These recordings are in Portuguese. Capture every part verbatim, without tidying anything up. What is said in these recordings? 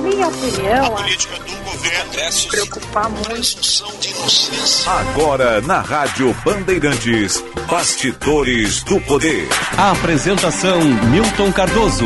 minha opinião, a política do governo se preocupar muito. Agora na Rádio Bandeirantes, Bastidores do Poder. A apresentação Milton Cardoso.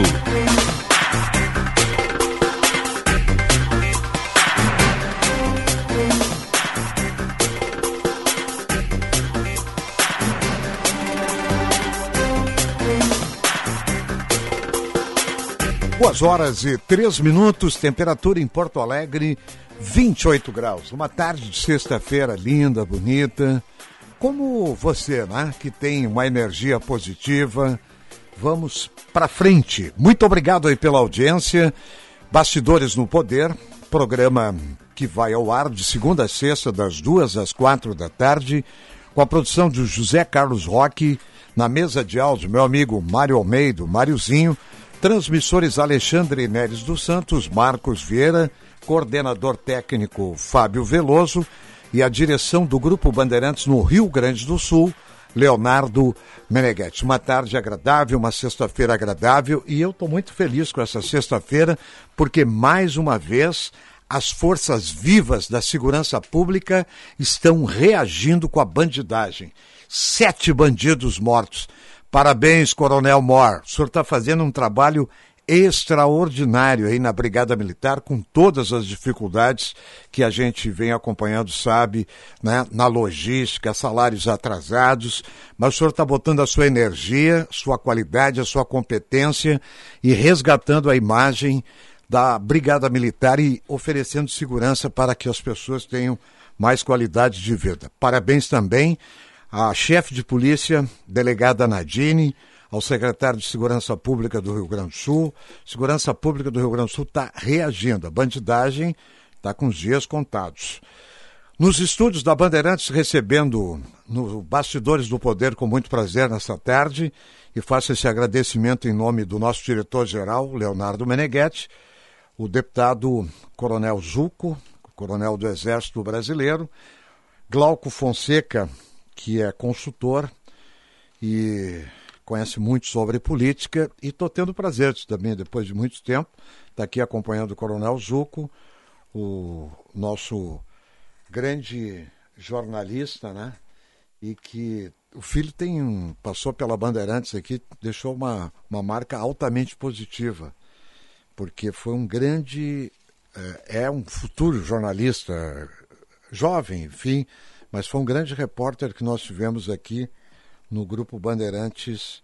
Duas horas e três minutos, temperatura em Porto Alegre, vinte e oito graus. Uma tarde de sexta-feira linda, bonita. Como você, né, que tem uma energia positiva, vamos para frente. Muito obrigado aí pela audiência. Bastidores no Poder, programa que vai ao ar de segunda a sexta, das duas às quatro da tarde, com a produção de José Carlos Roque, na mesa de áudio, meu amigo Mário Almeida, Máriozinho. Transmissores Alexandre Neres dos Santos, Marcos Vieira, coordenador técnico Fábio Veloso e a direção do Grupo Bandeirantes no Rio Grande do Sul, Leonardo Meneghetti. Uma tarde agradável, uma sexta-feira agradável e eu estou muito feliz com essa sexta-feira porque mais uma vez as forças vivas da segurança pública estão reagindo com a bandidagem. Sete bandidos mortos. Parabéns, Coronel Mor. O senhor está fazendo um trabalho extraordinário aí na Brigada Militar, com todas as dificuldades que a gente vem acompanhando, sabe, né? Na logística, salários atrasados, mas o senhor está botando a sua energia, sua qualidade, a sua competência e resgatando a imagem da Brigada Militar e oferecendo segurança para que as pessoas tenham mais qualidade de vida. Parabéns também a chefe de polícia, delegada Nadine, ao secretário de Segurança Pública do Rio Grande do Sul. Segurança Pública do Rio Grande do Sul está reagindo. A bandidagem está com os dias contados. Nos estúdios da Bandeirantes, recebendo no Bastidores do Poder com muito prazer nessa tarde, e faço esse agradecimento em nome do nosso diretor-geral, Leonardo Meneghetti, o deputado Coronel Zuco, coronel do Exército Brasileiro, Glauco Fonseca, que é consultor e conhece muito sobre política, e estou tendo prazer também, depois de muito tempo, estar aqui acompanhando o Coronel Zuco, o nosso grande jornalista, né? E que o filho tem um, passou pela Bandeirantes aqui, deixou uma, uma marca altamente positiva, porque foi um grande, é, é um futuro jornalista, jovem, enfim, mas foi um grande repórter que nós tivemos aqui no Grupo Bandeirantes,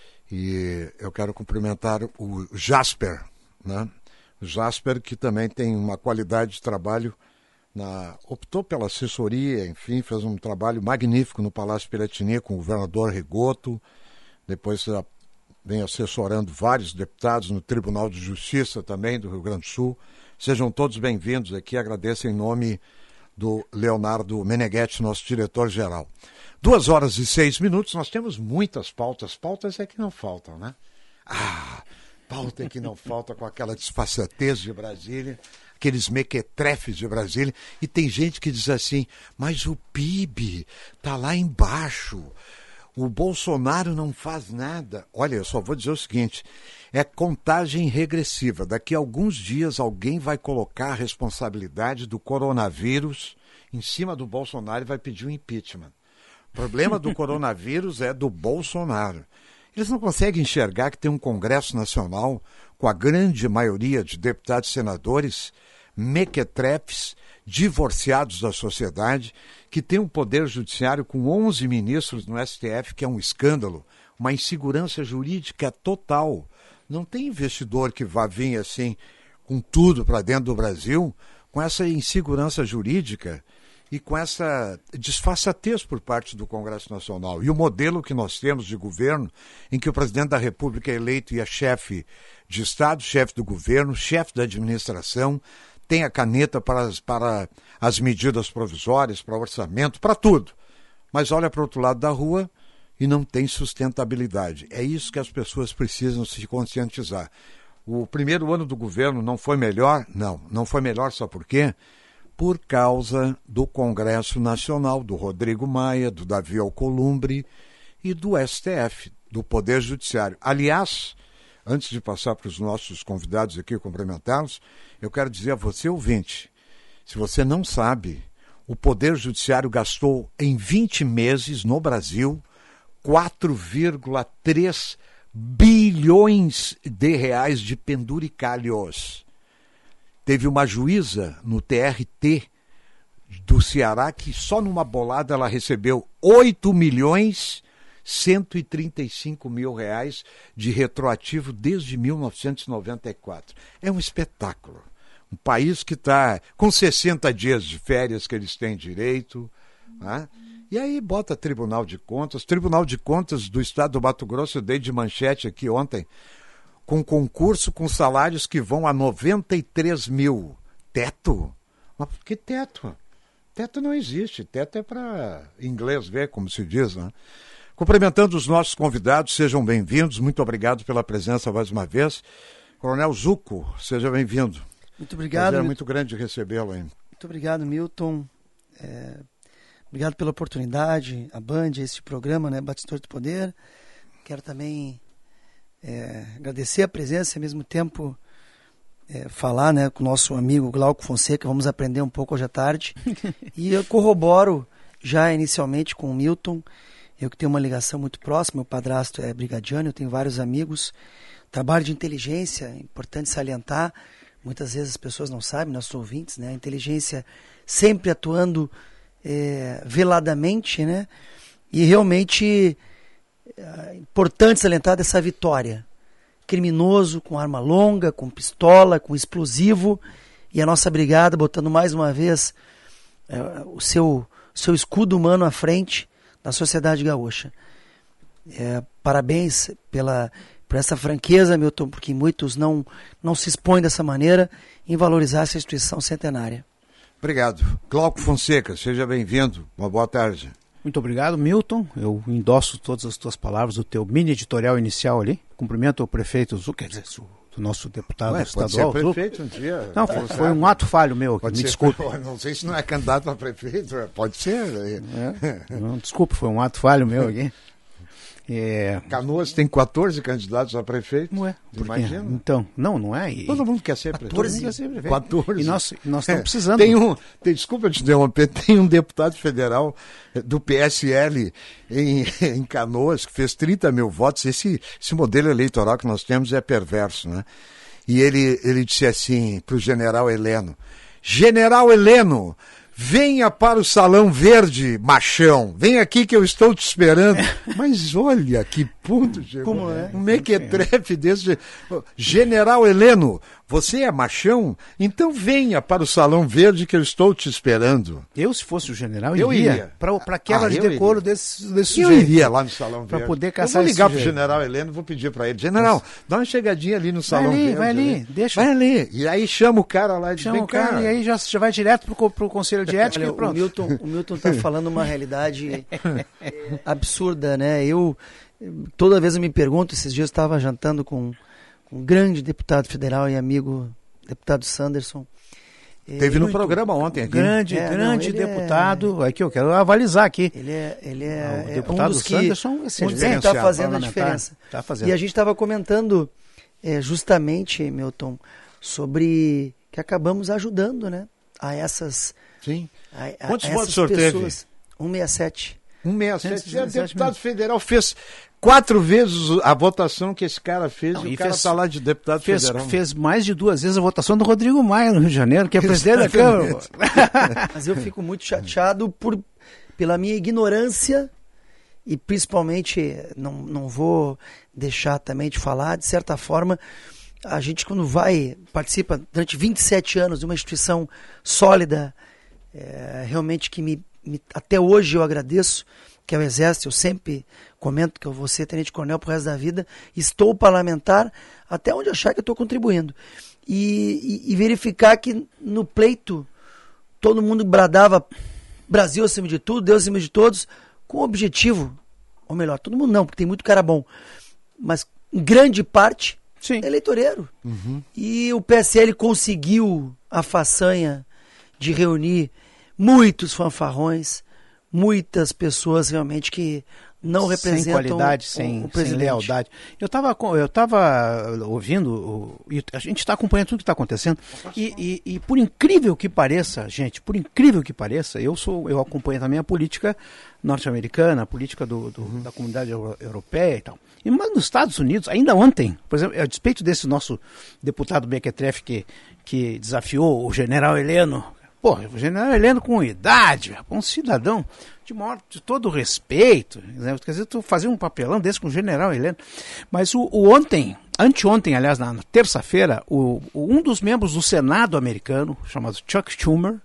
e eu quero cumprimentar o Jasper, né? O Jasper, que também tem uma qualidade de trabalho, na, optou pela assessoria, enfim, fez um trabalho magnífico no Palácio Piratini com o governador Rigoto, depois vem assessorando vários deputados no Tribunal de Justiça também do Rio Grande do Sul. Sejam todos bem-vindos aqui, agradeço em nome do Leonardo Meneghetti, nosso diretor-geral. Duas horas e seis minutos, nós temos muitas pautas. Pautas é que não faltam, né? Ah, pauta é que não falta com aquela disfarçatez de Brasília, aqueles mequetrefes de Brasília. E tem gente que diz assim, mas o P I B está lá embaixo, o Bolsonaro não faz nada. Olha, eu só vou dizer o seguinte, é contagem regressiva. Daqui a alguns dias alguém vai colocar a responsabilidade do coronavírus em cima do Bolsonaro e vai pedir um impeachment. O problema do coronavírus é do Bolsonaro. Eles não conseguem enxergar que tem um Congresso Nacional com a grande maioria de deputados e senadores mequetrefes, divorciados da sociedade, que tem um poder judiciário com onze ministros no S T F, que é um escândalo, uma insegurança jurídica total. Não tem investidor que vá vir assim com tudo para dentro do Brasil, com essa insegurança jurídica e com essa disfarçatez por parte do Congresso Nacional. E o modelo que nós temos de governo, em que o presidente da República é eleito e é chefe de Estado, chefe do governo, chefe da administração, tem a caneta para as, para as medidas provisórias, para o orçamento, para tudo. Mas olha para o outro lado da rua e não tem sustentabilidade. É isso que as pessoas precisam se conscientizar. O primeiro ano do governo não foi melhor? Não, não foi melhor, sabe por quê? Por causa do Congresso Nacional, do Rodrigo Maia, do Davi Alcolumbre e do S T F, do Poder Judiciário. Aliás, antes de passar para os nossos convidados aqui cumprimentá-los, eu quero dizer a você, ouvinte, se você não sabe, o Poder Judiciário gastou em vinte meses no Brasil quatro vírgula três bilhões de reais de penduricalhos. Teve uma juíza no T R T do Ceará que só numa bolada ela recebeu oito milhões cento e trinta e cinco mil reais de retroativo desde mil novecentos e noventa e quatro. É um espetáculo. Um país que está com sessenta dias de férias que eles têm direito, né? E aí bota Tribunal de Contas. Tribunal de Contas do Estado do Mato Grosso, eu dei de manchete aqui ontem, com concurso com salários que vão a noventa e três mil. Teto? Mas que teto? Teto não existe. Teto é para inglês ver, como se diz, né? Cumprimentando os nossos convidados, sejam bem-vindos. Muito obrigado pela presença mais uma vez. Coronel Zucco, seja bem-vindo. Muito obrigado. É muito grande recebê-lo, hein? Muito obrigado, Milton. É... Obrigado pela oportunidade, a Band, esse programa, né, Bastidores do Poder. Quero também é, agradecer a presença e, ao mesmo tempo, é, falar, né, com o nosso amigo Glauco Fonseca. Vamos aprender um pouco hoje à tarde. E eu corroboro já inicialmente com o Milton. Eu que tenho uma ligação muito próxima, meu padrasto é brigadiano, eu tenho vários amigos. Trabalho de inteligência, é importante salientar. Muitas vezes as pessoas não sabem, nossos ouvintes, né, a inteligência sempre atuando É, veladamente, né? E realmente é importante salientar dessa vitória. Criminoso com arma longa, com pistola, com explosivo, e a nossa brigada botando mais uma vez é, o seu, seu escudo humano à frente da sociedade gaúcha. É, parabéns pela, por essa franqueza, Milton, porque muitos não, não se expõem dessa maneira em valorizar essa instituição centenária. Obrigado. Glauco Fonseca, seja bem-vindo. Uma boa tarde. Muito obrigado, Milton. Eu endosso todas as tuas palavras, o teu mini editorial inicial ali. Cumprimento o prefeito Zucco, quer dizer, o nosso deputado Ué, estadual. Pode ser prefeito um dia. Não, foi, foi um ato falho meu aqui, pode me ser, desculpe. Não sei se não é candidato a prefeito, pode ser. É, não, desculpe, foi um ato falho meu aqui. É... Canoas tem quatorze candidatos a prefeito. Não é? Imagina. Então, não, não é. E... Todo mundo quer ser prefeito. Todo mundo quer ser prefeito. quatorze. E nós, nós estamos é. precisando. Tem um, tem, desculpa te interromper, tem um deputado federal do P S L em, em Canoas que fez trinta mil votos. Esse, esse modelo eleitoral que nós temos é perverso, né? E ele, ele disse assim para o general Heleno: General Heleno, venha para o Salão Verde, machão. Vem aqui que eu estou te esperando. Mas olha que ponto chegou. Como é? Um mequetrefe desse. General Heleno, você é machão? Então venha para o Salão Verde que eu estou te esperando. Eu, se fosse o general, eu iria. iria. Para quebra ah, de decoro desse, desse eu sujeito. Eu iria lá no Salão Verde. Para poder caçar eu vou ligar esse para o general Heleno, vou pedir para ele. General, dá uma chegadinha ali no Salão vai ali, Verde. Vai ali, ali. deixa. Vai ali. E aí chama o cara lá e diz, chama vem o cara, cá. e aí já, já vai direto para o Conselho de Ética. Olha, e pronto. O Milton o Milton está falando uma realidade absurda, né? Eu, toda vez eu me pergunto, esses dias eu estava jantando com, com um grande deputado federal e amigo, deputado Sanderson. Teve no programa ontem aqui. Grande, é, grande não, deputado. É... Aqui eu quero avalizar aqui. Ele é, ele é, ah, o é deputado um dos que Sanderson, assim, está fazendo a diferença. Tá fazendo. E a gente estava comentando é, justamente, Milton, sobre que acabamos ajudando, né, a essas... Sim. A, a, Quantos a votos o senhor teve? cento e sessenta e sete. cento e sessenta e sete. O deputado federal fez quatro vezes a votação que esse cara fez. Não, e o cara está lá de deputado fez, federal. Fez mais de duas vezes a votação do Rodrigo Maia no Rio de Janeiro, que é presidente da Câmara. Mas eu fico muito chateado por, pela minha ignorância e principalmente, não, não vou deixar também de falar, de certa forma, a gente quando vai, participa durante vinte e sete anos de uma instituição sólida, é, realmente que me, me, até hoje eu agradeço, que é o Exército. Eu sempre comento que eu vou ser tenente-coronel pro resto da vida, estou parlamentar até onde achar que eu estou contribuindo. E, e, e verificar que no pleito todo mundo bradava Brasil acima de tudo, Deus acima de todos, com o objetivo, ou melhor, todo mundo não, porque tem muito cara bom, mas em grande parte Sim. eleitoreiro. Uhum. E o P S L conseguiu a façanha de reunir muitos fanfarrões, muitas pessoas realmente que não representam sem qualidade, o, sem, o sem lealdade. Eu estava eu tava ouvindo, e a gente está acompanhando tudo que está acontecendo, e, e, e por incrível que pareça, gente, por incrível que pareça, eu sou eu acompanho também a política norte-americana, a política do, do, uhum. da comunidade europeia e tal. E, mas nos Estados Unidos, ainda ontem, por exemplo, a despeito desse nosso deputado Mequetrefe que, que desafiou o general Heleno, pô, o general Heleno com idade, um cidadão de, maior, de todo respeito, né? Quer dizer, tu fazer um papelão desse com o general Heleno. Mas o, o ontem, anteontem, aliás, na, na terça-feira, o, o, um dos membros do Senado americano, chamado Chuck Schumer,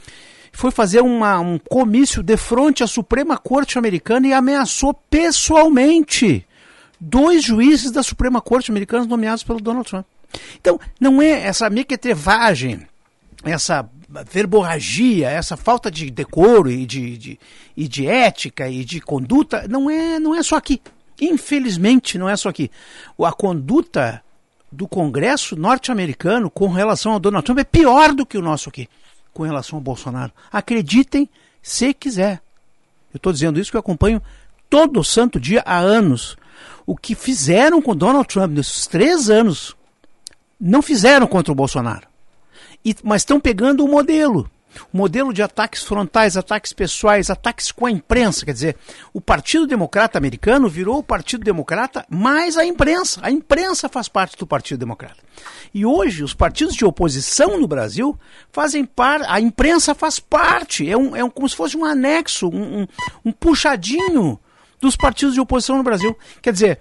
foi fazer uma, um comício de frente à Suprema Corte americana e ameaçou pessoalmente dois juízes da Suprema Corte americana nomeados pelo Donald Trump. Então, não é essa mequetrevagem, essa verborragia, essa falta de decoro e de, de, e de ética e de conduta, não é, não é só aqui. Infelizmente, não é só aqui. A conduta do Congresso norte-americano com relação ao Donald Trump é pior do que o nosso aqui, com relação ao Bolsonaro. Acreditem se quiser. Eu estou dizendo isso que eu acompanho todo santo dia há anos. O que fizeram com Donald Trump nesses três anos, não fizeram contra o Bolsonaro. E, mas estão pegando o modelo. O modelo de ataques frontais, ataques pessoais, ataques com a imprensa. Quer dizer, o Partido Democrata americano virou o Partido Democrata mais a imprensa. A imprensa faz parte do Partido Democrata. E hoje, os partidos de oposição no Brasil fazem parte, a imprensa faz parte. É, um, é um, como se fosse um anexo, um, um, um puxadinho dos partidos de oposição no Brasil. Quer dizer,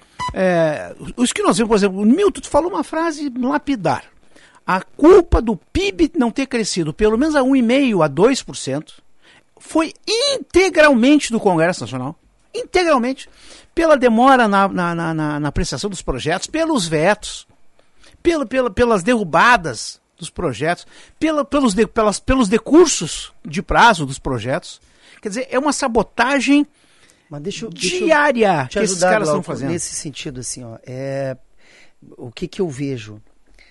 é, os que nós vemos, por exemplo, o Milton falou uma frase lapidar. A culpa do P I B não ter crescido pelo menos a um vírgula cinco por cento a dois por cento foi integralmente do Congresso Nacional. Integralmente. Pela demora na, na, na, na, na apreciação dos projetos, pelos vetos, pela, pela, pelas derrubadas dos projetos, pela, pelos, de, pelas, pelos decursos de prazo dos projetos. Quer dizer, é uma sabotagem Mas deixa eu, diária deixa eu que esses caras estão fazendo. Nesse sentido, assim, ó, é, o que, que eu vejo?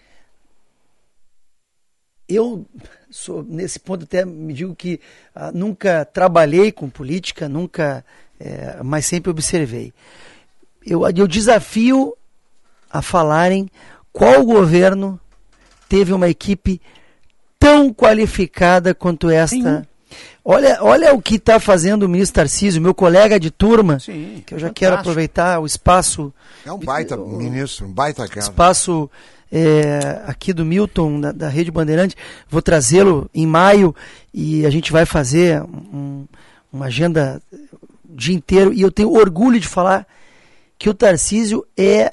Eu sou, nesse ponto até me digo que ah, nunca trabalhei com política, nunca, é, mas sempre observei. Eu, eu desafio a falarem qual governo teve uma equipe tão qualificada quanto esta. Olha, olha o que está fazendo o ministro Tarcísio, meu colega de turma, Sim, que eu já fantástico. Quero aproveitar o espaço. É um baita o, ministro, um baita cara. Espaço é, aqui do Milton, da, da Rede Bandeirante. Vou trazê-lo em maio e a gente vai fazer um, uma agenda o dia inteiro. E eu tenho orgulho de falar que o Tarcísio é.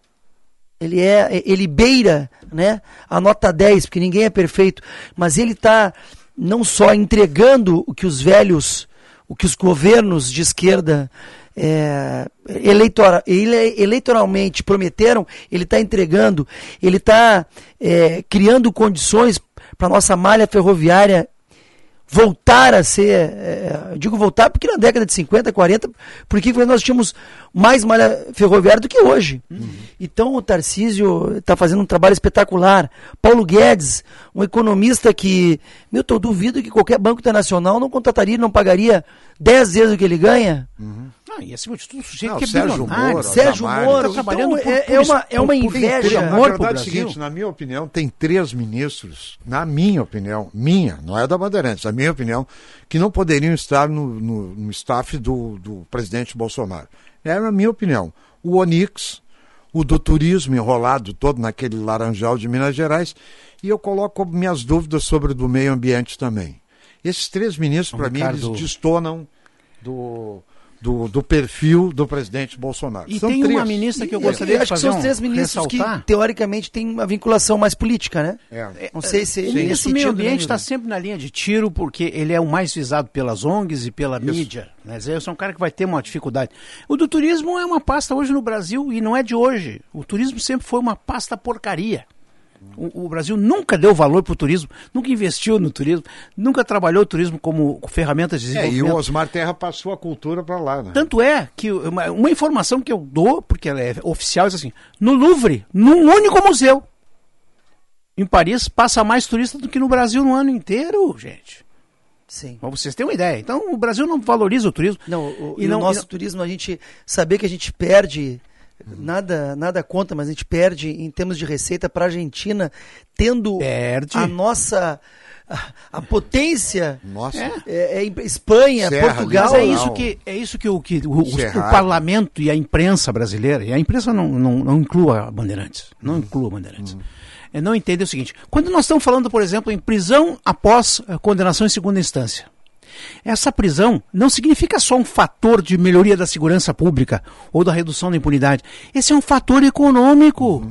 Ele é. Ele beira, né, a nota dez, porque ninguém é perfeito, mas ele está não só entregando o que os velhos, o que os governos de esquerda é, eleitora, ele, eleitoralmente prometeram, ele está entregando, ele está é, criando condições para a nossa malha ferroviária voltar a ser, é, digo voltar porque na década de cinquenta, quarenta, porque nós tínhamos mais malha ferroviária do que hoje. Uhum. Então o Tarcísio está fazendo um trabalho espetacular. Paulo Guedes, um economista que, meu, eu duvido que qualquer banco internacional não contrataria, não pagaria dez vezes o que ele ganha. Uhum. Ah, e acima de tudo, o sujeito não, que é Sérgio Moro, Sérgio Moro, tá trabalhando então, por, é, por, é uma, é uma por, inveja. Na amor verdade é o Brasil. seguinte, na minha opinião, tem três ministros, na minha opinião, minha, não é da Bandeirantes, a minha opinião, que não poderiam estar no, no, no staff do, do presidente Bolsonaro. É a minha opinião. O Onix, o do turismo enrolado todo naquele laranjal de Minas Gerais, e eu coloco minhas dúvidas sobre o do meio ambiente também. Esses três ministros, para mim, eles destoam do... Do, do perfil do presidente Bolsonaro. E São tem três. uma ministra que eu E, gostaria eu de acho fazer que são os um, três ministros ressaltar. que, teoricamente, têm uma vinculação mais política, né? É. Não sei se... O nesse ministro do meio sentido, ambiente né, está sempre na linha de tiro, porque ele é o mais visado pelas O N Gs e pela Isso. mídia. Né? Eu sou um cara que vai ter uma dificuldade. O do turismo é uma pasta hoje no Brasil, e não é de hoje. O turismo sempre foi uma pasta porcaria. O, o Brasil nunca deu valor para o turismo, nunca investiu no turismo, nunca trabalhou o turismo como ferramenta de desenvolvimento. É, e o Osmar Terra passou a cultura para lá, né? Tanto é que uma, uma informação que eu dou, porque ela é oficial, é assim, no Louvre, num único museu, em Paris, passa mais turista do que no Brasil no ano inteiro, gente. Sim. Para vocês terem uma ideia. Então, o Brasil não valoriza o turismo. Não, o, e, e não, o nosso e não... turismo, a gente saber que a gente perde, nada, nada conta, mas a gente perde em termos de receita para a Argentina, tendo perde. a nossa... A, a potência Nossa. é, é, é Espanha, Serra, Portugal. Mas é isso que, é isso que, o, que o, o, o parlamento e a imprensa brasileira, e a imprensa não, não, não inclua Bandeirantes, não uhum. inclua Bandeirantes, uhum. é, não entende o seguinte, quando nós estamos falando, por exemplo, em prisão após a condenação em segunda instância, essa prisão não significa só um fator de melhoria da segurança pública ou da redução da impunidade, esse é um fator econômico. Uhum.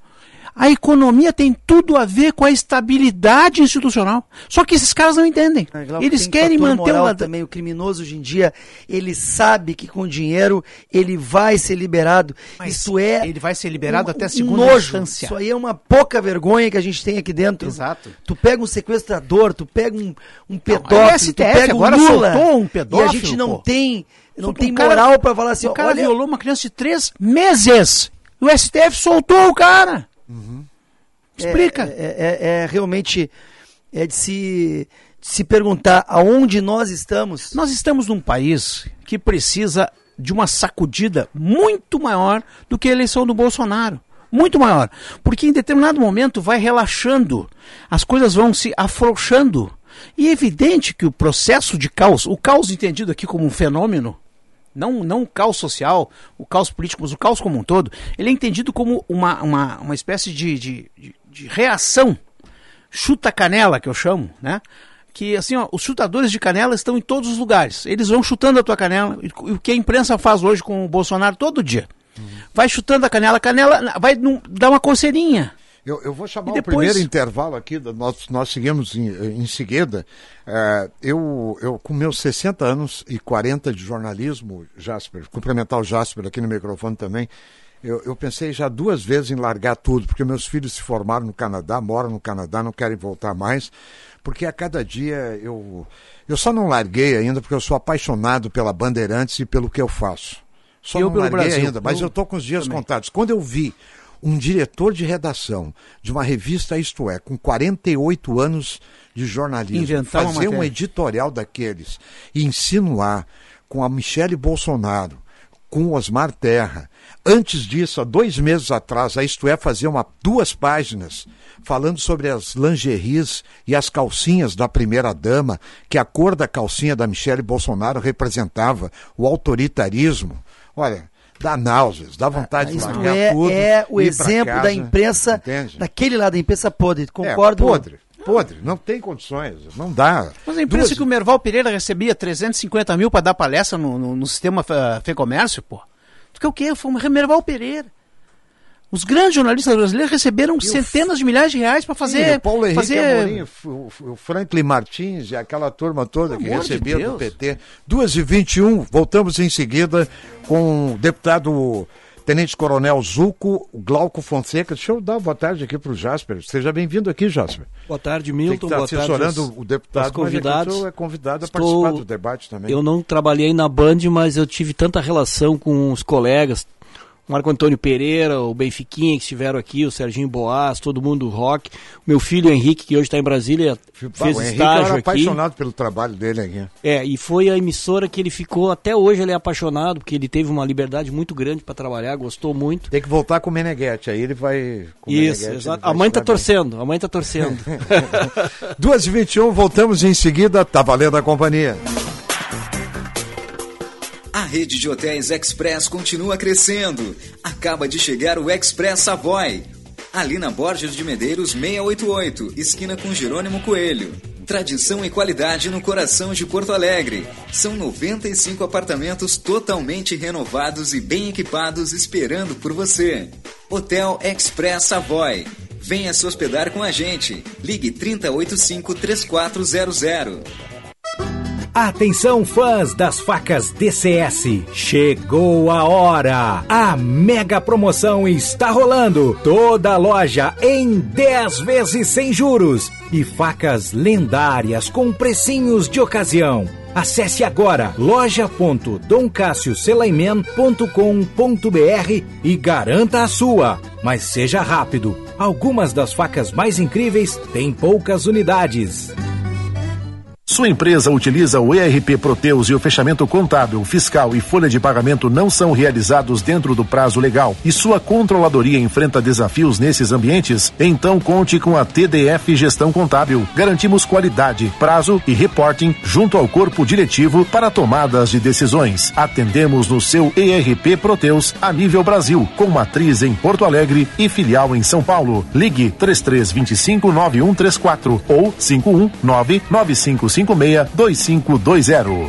A economia tem tudo a ver com a estabilidade institucional. Só que esses caras não entendem. Ah, eles querem manter o lado... também. O criminoso hoje em dia, ele sabe que com dinheiro ele vai ser liberado. Mas isso é ele vai ser liberado um, até a segunda nojo. instância. Isso aí é uma pouca vergonha que a gente tem aqui dentro. Exato. Tu pega um sequestrador, tu pega um, um pedófilo, não, o S T F tu pega um agora Lula, soltou um pedófilo. E a gente não pô. tem, não tem cara, moral para falar assim. O cara olha... violou uma criança de três meses. O S T F soltou o cara. Uhum. Explica. É, é, é, é realmente é de se, de se perguntar aonde nós estamos. Nós estamos num país que precisa de uma sacudida muito maior do que a eleição do Bolsonaro. Muito maior. Porque em determinado momento vai relaxando, as coisas vão se afrouxando. E é evidente que o processo de caos, o caos entendido aqui como um fenômeno, Não, não o caos social, o caos político, mas o caos como um todo, ele é entendido como uma, uma, uma espécie de, de, de, de reação, chuta-canela, que eu chamo, né? Que, assim, ó, os chutadores de canela estão em todos os lugares. Eles vão chutando a tua canela, e o que a imprensa faz hoje com o Bolsonaro todo dia. Uhum. Vai chutando a canela, a canela vai num, dar uma coceirinha. Eu, eu vou chamar depois... o primeiro intervalo aqui, nós, nós seguimos em, em seguida. É, eu, eu, com meus sessenta anos e quarenta de jornalismo, Jasper, cumprimentar o Jasper aqui no microfone também, eu, eu pensei já duas vezes em largar tudo, porque meus filhos se formaram no Canadá, moram no Canadá, não querem voltar mais, porque a cada dia eu, eu só não larguei ainda porque eu sou apaixonado pela Bandeirantes e pelo que eu faço. Só eu não larguei Brasil. ainda, mas eu estou com os dias também. contados. Quando eu vi um diretor de redação de uma revista Isto É, com quarenta e oito anos de jornalismo, Inventar fazer um editorial daqueles e insinuar com a Michele Bolsonaro, com o Osmar Terra. Antes disso, há dois meses atrás, a Isto É fazia uma, duas páginas falando sobre as lingeries e as calcinhas da primeira-dama, que a cor da calcinha da Michele Bolsonaro representava o autoritarismo. Olha... dá náuseas, dá vontade de largar é, tudo. É o ir exemplo casa, da imprensa, entende? daquele lado da imprensa podre, concordo. É, podre, podre, não tem condições, não dá. Mas a imprensa Duas... que o Merval Pereira recebia trezentos e cinquenta mil para dar palestra no, no, no sistema Fecomércio, pô. Tu quer o quê? Foi o Merval Pereira. Os grandes jornalistas brasileiros receberam centenas de milhares de reais para fazer... Sim, o Paulo Henrique fazer... Amorim, o, o Franklin Martins e aquela turma toda que recebia de do P T. duas e vinte e um, voltamos em seguida com o deputado Tenente Coronel Zuco, o Glauco Fonseca. Deixa eu dar boa tarde aqui para o Jasper. Seja bem-vindo aqui, Jasper. Boa tarde, Milton. Está assessorando aos, o deputado, convidados. mas é, é convidado a Estou... participar do debate também. Eu não trabalhei na Band, mas eu tive tanta relação com os colegas, o Marco Antônio Pereira, o Benfiquinha que estiveram aqui, o Serginho Boas, todo mundo do rock. O meu filho Henrique, que hoje está em Brasília, fez o Henrique estágio era aqui. apaixonado pelo trabalho dele aqui. É, e foi a emissora que ele ficou, até hoje ele é apaixonado, porque ele teve uma liberdade muito grande para trabalhar, gostou muito. Tem que voltar com o Meneghetti, aí ele vai... Com Isso, Meneghetti, exato. vai A mãe tá bem. torcendo, a mãe tá torcendo. duas e vinte e um, voltamos em seguida, tá valendo a companhia. A rede de hotéis Express continua crescendo. Acaba de chegar o Express Savoy. Ali na Borges de Medeiros seiscentos e oitenta e oito, esquina com Jerônimo Coelho. Tradição e qualidade no coração de Porto Alegre. São noventa e cinco apartamentos totalmente renovados e bem equipados esperando por você. Hotel Express Savoy. Venha se hospedar com a gente. Ligue trinta e oitenta e cinco, trinta e quatro zero zero. Atenção, fãs das facas D C S, chegou a hora! A mega promoção está rolando, toda a loja em dez vezes sem juros e facas lendárias com precinhos de ocasião. Acesse agora loja ponto dom cássio selaiman ponto com ponto br e garanta a sua. Mas seja rápido, algumas das facas mais incríveis têm poucas unidades. Sua empresa utiliza o E R P Proteus e o fechamento contábil, fiscal e folha de pagamento não são realizados dentro do prazo legal e sua controladoria enfrenta desafios nesses ambientes? Então conte com a T D F Gestão Contábil. Garantimos qualidade, prazo e reporting junto ao corpo diretivo para tomadas de decisões. Atendemos no seu E R P Proteus a nível Brasil, com matriz em Porto Alegre e filial em São Paulo. Ligue três três dois cinco nove um três quatro ou cinco um nove nove cinco cinco seis dois cinco dois zero.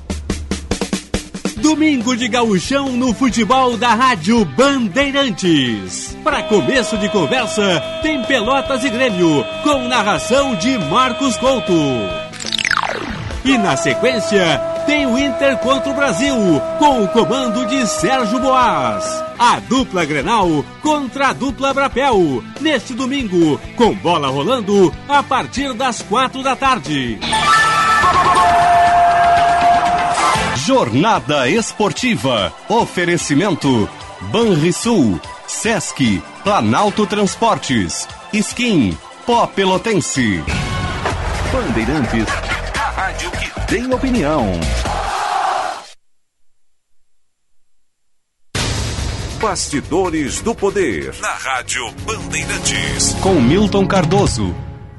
Domingo de Gauchão no futebol da Rádio Bandeirantes. Para começo de conversa, tem Pelotas e Grêmio, com narração de Marcos Couto. E na sequência, tem o Inter contra o Brasil, com o comando de Sérgio Boas. A dupla Grenal contra a dupla Brapel, neste domingo, com bola rolando a partir das quatro da tarde. Jornada Esportiva. Oferecimento Banrisul, Sesc, Planalto Transportes, Skin, Pó Pelotense. Bandeirantes, a rádio que tem opinião. Bastidores do Poder, na Rádio Bandeirantes. Com Milton Cardoso.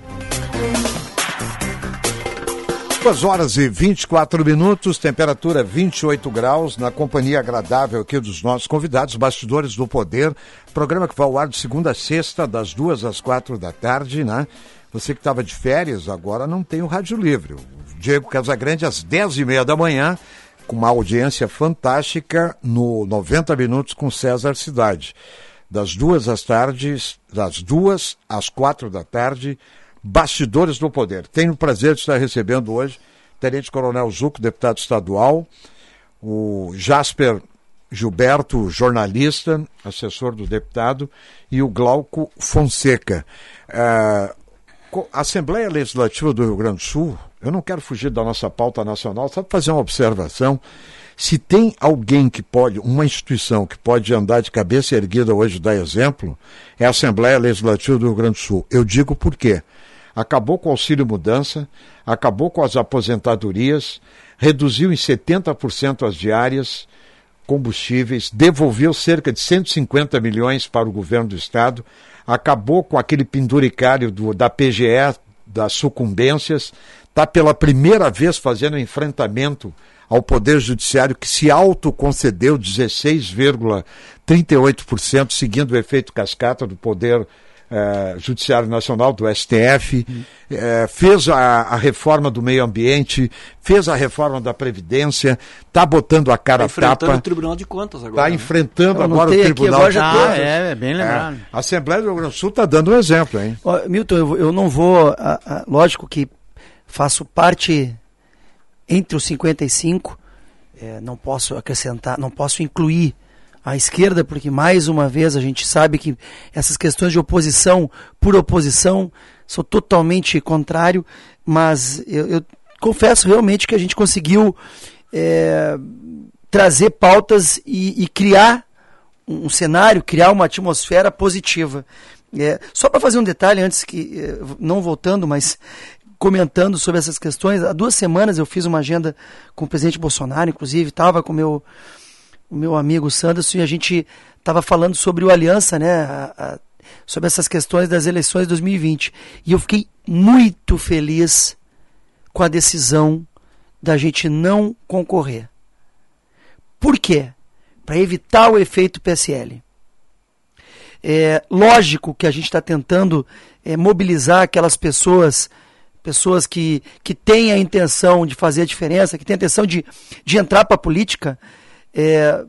duas horas e vinte e quatro minutos, temperatura vinte e oito graus, na companhia agradável aqui dos nossos convidados, Bastidores do Poder, programa que vai ao ar de segunda a sexta, das duas às quatro da tarde, né? Você que estava de férias, agora não tem o Rádio Livre. O Diego Casagrande, às dez e meia da manhã, com uma audiência fantástica no noventa Minutos com César Cidade. Das duas às tardes, das duas às quatro da tarde, Bastidores do Poder. Tenho o prazer de estar recebendo hoje o Tenente Coronel Zuco, deputado estadual, o Jasper Gilberto, jornalista, assessor do deputado, e o Glauco Fonseca. Uh, a Assembleia Legislativa do Rio Grande do Sul, eu não quero fugir da nossa pauta nacional, só para fazer uma observação. Se tem alguém que pode, uma instituição que pode andar de cabeça erguida hoje e dar exemplo, é a Assembleia Legislativa do Rio Grande do Sul. Eu digo por quê. Acabou com o auxílio mudança, acabou com as aposentadorias, reduziu em setenta por cento as diárias, combustíveis, devolveu cerca de cento e cinquenta milhões para o governo do estado, acabou com aquele penduricário do, da P G E, das sucumbências, está pela primeira vez fazendo enfrentamento ao Poder Judiciário, que se autoconcedeu dezesseis vírgula trinta e oito por cento, seguindo o efeito cascata do Poder eh, Judiciário Nacional, do S T F, hum. eh, fez a, a reforma do meio ambiente, fez a reforma da Previdência, está botando a cara a tapa. Está enfrentando o Tribunal de Contas agora. Está né? enfrentando agora o Tribunal agora de já Contas. ah, é, é bem lembrado. É, a Assembleia do Rio Grande do Sul está dando um exemplo, hein? Ó, Milton, eu, eu não vou, a, a, lógico que faço parte entre os cinquenta e cinco, é, não posso acrescentar, não posso incluir a esquerda, porque mais uma vez a gente sabe que essas questões de oposição por oposição sou totalmente contrário, mas eu, eu confesso realmente que a gente conseguiu é, trazer pautas e, e criar um cenário, criar uma atmosfera positiva. É, só para fazer um detalhe antes que, não voltando, mas comentando sobre essas questões, há duas semanas eu fiz uma agenda com o presidente Bolsonaro, inclusive, estava com o meu, o meu amigo Sanderson, e a gente estava falando sobre o Aliança, né, a, a, sobre essas questões das eleições de dois mil e vinte. E eu fiquei muito feliz com a decisão da gente não concorrer. Por quê? Para evitar o efeito P S L. É lógico que a gente está tentando é, mobilizar aquelas pessoas, pessoas que, que têm a intenção de fazer a diferença, que têm a intenção de, de entrar para a política, é,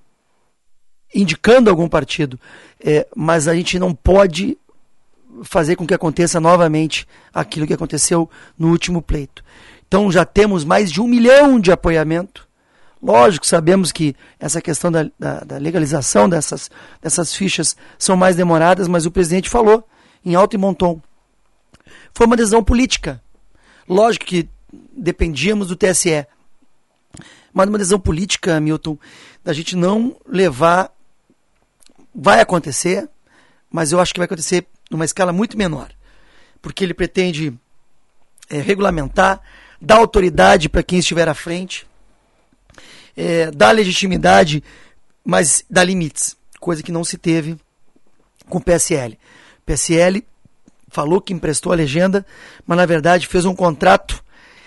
indicando algum partido, é, mas a gente não pode fazer com que aconteça novamente aquilo que aconteceu no último pleito. Então já temos mais de um milhão de apoiamento. Lógico, sabemos que essa questão da, da, da legalização dessas, dessas fichas são mais demoradas, mas o presidente falou em alto e bom tom. Foi uma decisão política. Lógico que dependíamos do T S E. Mas uma decisão política, Milton, da gente não levar... Vai acontecer, mas eu acho que vai acontecer numa escala muito menor. Porque ele pretende é, regulamentar, dá autoridade para quem estiver à frente, é, dá legitimidade, mas dá limites, coisa que não se teve com o P S L. O P S L falou que emprestou a legenda, mas na verdade fez um contrato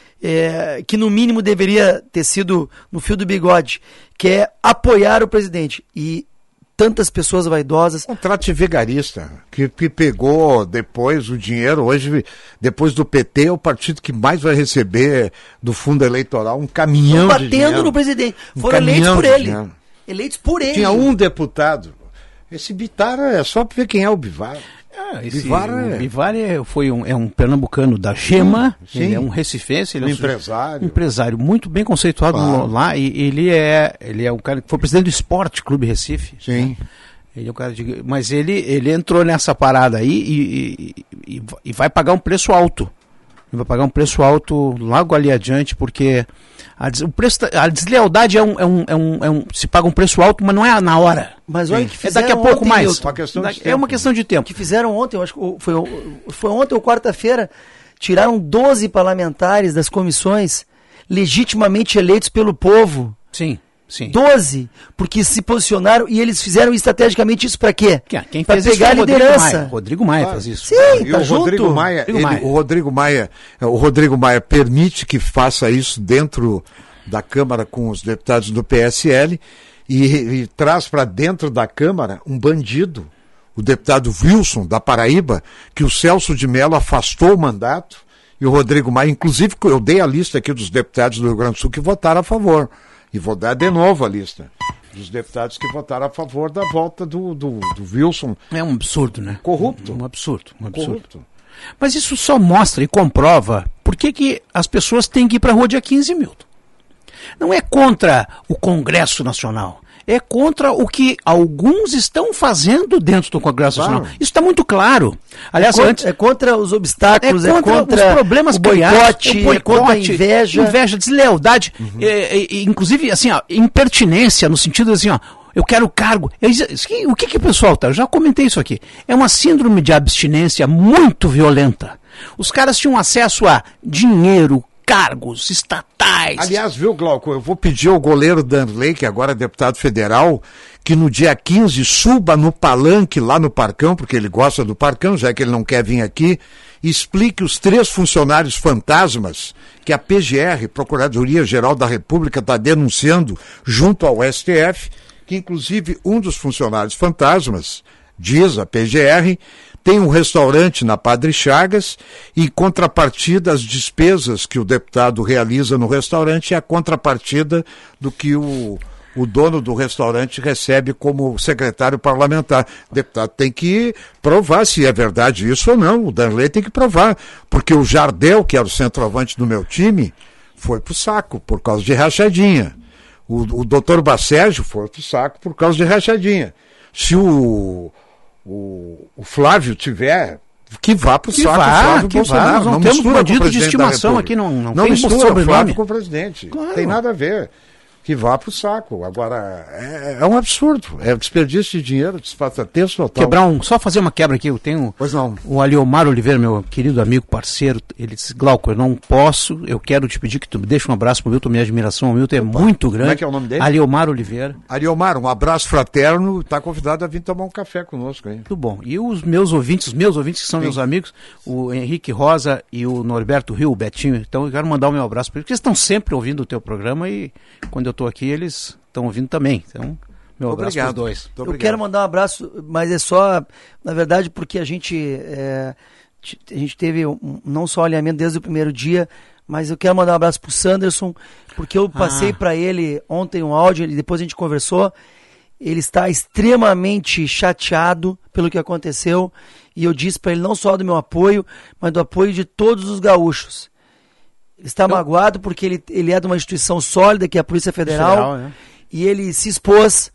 é, que no mínimo deveria ter sido no fio do bigode, que é apoiar o presidente. E tantas pessoas vaidosas... Contrato de vigarista, que, que pegou depois o dinheiro, hoje, depois do P T, é o partido que mais vai receber do fundo eleitoral, um caminhão de dinheiro. Batendo no presidente. Um Foram eleitos por ele. Dinheiro. Eleitos por ele. Tinha um deputado. Esse Bitar é só para ver quem é o Bivar. Ah, esse, Bivar o é... Bivar é, foi um, é um pernambucano da Gema, sim, ele é um recifense, ele um é um empresário. Um empresário muito bem conceituado claro. lá, e ele é, ele é um cara que foi presidente do Esporte Clube Recife. Sim. Né? Ele é um cara de, mas ele, ele entrou nessa parada aí e, e, e, e vai pagar um preço alto. Ele vai pagar um preço alto logo ali adiante, porque a, o preço, a deslealdade é um, é, um, é, um, é um. Se paga um preço alto, mas não é na hora. Mas olha que é daqui a pouco ontem, mais. Milton, uma questão de é uma questão de tempo. Que fizeram ontem, eu acho que foi, foi ontem ou quarta-feira, tiraram doze parlamentares das comissões legitimamente eleitos pelo povo. Sim. Sim. doze, porque se posicionaram e eles fizeram estrategicamente isso para quê? Quem pra fez pegar isso a liderança. Rodrigo Maia, Rodrigo Maia claro. faz isso. Sim, e tá o junto. Rodrigo Maia, Rodrigo ele, Maia. o Rodrigo Maia, o Rodrigo Maia permite que faça isso dentro da Câmara com os deputados do P S L e, e traz para dentro da Câmara um bandido, o deputado Wilson da Paraíba, que o Celso de Mello afastou o mandato, e o Rodrigo Maia, inclusive eu dei a lista aqui dos deputados do Rio Grande do Sul que votaram a favor. E vou dar de novo a lista dos deputados que votaram a favor da volta do, do, do Wilson. É um absurdo, né? Corrupto. Um absurdo, um absurdo. Corrupto. Mas isso só mostra e comprova por que, que as pessoas têm que ir para a rua dia quinze, Milton. Não é contra o Congresso Nacional. É contra o que alguns estão fazendo dentro do Congresso claro. Nacional. Isso está muito claro. Aliás, é, contra, antes, é contra os obstáculos, é contra, é contra os problemas o boicote, criados, o boicote, é contra a inveja. Inveja, deslealdade, uhum. é, é, inclusive, assim, ó, impertinência, no sentido assim, ó, eu quero cargo. Eu, o que que o pessoal tá? Eu já comentei isso aqui. É uma síndrome de abstinência muito violenta. Os caras tinham acesso a dinheiro, cargos estatais. Aliás, viu, Glauco, eu vou pedir ao goleiro Danley, que agora é deputado federal, que no dia quinze suba no palanque lá no Parcão, porque ele gosta do Parcão, já que ele não quer vir aqui, e explique os três funcionários fantasmas que a P G R, Procuradoria-Geral da República, está denunciando junto ao S T F, que inclusive um dos funcionários fantasmas, diz a P G R, tem um restaurante na Padre Chagas e, em contrapartida, as despesas que o deputado realiza no restaurante é a contrapartida do que o, o dono do restaurante recebe como secretário parlamentar. O deputado tem que provar se é verdade isso ou não. O Danley tem que provar, porque o Jardel, que era o centroavante do meu time, foi pro saco por causa de rachadinha. O, o doutor Bacérgio foi pro saco por causa de rachadinha. Se o O, o Flávio tiver, que vá para o saco vá, o Flávio que Bolsonaro. Vá. Nós não, não temos mistura bandido com o de presidente da estimação República. aqui, não, não, não tem mistura o sobrenome. Flávio com o presidente. Claro. Tem nada a ver. Que vá para o saco. Agora, é, é um absurdo. É desperdício de dinheiro, desfaçatez total. Quebrar um, só fazer uma quebra aqui. Eu tenho pois não. o Aliomar Oliveira, meu querido amigo, parceiro. Ele disse: Glauco, eu não posso, eu quero te pedir que tu me deixe um abraço pro Milton. Minha admiração ao Milton é Opa. muito grande. Como é que é o nome dele? Aliomar Oliveira. Aliomar, um abraço fraterno. Está convidado a vir tomar um café conosco aí. Muito bom. E os meus ouvintes, os meus ouvintes que são Sim. meus amigos, o Henrique Rosa e o Norberto Rio, o Betinho. Então eu quero mandar o meu abraço para eles, porque eles estão sempre ouvindo o teu programa e quando eu estou aqui eles estão ouvindo também. Então, meu Muito abraço para os dois. Eu quero mandar um abraço, mas é só, na verdade, porque a gente, é, a gente teve um, não só alinhamento desde o primeiro dia, mas eu quero mandar um abraço para o Sanderson, porque eu passei ah. para ele ontem um áudio, e depois a gente conversou. Ele está extremamente chateado pelo que aconteceu, e eu disse para ele não só do meu apoio, mas do apoio de todos os gaúchos. Ele está eu... magoado porque ele, ele é de uma instituição sólida, que é a Polícia Federal, Federal né? E ele se expôs,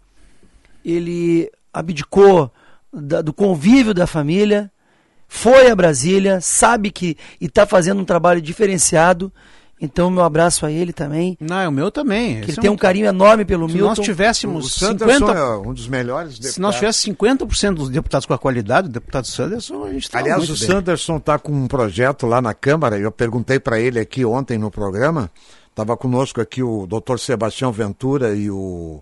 ele abdicou da, do convívio da família, foi a Brasília, sabe que está fazendo um trabalho diferenciado, Então, meu abraço a ele também. Não, é o meu também. Que ele tem um carinho enorme pelo se Milton. Nós tivéssemos o Sanderson cinquenta... é um dos melhores deputados. Se nós tivéssemos cinquenta por cento dos deputados com a qualidade do deputado Sanderson, a gente está Aliás, muito o bem. Sanderson está com um projeto lá na Câmara, eu perguntei para ele aqui ontem no programa, estava conosco aqui o doutor Sebastião Ventura e o...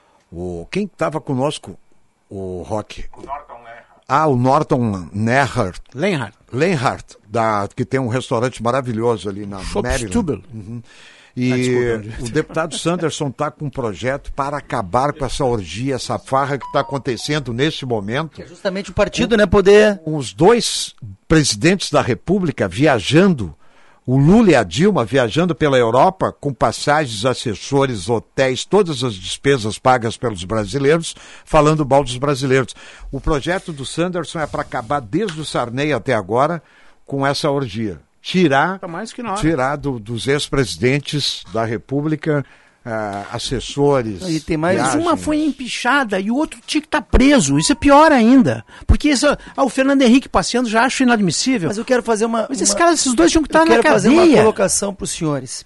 o quem estava conosco? O Roque. O Norton Lenhart. Ah, o Norton Lenhart. Lenhart. Lenhart, da, que tem um restaurante maravilhoso ali na Maryland. Uhum. E ah, desculpa, o deputado Sanderson está com um projeto para acabar com essa orgia, essa farra que está acontecendo neste momento. É justamente o partido, com, né, poder... Com os dois presidentes da República viajando, o Lula e a Dilma viajando pela Europa com passagens, assessores, hotéis, todas as despesas pagas pelos brasileiros, falando mal dos brasileiros. O projeto do Sanderson é para acabar desde o Sarney até agora com essa orgia. Tirar, tá mais que nós. tirar do, dos ex-presidentes da República uh, assessores. E tem mais Mas uma foi empichada e o outro tinha que estar tá preso. Isso é pior ainda. Porque isso, ah, o Fernando Henrique passeando já acho inadmissível. Mas eu quero fazer uma... Mas uma... esses caras, esses dois tinham que estar na cadeia. Eu quero fazer uma colocação para os senhores.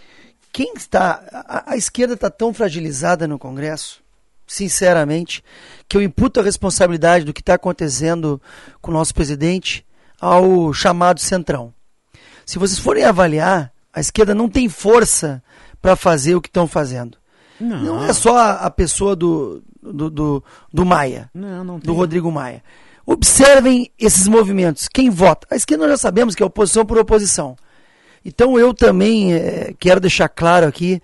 Quem está... A, a esquerda está tão fragilizada no Congresso, sinceramente, que eu imputo a responsabilidade do que está acontecendo com o nosso presidente ao chamado Centrão. Se vocês forem avaliar, a esquerda não tem força para fazer o que estão fazendo. Não. não é só a, a pessoa do, do, do, do Maia, não, não tem. do Rodrigo Maia. Observem esses movimentos. Quem vota? A esquerda nós já sabemos que é oposição por oposição. Então eu também é, quero deixar claro aqui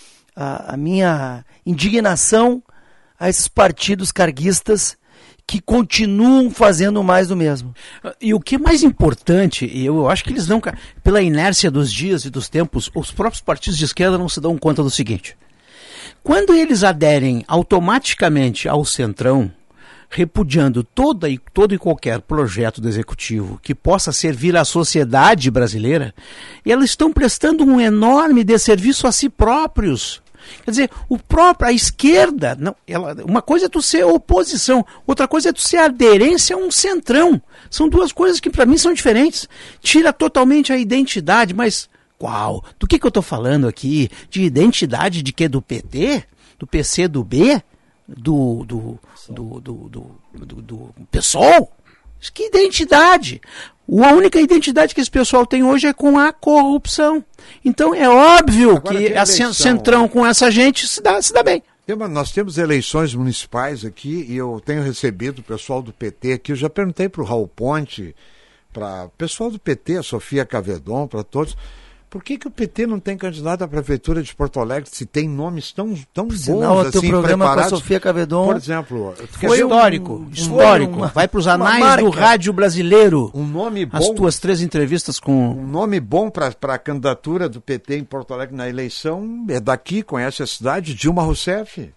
a, a minha indignação a esses partidos carguistas que continuam fazendo mais do mesmo. E o que é mais importante, e eu acho que eles não, pela inércia dos dias e dos tempos, os próprios partidos de esquerda não se dão conta do seguinte: quando eles aderem automaticamente ao Centrão, repudiando toda e, todo e qualquer projeto do Executivo que possa servir à sociedade brasileira, eles estão prestando um enorme desserviço a si próprios. Quer dizer, o próprio, a esquerda, não, ela, uma coisa é tu ser oposição, outra coisa é tu ser aderência a um centrão. São duas coisas que para mim são diferentes. Tira totalmente a identidade, mas qual? Do que, que eu estou falando aqui? De identidade de quê? Do P T? Do P C do B? Do, do, do, do, do, do, do PSOL? Que identidade? A única identidade que esse pessoal tem hoje é com a corrupção. Então é óbvio Agora que a eleição, Centrão com essa gente se dá, se dá bem. Nós temos eleições municipais aqui e eu tenho recebido o pessoal do P T aqui. Eu já perguntei para o Raul Ponte, para o pessoal do P T, a Sofia Cavedon, para todos. Por que, que o P T não tem candidato à Prefeitura de Porto Alegre se tem nomes tão, tão bons Sinal, assim, teu programa preparados? Com a Sofia Cavedon, por exemplo, foi histórico, um, histórico. Uma, vai para os anais do rádio brasileiro. Um nome bom. As tuas três entrevistas com... Um nome bom para a candidatura do P T em Porto Alegre na eleição é daqui, conhece a cidade, Dilma Rousseff.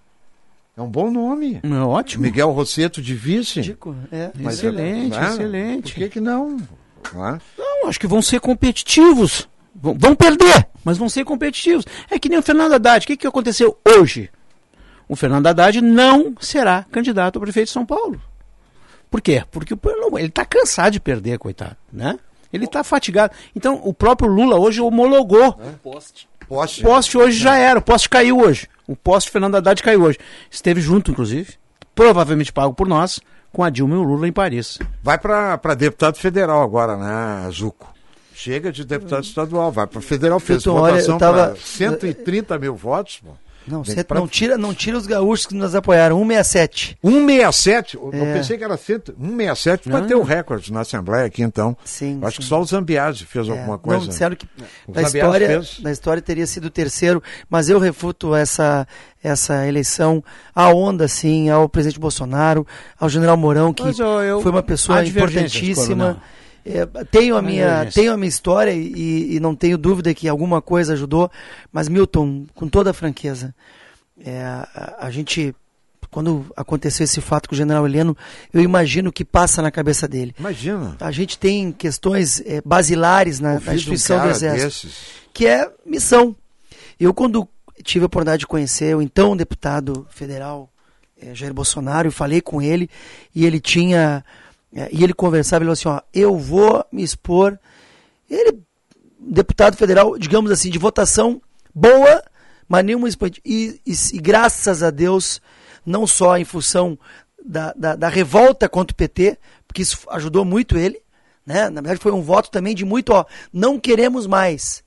É um bom nome. É ótimo. Miguel Rosseto de vice. Dico, é. Mas excelente, é, excelente. Por que que não? Não, é? não, acho que vão ser competitivos. Vão perder, mas vão ser competitivos. É que nem o Fernando Haddad. O que, que aconteceu hoje? O Fernando Haddad não será candidato a prefeito de São Paulo. Por quê? Porque ele está cansado de perder, coitado. Né? Ele está fatigado. Então, o próprio Lula hoje homologou. É. Poste. Poste. O poste hoje é. já era. O poste caiu hoje. O poste Fernando Haddad caiu hoje. Esteve junto, inclusive, provavelmente pago por nós, com a Dilma e o Lula em Paris. Vai para deputado federal agora, né, Zuco? Chega de deputado estadual, vai para o federal, fez então, votação tava... para cento e trinta mil votos. Pô. Não, cento, pra... não, tira, não tira os gaúchos que nos apoiaram, cento e sessenta e sete. cento e sessenta e sete? Eu é. pensei que era cento, cento e sessenta e sete, bateu o recorde na Assembleia aqui então. Sim, Acho sim. que só o Zambiase fez é. alguma coisa. Não, disseram que da história, da história teria sido o terceiro, mas eu refuto essa, essa eleição à onda, sim, ao presidente Bolsonaro, ao general Mourão, que eu, eu... foi uma pessoa importantíssima. É, tenho, a minha, tenho a minha história e, e não tenho dúvida que alguma coisa ajudou, mas Milton, com toda a franqueza, é, a, a gente, quando aconteceu esse fato com o general Heleno, eu imagino o que passa na cabeça dele. Imagina. A gente tem questões é, basilares na, na instituição um do Exército, desses. que é missão. Eu, quando tive a oportunidade de conhecer o então deputado federal é, Jair Bolsonaro, eu falei com ele e ele tinha... É, e ele conversava, ele falou assim, ó, eu vou me expor. Ele deputado federal, digamos assim, de votação boa, mas nenhuma expoente. E, e, e graças a Deus, não só em função da, da, da revolta contra o P T, porque isso ajudou muito ele, né? Na verdade foi um voto também de muito, ó, não queremos mais.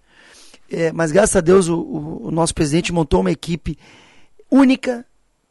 É, mas graças a Deus o, o, o nosso presidente montou uma equipe única,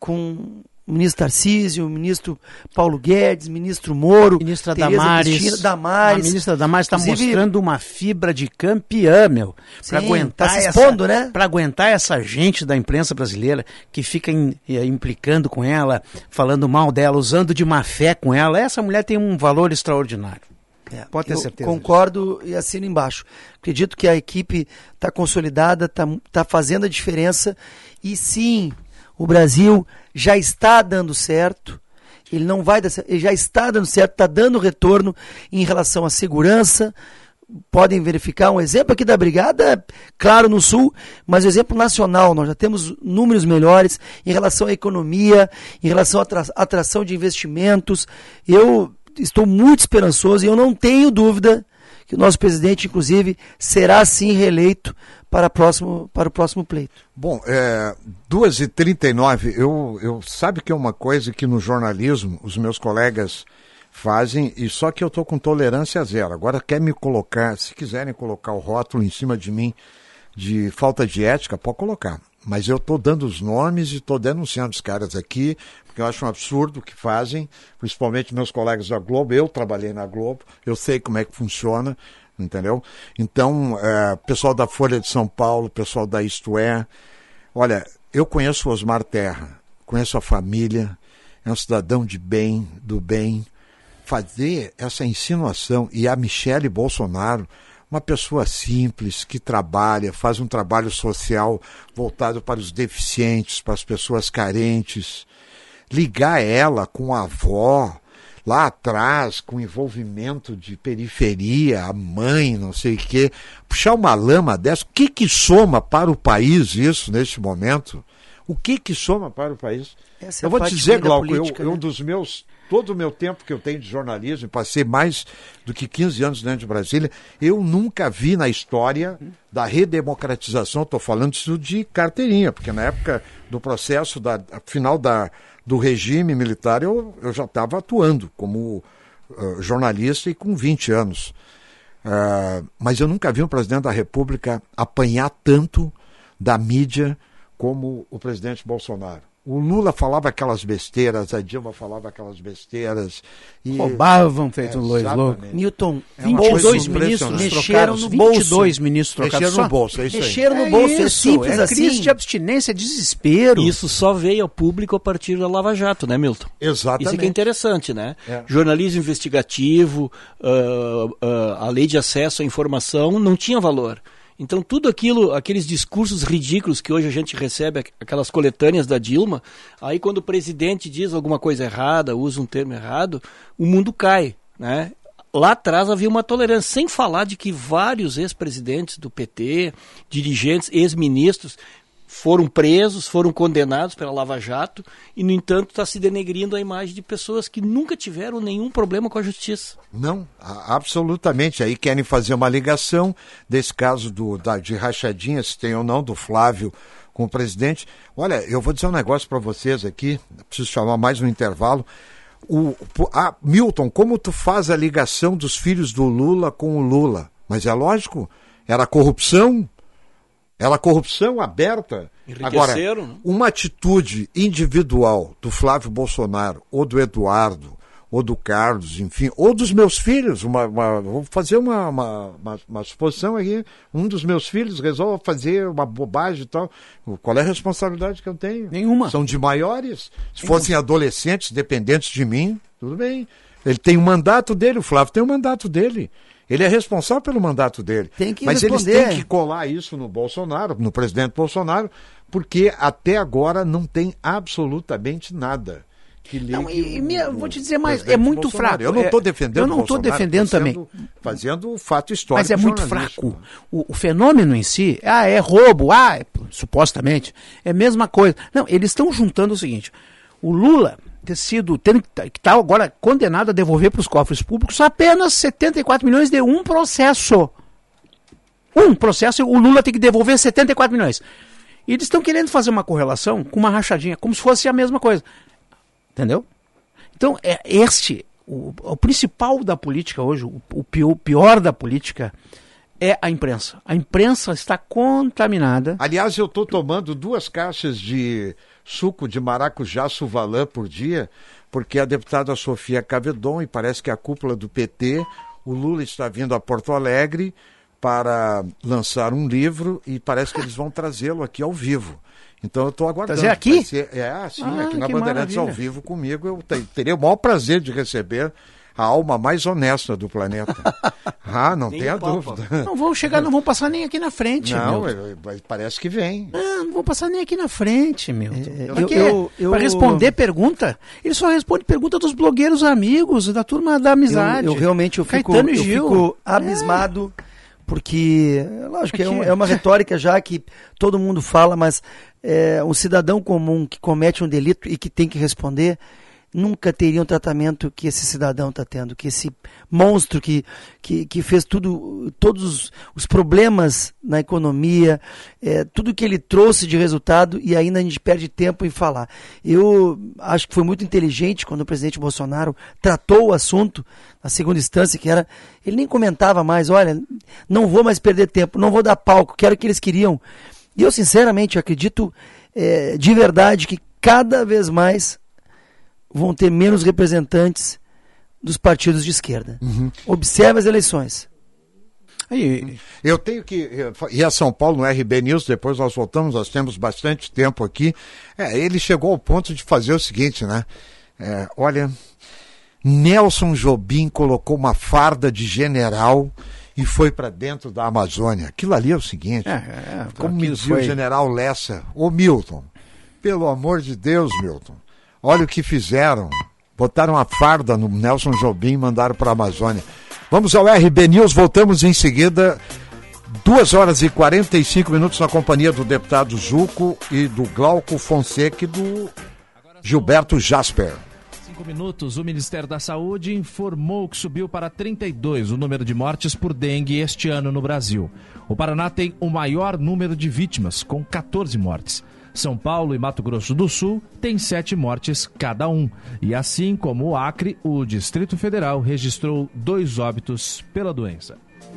com o ministro Tarcísio, o ministro Paulo Guedes, o ministro Moro, ministra Tereza Damares, Cristina, Damares. A ministra Damares está Inclusive- mostrando uma fibra de campeã, meu, para Sim, aguentar tá se essa, expondo, né? para aguentar essa gente da imprensa brasileira que fica im- eh, implicando com ela, falando mal dela, usando de má fé com ela. Essa mulher tem um valor extraordinário. É, Pode ter eu certeza concordo e assino embaixo. Acredito que a equipe está consolidada, está tá fazendo a diferença. E sim, o Brasil já está dando certo. Ele não vai dar certo, ele já está dando certo, está dando retorno em relação à segurança. Podem verificar um exemplo aqui da Brigada, claro, no Sul, mas o exemplo nacional. Nós já temos números melhores em relação à economia, em relação à atra- atração de investimentos. Eu estou muito esperançoso e eu não tenho dúvida que o nosso presidente, inclusive, será sim reeleito para, próximo, para o próximo pleito. Bom, é, duas e trinta e nove, eu, eu sabe que é uma coisa que no jornalismo os meus colegas fazem, e só que eu estou com tolerância zero. Agora quer me colocar, se quiserem colocar o rótulo em cima de mim de falta de ética, pode colocar. Mas eu estou dando os nomes e estou denunciando os caras aqui, porque eu acho um absurdo o que fazem, principalmente meus colegas da Globo. Eu trabalhei na Globo, eu sei como é que funciona, entendeu? Então, é, pessoal da Folha de São Paulo, pessoal da Isto É, olha, eu conheço o Osmar Terra, conheço a família, é um cidadão de bem, do bem. Fazer essa insinuação, e a Michele Bolsonaro, uma pessoa simples, que trabalha, faz um trabalho social voltado para os deficientes, para as pessoas carentes, ligar ela com a avó, lá atrás, com envolvimento de periferia, a mãe, não sei o quê, puxar uma lama dessa, o que que soma para o país isso, neste momento? O que que soma para o país? Essa é eu vou a te dizer, parte Glauco, eu, política, eu né? um dos meus, todo o meu tempo que eu tenho de jornalismo, passei mais do que quinze anos dentro de Brasília, eu nunca vi na história da redemocratização, estou falando isso de carteirinha, porque na época do processo, da final da, do regime militar, eu, eu já estava atuando como uh, jornalista e com vinte anos. Uh, mas eu nunca vi um presidente da República apanhar tanto da mídia como o presidente Bolsonaro. O Lula falava aquelas besteiras, a Dilma falava aquelas besteiras. E... roubavam feito um Lois Exatamente. louco. Newton, É uma vinte e coisa dois ministros impressionante. mexeram trocados, no bolso. vinte e dois ministros trocados Mexeram só. no bolso, é isso aí. Mexeram no bolso, é, isso, simples é assim. crise de abstinência, desespero. Isso só veio ao público a partir da Lava Jato, né, Milton? Exatamente. Isso que é interessante, né? É. Jornalismo investigativo, uh, uh, a lei de acesso à informação não tinha valor. Então tudo aquilo, aqueles discursos ridículos que hoje a gente recebe, aquelas coletâneas da Dilma, aí quando o presidente diz alguma coisa errada, usa um termo errado, o mundo cai, né? Lá atrás havia uma tolerância, sem falar de que vários ex-presidentes do P T, dirigentes, ex-ministros, foram presos, foram condenados pela Lava Jato e, no entanto, está se denegrindo a imagem de pessoas que nunca tiveram nenhum problema com a justiça. Não, a- absolutamente. Aí querem fazer uma ligação desse caso do, da, de rachadinha, se tem ou não, do Flávio com o presidente. Olha, eu vou dizer um negócio para vocês aqui, preciso chamar mais um intervalo. O, a, Milton, como tu faz a ligação dos filhos do Lula com o Lula? Mas é lógico, era corrupção. Era corrupção aberta. Agora, Enriqueceram, né? uma atitude individual do Flávio Bolsonaro, ou do Eduardo, ou do Carlos, enfim, ou dos meus filhos, uma, uma- vou fazer uma, uma, uma, uma suposição aqui, um dos meus filhos resolve fazer uma bobagem e tal, qual é a responsabilidade que eu tenho? Nenhuma. São de maiores. Se fossem adolescentes dependentes de mim, tudo bem. Ele tem o mandato dele, o Flávio tem o mandato dele. Ele é responsável pelo mandato dele. Tem que Mas eles responder. têm que colar isso no Bolsonaro, no presidente Bolsonaro, porque até agora não tem absolutamente nada que ligue Não, e- e o- minha- o vou te dizer mais, presidente é muito Bolsonaro. fraco. Eu não estou É, defendendo eu não o estou Bolsonaro, defendendo tô também. sendo- Fazendo o fato histórico. Mas é muito jornalístico. fraco. O, o fenômeno em si, ah, é roubo, ah, é- supostamente, é a mesma coisa. Não, eles estão juntando o seguinte, o Lula ter sido, tendo, que está agora condenado a devolver para os cofres públicos apenas setenta e quatro milhões de um processo. Um processo, o Lula tem que devolver setenta e quatro milhões. E eles estão querendo fazer uma correlação com uma rachadinha, como se fosse a mesma coisa. Entendeu? Então, é este, o, o principal da política hoje, o, o pior, pior da política é a imprensa. A imprensa está contaminada. Aliás, eu estou tomando duas caixas de suco de maracujá Suvalã por dia, porque a deputada Sofia Cavedon, e parece que a cúpula do P T, o Lula está vindo a Porto Alegre para lançar um livro e parece que eles vão trazê-lo aqui ao vivo. Então eu estou aguardando. Trazer aqui? Ser, é, sim, ah, aqui na Bandeirantes ao vivo comigo. Eu te, teria o maior prazer de receber a alma mais honesta do planeta. Ah, não tenha dúvida. Não vão chegar, não vão passar nem aqui na frente, não, meu. Parece que vem. Não, não vão passar nem aqui na frente, meu. É, Para responder pergunta, ele só responde pergunta dos blogueiros amigos, da turma da amizade. Eu, eu realmente eu fico, eu fico abismado, é. porque, lógico, que é, um, é uma retórica já que todo mundo fala, mas é, um cidadão comum que comete um delito e que tem que responder nunca teria um tratamento que esse cidadão está tendo, que esse monstro que, que, que fez tudo, todos os, os problemas na economia, é, tudo que ele trouxe de resultado, e ainda a gente perde tempo em falar. Eu acho que foi muito inteligente quando o presidente Bolsonaro tratou o assunto na segunda instância, que era, ele nem comentava mais, olha, não vou mais perder tempo, não vou dar palco, quero o que eles queriam. E eu sinceramente acredito é, de verdade que cada vez mais vão ter menos representantes dos partidos de esquerda. Uhum. Observe as eleições. Aí, eu tenho que ir a São Paulo no R B News, depois nós voltamos, nós temos bastante tempo aqui. É, ele chegou ao ponto de fazer o seguinte, né? É, olha, Nelson Jobim colocou uma farda de general e foi para dentro da Amazônia. Aquilo ali é o seguinte, é, é, como me dizia foi... o general Lessa, ô Milton, pelo amor de Deus, Milton, olha o que fizeram. Botaram a farda no Nelson Jobim e mandaram para a Amazônia. Vamos ao R B News, voltamos em seguida. duas horas e quarenta e cinco minutos na companhia do deputado Zuco e do Glauco Fonseca e do Gilberto Jasper. Cinco minutos, o Ministério da Saúde informou que subiu para trinta e dois o número de mortes por dengue este ano no Brasil. O Paraná tem o maior número de vítimas, com catorze mortes. São Paulo e Mato Grosso do Sul têm sete mortes cada um. E assim como o Acre, o Distrito Federal registrou dois óbitos pela doença.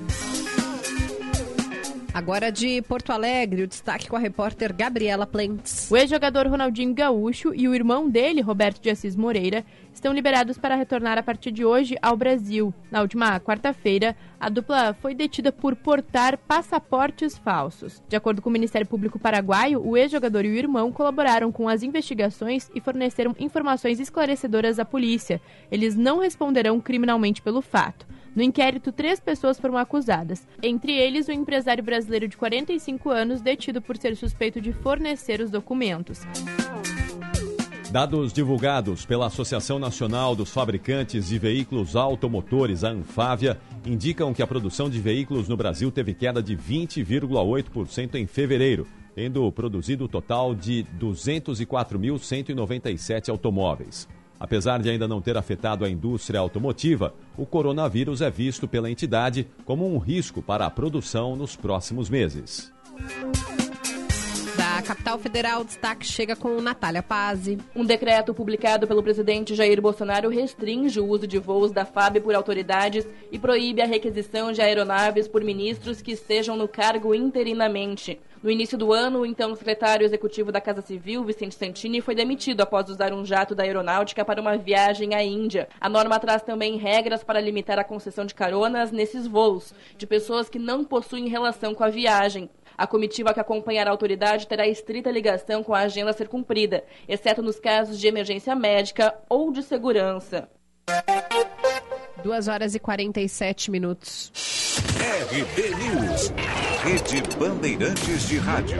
Agora de Porto Alegre, o destaque com a repórter Gabriela Plentes. O ex-jogador Ronaldinho Gaúcho e o irmão dele, Roberto de Assis Moreira, estão liberados para retornar a partir de hoje ao Brasil. Na última quarta-feira, a dupla foi detida por portar passaportes falsos. De acordo com o Ministério Público Paraguaio, o ex-jogador e o irmão colaboraram com as investigações e forneceram informações esclarecedoras à polícia. Eles não responderão criminalmente pelo fato. No inquérito, três pessoas foram acusadas, entre eles o empresário brasileiro de quarenta e cinco anos detido por ser suspeito de fornecer os documentos. Dados divulgados pela Associação Nacional dos Fabricantes de Veículos Automotores, a Anfávia, indicam que a produção de veículos no Brasil teve queda de vinte vírgula oito por cento em fevereiro, tendo produzido um total de duzentos e quatro mil cento e noventa e sete automóveis. Apesar de ainda não ter afetado a indústria automotiva, o coronavírus é visto pela entidade como um risco para a produção nos próximos meses. Da capital federal, o destaque chega com Natália Pazzi. Um decreto publicado pelo presidente Jair Bolsonaro restringe o uso de voos da F A B por autoridades e proíbe a requisição de aeronaves por ministros que estejam no cargo interinamente. No início do ano, o então secretário executivo da Casa Civil, Vicente Santini, foi demitido após usar um jato da aeronáutica para uma viagem à Índia. A norma traz também regras para limitar a concessão de caronas nesses voos, de pessoas que não possuem relação com a viagem. A comitiva que acompanhará a autoridade terá estrita ligação com a agenda a ser cumprida, exceto nos casos de emergência médica ou de segurança. duas horas e quarenta e sete minutos. R B News, Rede Bandeirantes de Rádio.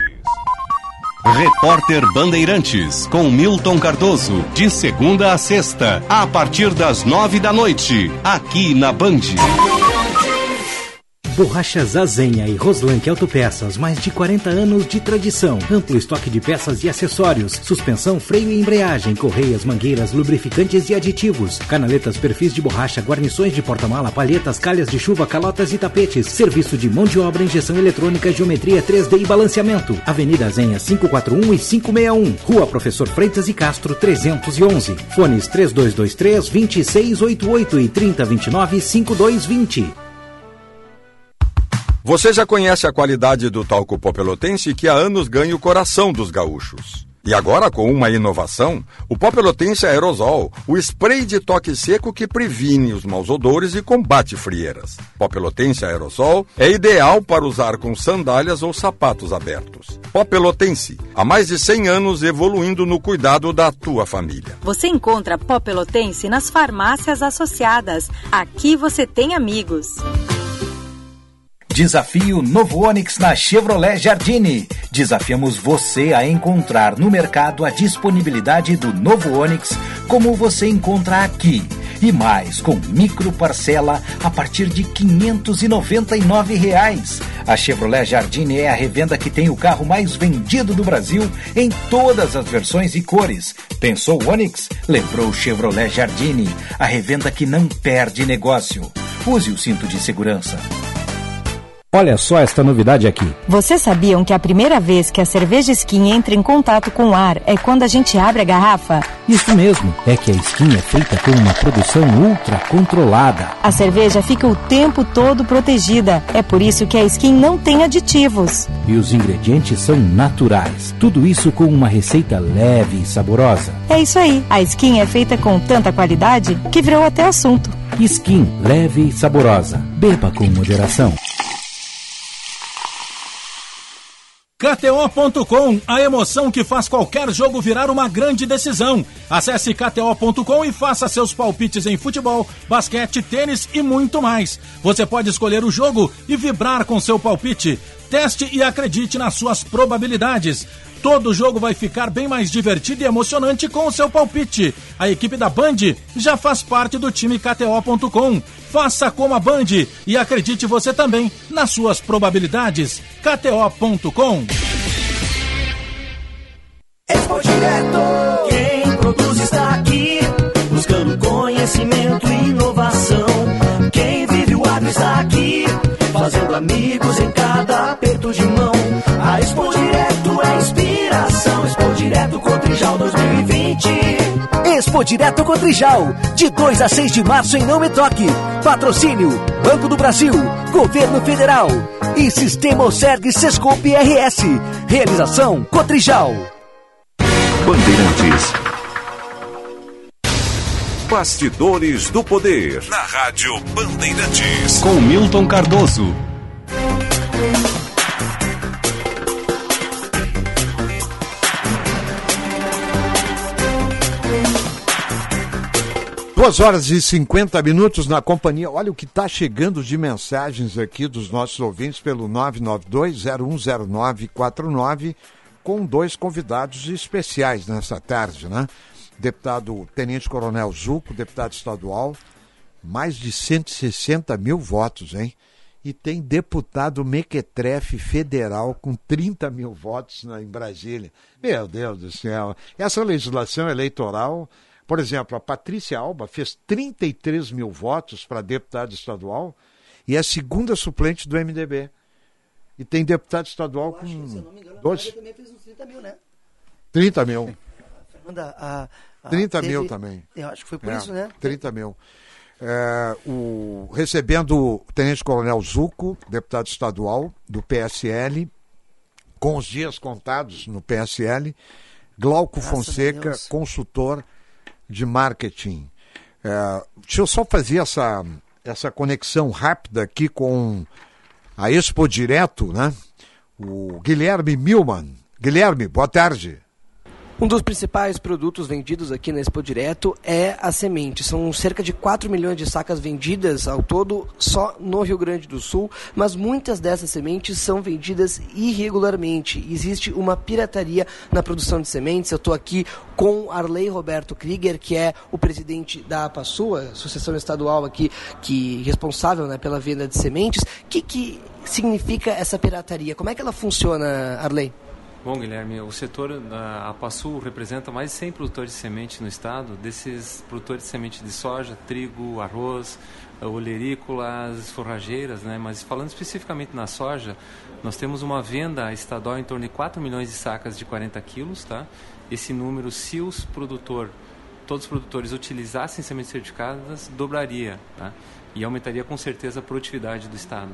Repórter Bandeirantes, com Milton Cardoso, de segunda a sexta, a partir das nove da noite, aqui na Band. Borrachas Azenha e Roslank Autopeças, mais de quarenta anos de tradição. Amplo estoque de peças e acessórios, suspensão, freio e embreagem, correias, mangueiras, lubrificantes e aditivos, canaletas, perfis de borracha, guarnições de porta-mala, palhetas, calhas de chuva, calotas e tapetes, serviço de mão de obra, injeção eletrônica, geometria três D e balanceamento. Avenida Azenha quinhentos e quarenta e um e quinhentos e sessenta e um, Rua Professor Freitas e Castro trezentos e onze. Fones três dois dois três, dois seis oito oito e trinta, vinte e nove, cinquenta e dois vinte. Você já conhece a qualidade do talco pó pelotense que há anos ganha o coração dos gaúchos. E agora, com uma inovação, o pó pelotense aerosol, o spray de toque seco que previne os maus odores e combate frieiras. Pó pelotense aerosol é ideal para usar com sandálias ou sapatos abertos. Pó pelotense, há mais de cem anos evoluindo no cuidado da tua família. Você encontra pó pelotense nas farmácias associadas. Aqui você tem amigos. Desafio Novo Onix na Chevrolet Jardine. Desafiamos você a encontrar no mercado a disponibilidade do Novo Onix como você encontra aqui. E mais, com micro parcela a partir de quinhentos e noventa e nove reais. A Chevrolet Jardine é a revenda que tem o carro mais vendido do Brasil em todas as versões e cores. Pensou Onix? Lembrou Chevrolet Jardine, a revenda que não perde negócio. Use o cinto de segurança. Olha só esta novidade aqui. Vocês sabiam que a primeira vez que a cerveja Skin entra em contato com o ar é quando a gente abre a garrafa? Isso mesmo, é que a Skin é feita com uma produção ultra controlada. A cerveja fica o tempo todo protegida. É por isso que a Skin não tem aditivos. E os ingredientes são naturais. Tudo isso com uma receita leve e saborosa. É isso aí. A Skin é feita com tanta qualidade que virou até assunto. Skin, leve e saborosa. Beba com moderação. K T O ponto com, a emoção que faz qualquer jogo virar uma grande decisão. Acesse K T O ponto com e faça seus palpites em futebol, basquete, tênis e muito mais. Você pode escolher o jogo e vibrar com seu palpite. Teste e acredite nas suas probabilidades. Todo jogo vai ficar bem mais divertido e emocionante com o seu palpite. A equipe da Band já faz parte do time K T O ponto com. Faça como a Band e acredite você também nas suas probabilidades. K T O ponto com. Expo Direto, quem produz está aqui, buscando conhecimento e inovação. Quem vive o agro está aqui, fazendo amigos em cada aperto de mão. A Expo Direto é inspiração. Expo Direto Cotrijal dois mil e vinte. Expo Direto Cotrijal, de dois a seis de março em Não Me Toque. Patrocínio Banco do Brasil, Governo Federal e Sistema Oserg Sescope R S. Realização Cotrijal. Bandeirantes. Bastidores do Poder. Na Rádio Bandeirantes. Com Milton Cardoso. Duas horas e cinquenta minutos na companhia. Olha o que está chegando de mensagens aqui dos nossos ouvintes pelo nove nove dois, zero um zero nove quatro nove, com dois convidados especiais nessa tarde, né? Deputado Tenente Coronel Zuco, deputado estadual, mais de cento e sessenta mil votos, hein? E tem deputado mequetrefe federal com trinta mil votos na, em Brasília. Meu Deus do céu. Essa legislação eleitoral, por exemplo, a Patrícia Alba fez trinta e três mil votos para deputado estadual e é a segunda suplente do M D B. E tem deputado estadual com que, se eu não me engano, a dois... também fez uns trinta mil, né? trinta mil. Fernanda, a, a trinta teve... mil também. Eu acho que foi por é, isso, né? trinta mil. É, o, recebendo o Tenente Coronel Zuco, deputado estadual do P S L, com os dias contados no P S L, Glauco Graças Fonseca, consultor de marketing. É, deixa eu só fazer essa, essa conexão rápida aqui com a Expo Direto, né? O Guilherme Milman. Guilherme, boa tarde. Um dos principais produtos vendidos aqui na Expo Direto é a semente. São cerca de quatro milhões de sacas vendidas ao todo só no Rio Grande do Sul, mas muitas dessas sementes são vendidas irregularmente. Existe uma pirataria na produção de sementes. Eu estou aqui com Arley Roberto Krieger, que é o presidente da APASU, a Associação Estadual aqui, que responsável, né, pela venda de sementes. O que, que significa essa pirataria? Como é que ela funciona, Arley? Bom, Guilherme, o setor da APASU representa mais de cem produtores de semente no estado. Desses produtores de semente de soja, trigo, arroz, olerícolas, forrageiras, né? Mas falando especificamente na soja, nós temos uma venda estadual em torno de quatro milhões de sacas de quarenta quilos, tá? Esse número, se os produtor, todos os produtores utilizassem sementes certificadas, dobraria, tá? E aumentaria com certeza a produtividade do estado.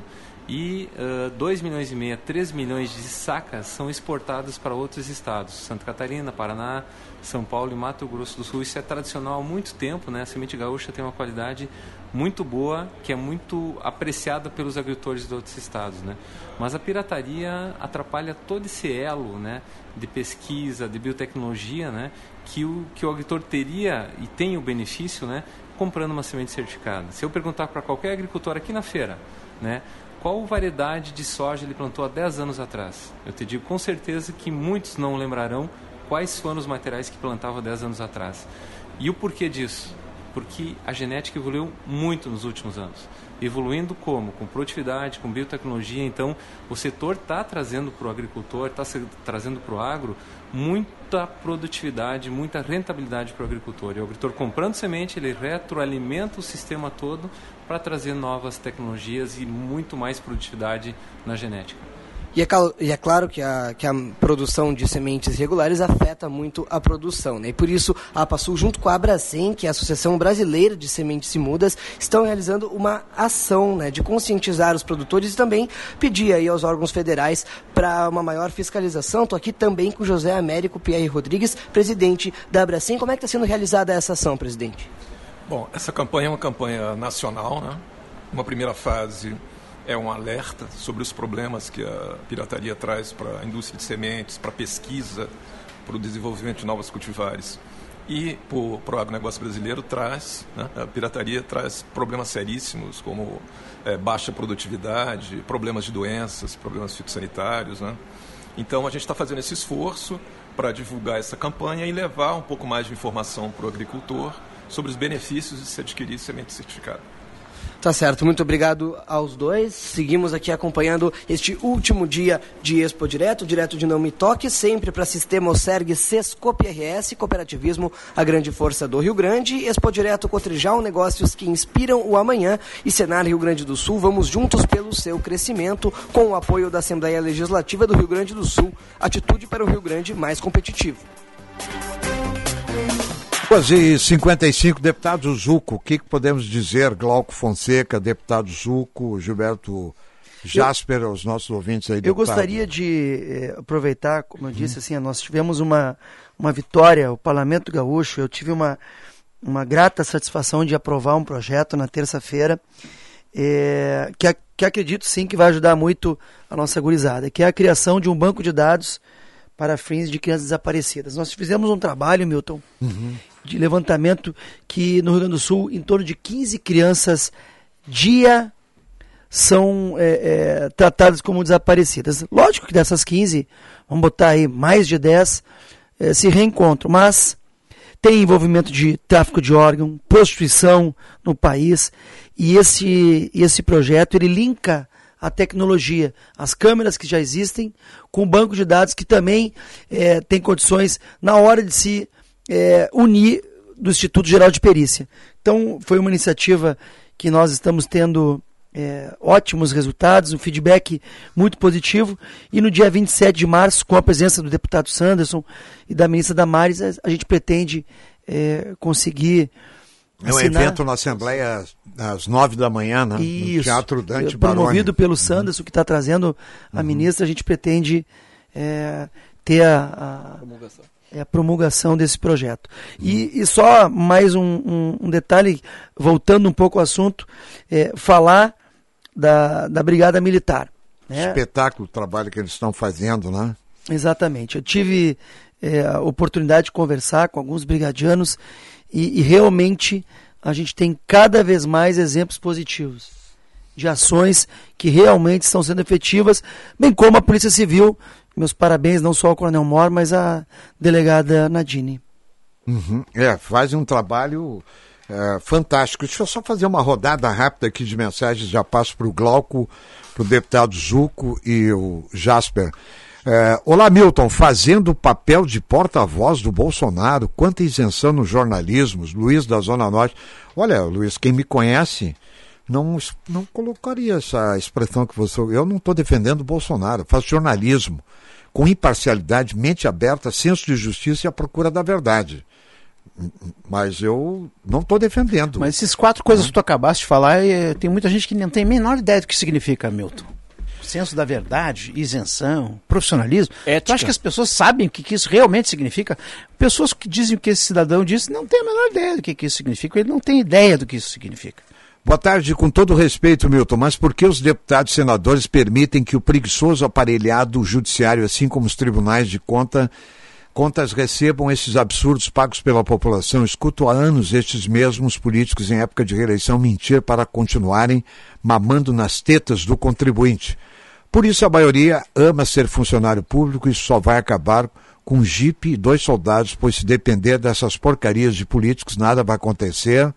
E uh, dois milhões e meio, três milhões de sacas são exportadas para outros estados, Santa Catarina, Paraná, São Paulo e Mato Grosso do Sul. Isso é tradicional há muito tempo, né? A semente gaúcha tem uma qualidade muito boa, que é muito apreciada pelos agricultores de outros estados, né? Mas a pirataria atrapalha todo esse elo, né, de pesquisa, de biotecnologia, né, que o, que o agricultor teria e tem o benefício, né, comprando uma semente certificada. Se eu perguntar para qualquer agricultor aqui na feira, né, qual variedade de soja ele plantou há dez anos atrás, eu te digo com certeza que muitos não lembrarão quais foram os materiais que plantavam há dez anos atrás. E o porquê disso? Porque a genética evoluiu muito nos últimos anos. Evoluindo como? Com produtividade, com biotecnologia. Então, o setor está trazendo para o agricultor, está trazendo para o agro muita produtividade, muita rentabilidade para o agricultor. E o agricultor comprando semente, ele retroalimenta o sistema todo para trazer novas tecnologias e muito mais produtividade na genética. E é, e é claro que a, que a produção de sementes regulares afeta muito a produção, né? E por isso a APASU, junto com a Abracem, que é a Associação Brasileira de Sementes e Mudas, estão realizando uma ação, né, de conscientizar os produtores e também pedir aí aos órgãos federais para uma maior fiscalização. Estou aqui também com José Américo Pierre Rodrigues, presidente da Abracem. Como é que está sendo realizada essa ação, presidente? Bom, essa campanha é uma campanha nacional, né? Uma primeira fase é um alerta sobre os problemas que a pirataria traz para a indústria de sementes, para a pesquisa, para o desenvolvimento de novas cultivares. E para o agronegócio brasileiro traz, né, a pirataria traz problemas seríssimos, como é, baixa produtividade, problemas de doenças, problemas fitossanitários, né? Então a gente está fazendo esse esforço para divulgar essa campanha e levar um pouco mais de informação para o agricultor sobre os benefícios de se adquirir semente certificada. Tá certo, muito obrigado aos dois. Seguimos aqui acompanhando este último dia de Expo Direto, direto de Não Me Toque, sempre para Sistema Oserg, Sescope R S, Cooperativismo, a grande força do Rio Grande. Expo Direto Cotrijal, negócios que inspiram o amanhã. E Senar Rio Grande do Sul, vamos juntos pelo seu crescimento, com o apoio da Assembleia Legislativa do Rio Grande do Sul. Atitude para o Rio Grande mais competitivo. duas e cinquenta e cinco, deputado Zuco, o que, que podemos dizer? Glauco Fonseca, deputado Zuco, Gilberto Jasper, eu, os nossos ouvintes aí. Eu deputado. gostaria de eh, aproveitar, como eu disse, hum. assim, nós tivemos uma, uma vitória, o Parlamento Gaúcho, eu tive uma, uma grata satisfação de aprovar um projeto na terça-feira, eh, que, que acredito sim que vai ajudar muito a nossa gurizada, que é a criação de um banco de dados para fins de crianças desaparecidas. Nós fizemos um trabalho, Milton, uhum. de levantamento que no Rio Grande do Sul, em torno de quinze crianças dia são é, é, tratadas como desaparecidas. Lógico que dessas quinze, vamos botar aí mais de dez, é, se reencontram, mas tem envolvimento de tráfico de órgão, prostituição no país, e esse, esse projeto ele linka a tecnologia, as câmeras que já existem, com o banco de dados que também é, tem condições na hora de se é, unir do Instituto Geral de Perícia. Então, foi uma iniciativa que nós estamos tendo é, ótimos resultados, um feedback muito positivo, e no dia vinte e sete de março, com a presença do deputado Sanderson e da ministra Damares, a gente pretende é, conseguir É um evento na Assembleia às nove da manhã, né? Isso. No Teatro Dante Baroni. Promovido pelo Sanderson, que está trazendo a uhum. ministra, a gente pretende é, ter a, a, promulgação. É, a promulgação desse projeto. Uhum. E, e só mais um, um, um detalhe, voltando um pouco ao assunto, é, falar da, da Brigada Militar. Né? Espetáculo o trabalho que eles estão fazendo, né? Exatamente. Eu tive é, a oportunidade de conversar com alguns brigadianos e, e realmente a gente tem cada vez mais exemplos positivos de ações que realmente estão sendo efetivas, bem como a Polícia Civil. Meus parabéns não só ao Coronel Mor, mas à delegada Nadine. Uhum. É, faz um trabalho é, fantástico. Deixa eu só fazer uma rodada rápida aqui de mensagens, já passo para o Glauco, para o deputado Zuco e o Jasper. É, olá, Milton, fazendo o papel de porta-voz do Bolsonaro, quanta isenção no jornalismo, Luiz da Zona Norte. Olha, Luiz, quem me conhece não, não colocaria essa expressão que você... Eu não estou defendendo o Bolsonaro, faço jornalismo com imparcialidade, mente aberta, senso de justiça e a procura da verdade. Mas eu não estou defendendo. Mas esses quatro coisas que tu acabaste de falar, é, tem muita gente que não tem a menor ideia do que significa, Milton. Senso da verdade, isenção, profissionalismo. Ética. Tu acha que as pessoas sabem o que, que isso realmente significa? Pessoas que dizem o que esse cidadão disse não têm a menor ideia do que, que isso significa. Ele não tem ideia do que isso significa. Boa tarde, com todo respeito, Milton, mas por que os deputados e senadores permitem que o preguiçoso aparelhado judiciário, assim como os tribunais de conta, contas, recebam esses absurdos pagos pela população? Escuto há anos estes mesmos políticos em época de reeleição mentir para continuarem mamando nas tetas do contribuinte. Por isso a maioria ama ser funcionário público e isso só vai acabar com um jipe e dois soldados, pois se depender dessas porcarias de políticos nada vai acontecer.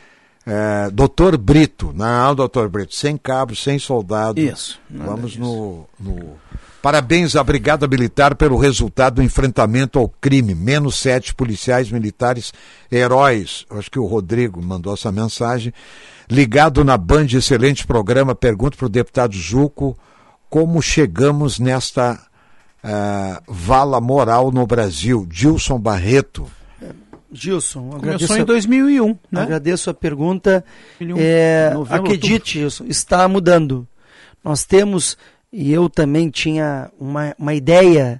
É, doutor Brito, não, doutor Brito, sem cabos, sem soldado. Isso. Vamos no, no... Parabéns à Brigada Militar pelo resultado do enfrentamento ao crime. Menos sete policiais militares heróis. Acho que o Rodrigo mandou essa mensagem. Ligado na Band, excelente programa. Pergunto para o deputado Zuco como chegamos nesta uh, vala moral no Brasil. Gilson Barreto. Gilson, começou em dois mil e um, né? Agradeço a pergunta. É, acredite, Gilson, está mudando. Nós temos, e eu também tinha uma, uma ideia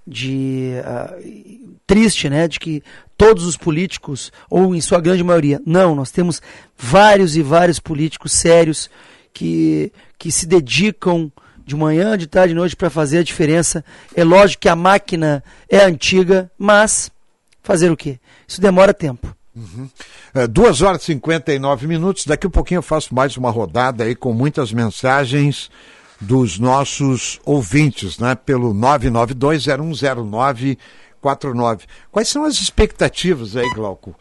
de uh, triste, né, de que todos os políticos, ou em sua grande maioria, não, nós temos vários e vários políticos sérios que, que se dedicam de manhã, de tarde, de noite para fazer a diferença. É lógico que a máquina é antiga, mas fazer o quê? Isso demora tempo. Uhum. É, duas horas e cinquenta e nove minutos. Daqui a pouquinho eu faço mais uma rodada aí com muitas mensagens dos nossos ouvintes, né? Pelo nove nove dois zero um zero nove quatro nove. Quais são as expectativas aí, Glauco?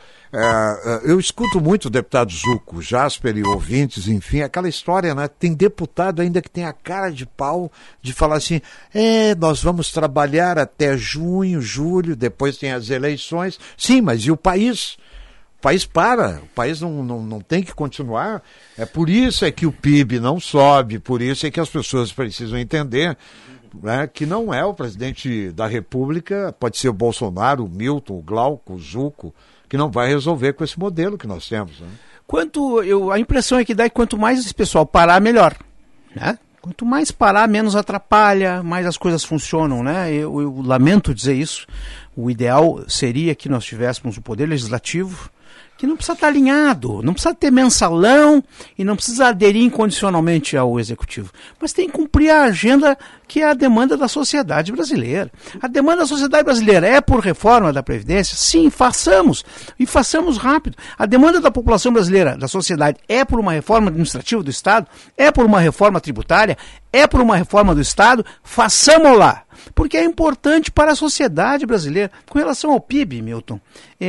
É, eu escuto muito o deputado Zuco, Jasper e ouvintes, enfim, aquela história, né? Tem deputado ainda que tem a cara de pau de falar assim, é, nós vamos trabalhar até junho, julho, depois tem as eleições. Sim, mas e o país? O país para, o país não, não, não tem que continuar. É por isso é que o P I B não sobe, por isso é que as pessoas precisam entender, né, que não é o presidente da República, pode ser o Bolsonaro, o Milton, o Glauco, o Zuco, que não vai resolver com esse modelo que nós temos. Né? Quanto, eu, a impressão é que dá que quanto mais esse pessoal parar, melhor. Né? Quanto mais parar, menos atrapalha, mais as coisas funcionam. Né? Eu, eu lamento dizer isso. O ideal seria que nós tivéssemos o poder legislativo que não precisa estar alinhado, não precisa ter mensalão e não precisa aderir incondicionalmente ao executivo, mas tem que cumprir a agenda que é a demanda da sociedade brasileira. A demanda da sociedade brasileira é por reforma da Previdência? Sim, façamos, e façamos rápido. A demanda da população brasileira, da sociedade, é por uma reforma administrativa do Estado? É por uma reforma tributária? É por uma reforma do Estado? Façamos lá, porque é importante para a sociedade brasileira. Com relação ao P I B, Milton,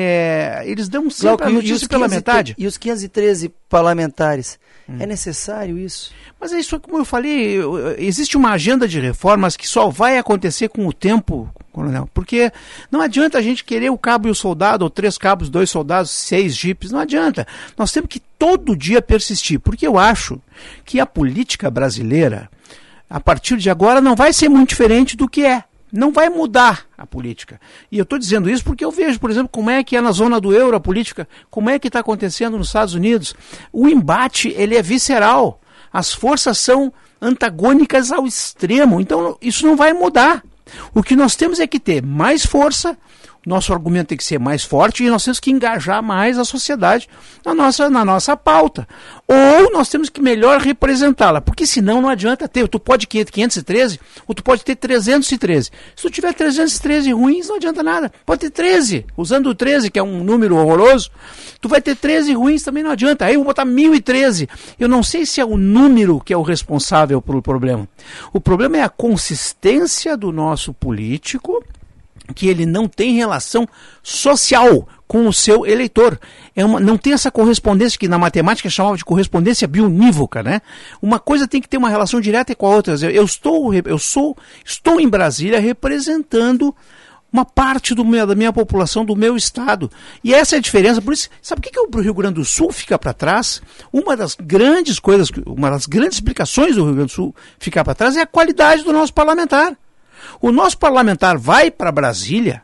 é, eles dão sempre a notícia pela metade. E os quinhentos e treze parlamentares, hum. é necessário isso? Mas é isso, como eu falei, existe uma agenda de reformas que só vai acontecer com o tempo, coronel, porque não adianta a gente querer o cabo e o soldado, ou três cabos, dois soldados, seis jipes, não adianta. Nós temos que todo dia persistir, porque eu acho que a política brasileira, a partir de agora, não vai ser muito diferente do que é. Não vai mudar a política. E eu estou dizendo isso porque eu vejo, por exemplo, como é que é na zona do euro a política, como é que está acontecendo nos Estados Unidos. O embate, ele é visceral. As forças são antagônicas ao extremo. Então, isso não vai mudar. O que nós temos é que ter mais força, Nosso argumento tem que ser mais forte e nós temos que engajar mais a sociedade na nossa, na nossa pauta. Ou nós temos que melhor representá-la, porque senão não adianta ter. Tu pode ter quinhentos e treze, ou tu pode ter trezentos e treze. Se tu tiver trezentos e treze ruins, não adianta nada. Pode ter treze, usando o treze, que é um número horroroso, tu vai ter treze ruins, também não adianta. Aí eu vou botar mil e treze. Eu não sei se é o número que é o responsável pelo problema. O problema é a consistência do nosso político, que ele não tem relação social com o seu eleitor. É uma, não tem essa correspondência que na matemática chamava de correspondência bionívoca, né? Uma coisa tem que ter uma relação direta com a outra. Eu, eu, estou, eu sou, estou em Brasília representando uma parte do meu, da minha população, do meu estado. E essa é a diferença. Por isso, sabe por que, que o Rio Grande do Sul fica para trás? Uma das grandes coisas, uma das grandes explicações do Rio Grande do Sul ficar para trás é a qualidade do nosso parlamentar. O nosso parlamentar vai para Brasília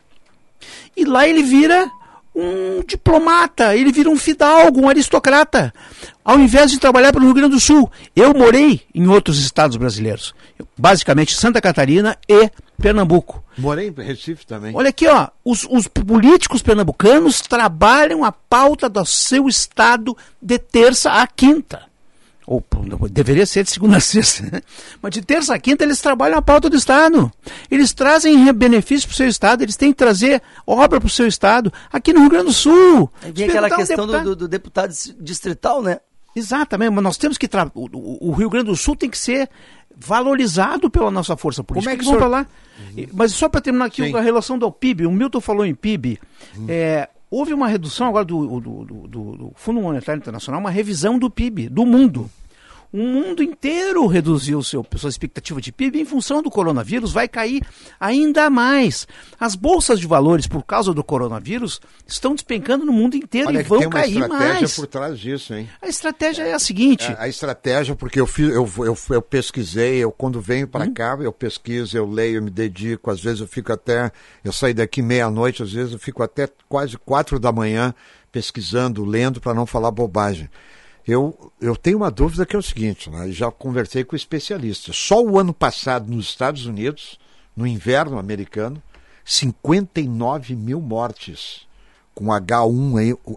e lá ele vira um diplomata, ele vira um fidalgo, um aristocrata, ao invés de trabalhar pelo Rio Grande do Sul. Eu morei em outros estados brasileiros, basicamente Santa Catarina e Pernambuco. Morei em Recife também. Olha aqui, ó, os, os políticos pernambucanos trabalham a pauta do seu estado de terça a quinta. Ou deveria ser de segunda a sexta, mas de terça a quinta eles trabalham a pauta do Estado. Eles trazem benefícios para o seu Estado, eles têm que trazer obra para o seu Estado. Aqui no Rio Grande do Sul. Aí vem aquela questão um deputado... do, do deputado distrital, né? Exatamente, mas nós temos que... Tra... O, o, o Rio Grande do Sul tem que ser valorizado pela nossa força política. Como é que vão para lá? Uhum. Mas só para terminar aqui, Sim. a relação do P I B, o Milton falou em P I B, uhum. é, houve uma redução agora do, do, do, do, do Fundo Monetário Internacional, uma revisão do P I B, do mundo. O mundo inteiro reduziu seu, sua expectativa de P I B em função do coronavírus, vai cair ainda mais. As bolsas de valores, por causa do coronavírus, estão despencando no mundo inteiro. Olha, e vão cair mais. Tem uma estratégia por trás disso, hein? A estratégia é a seguinte... A, a estratégia, porque eu, fiz, eu, eu, eu pesquisei, eu quando venho para hum. cá, eu pesquiso, eu leio, eu me dedico, às vezes eu fico até... Eu saio daqui meia-noite, às vezes eu fico até quase quatro da manhã pesquisando, lendo, para não falar bobagem. Eu, eu tenho uma dúvida que é o seguinte, né? Já conversei com especialistas. Só o ano passado, nos Estados Unidos, no inverno americano, cinquenta e nove mil mortes com H um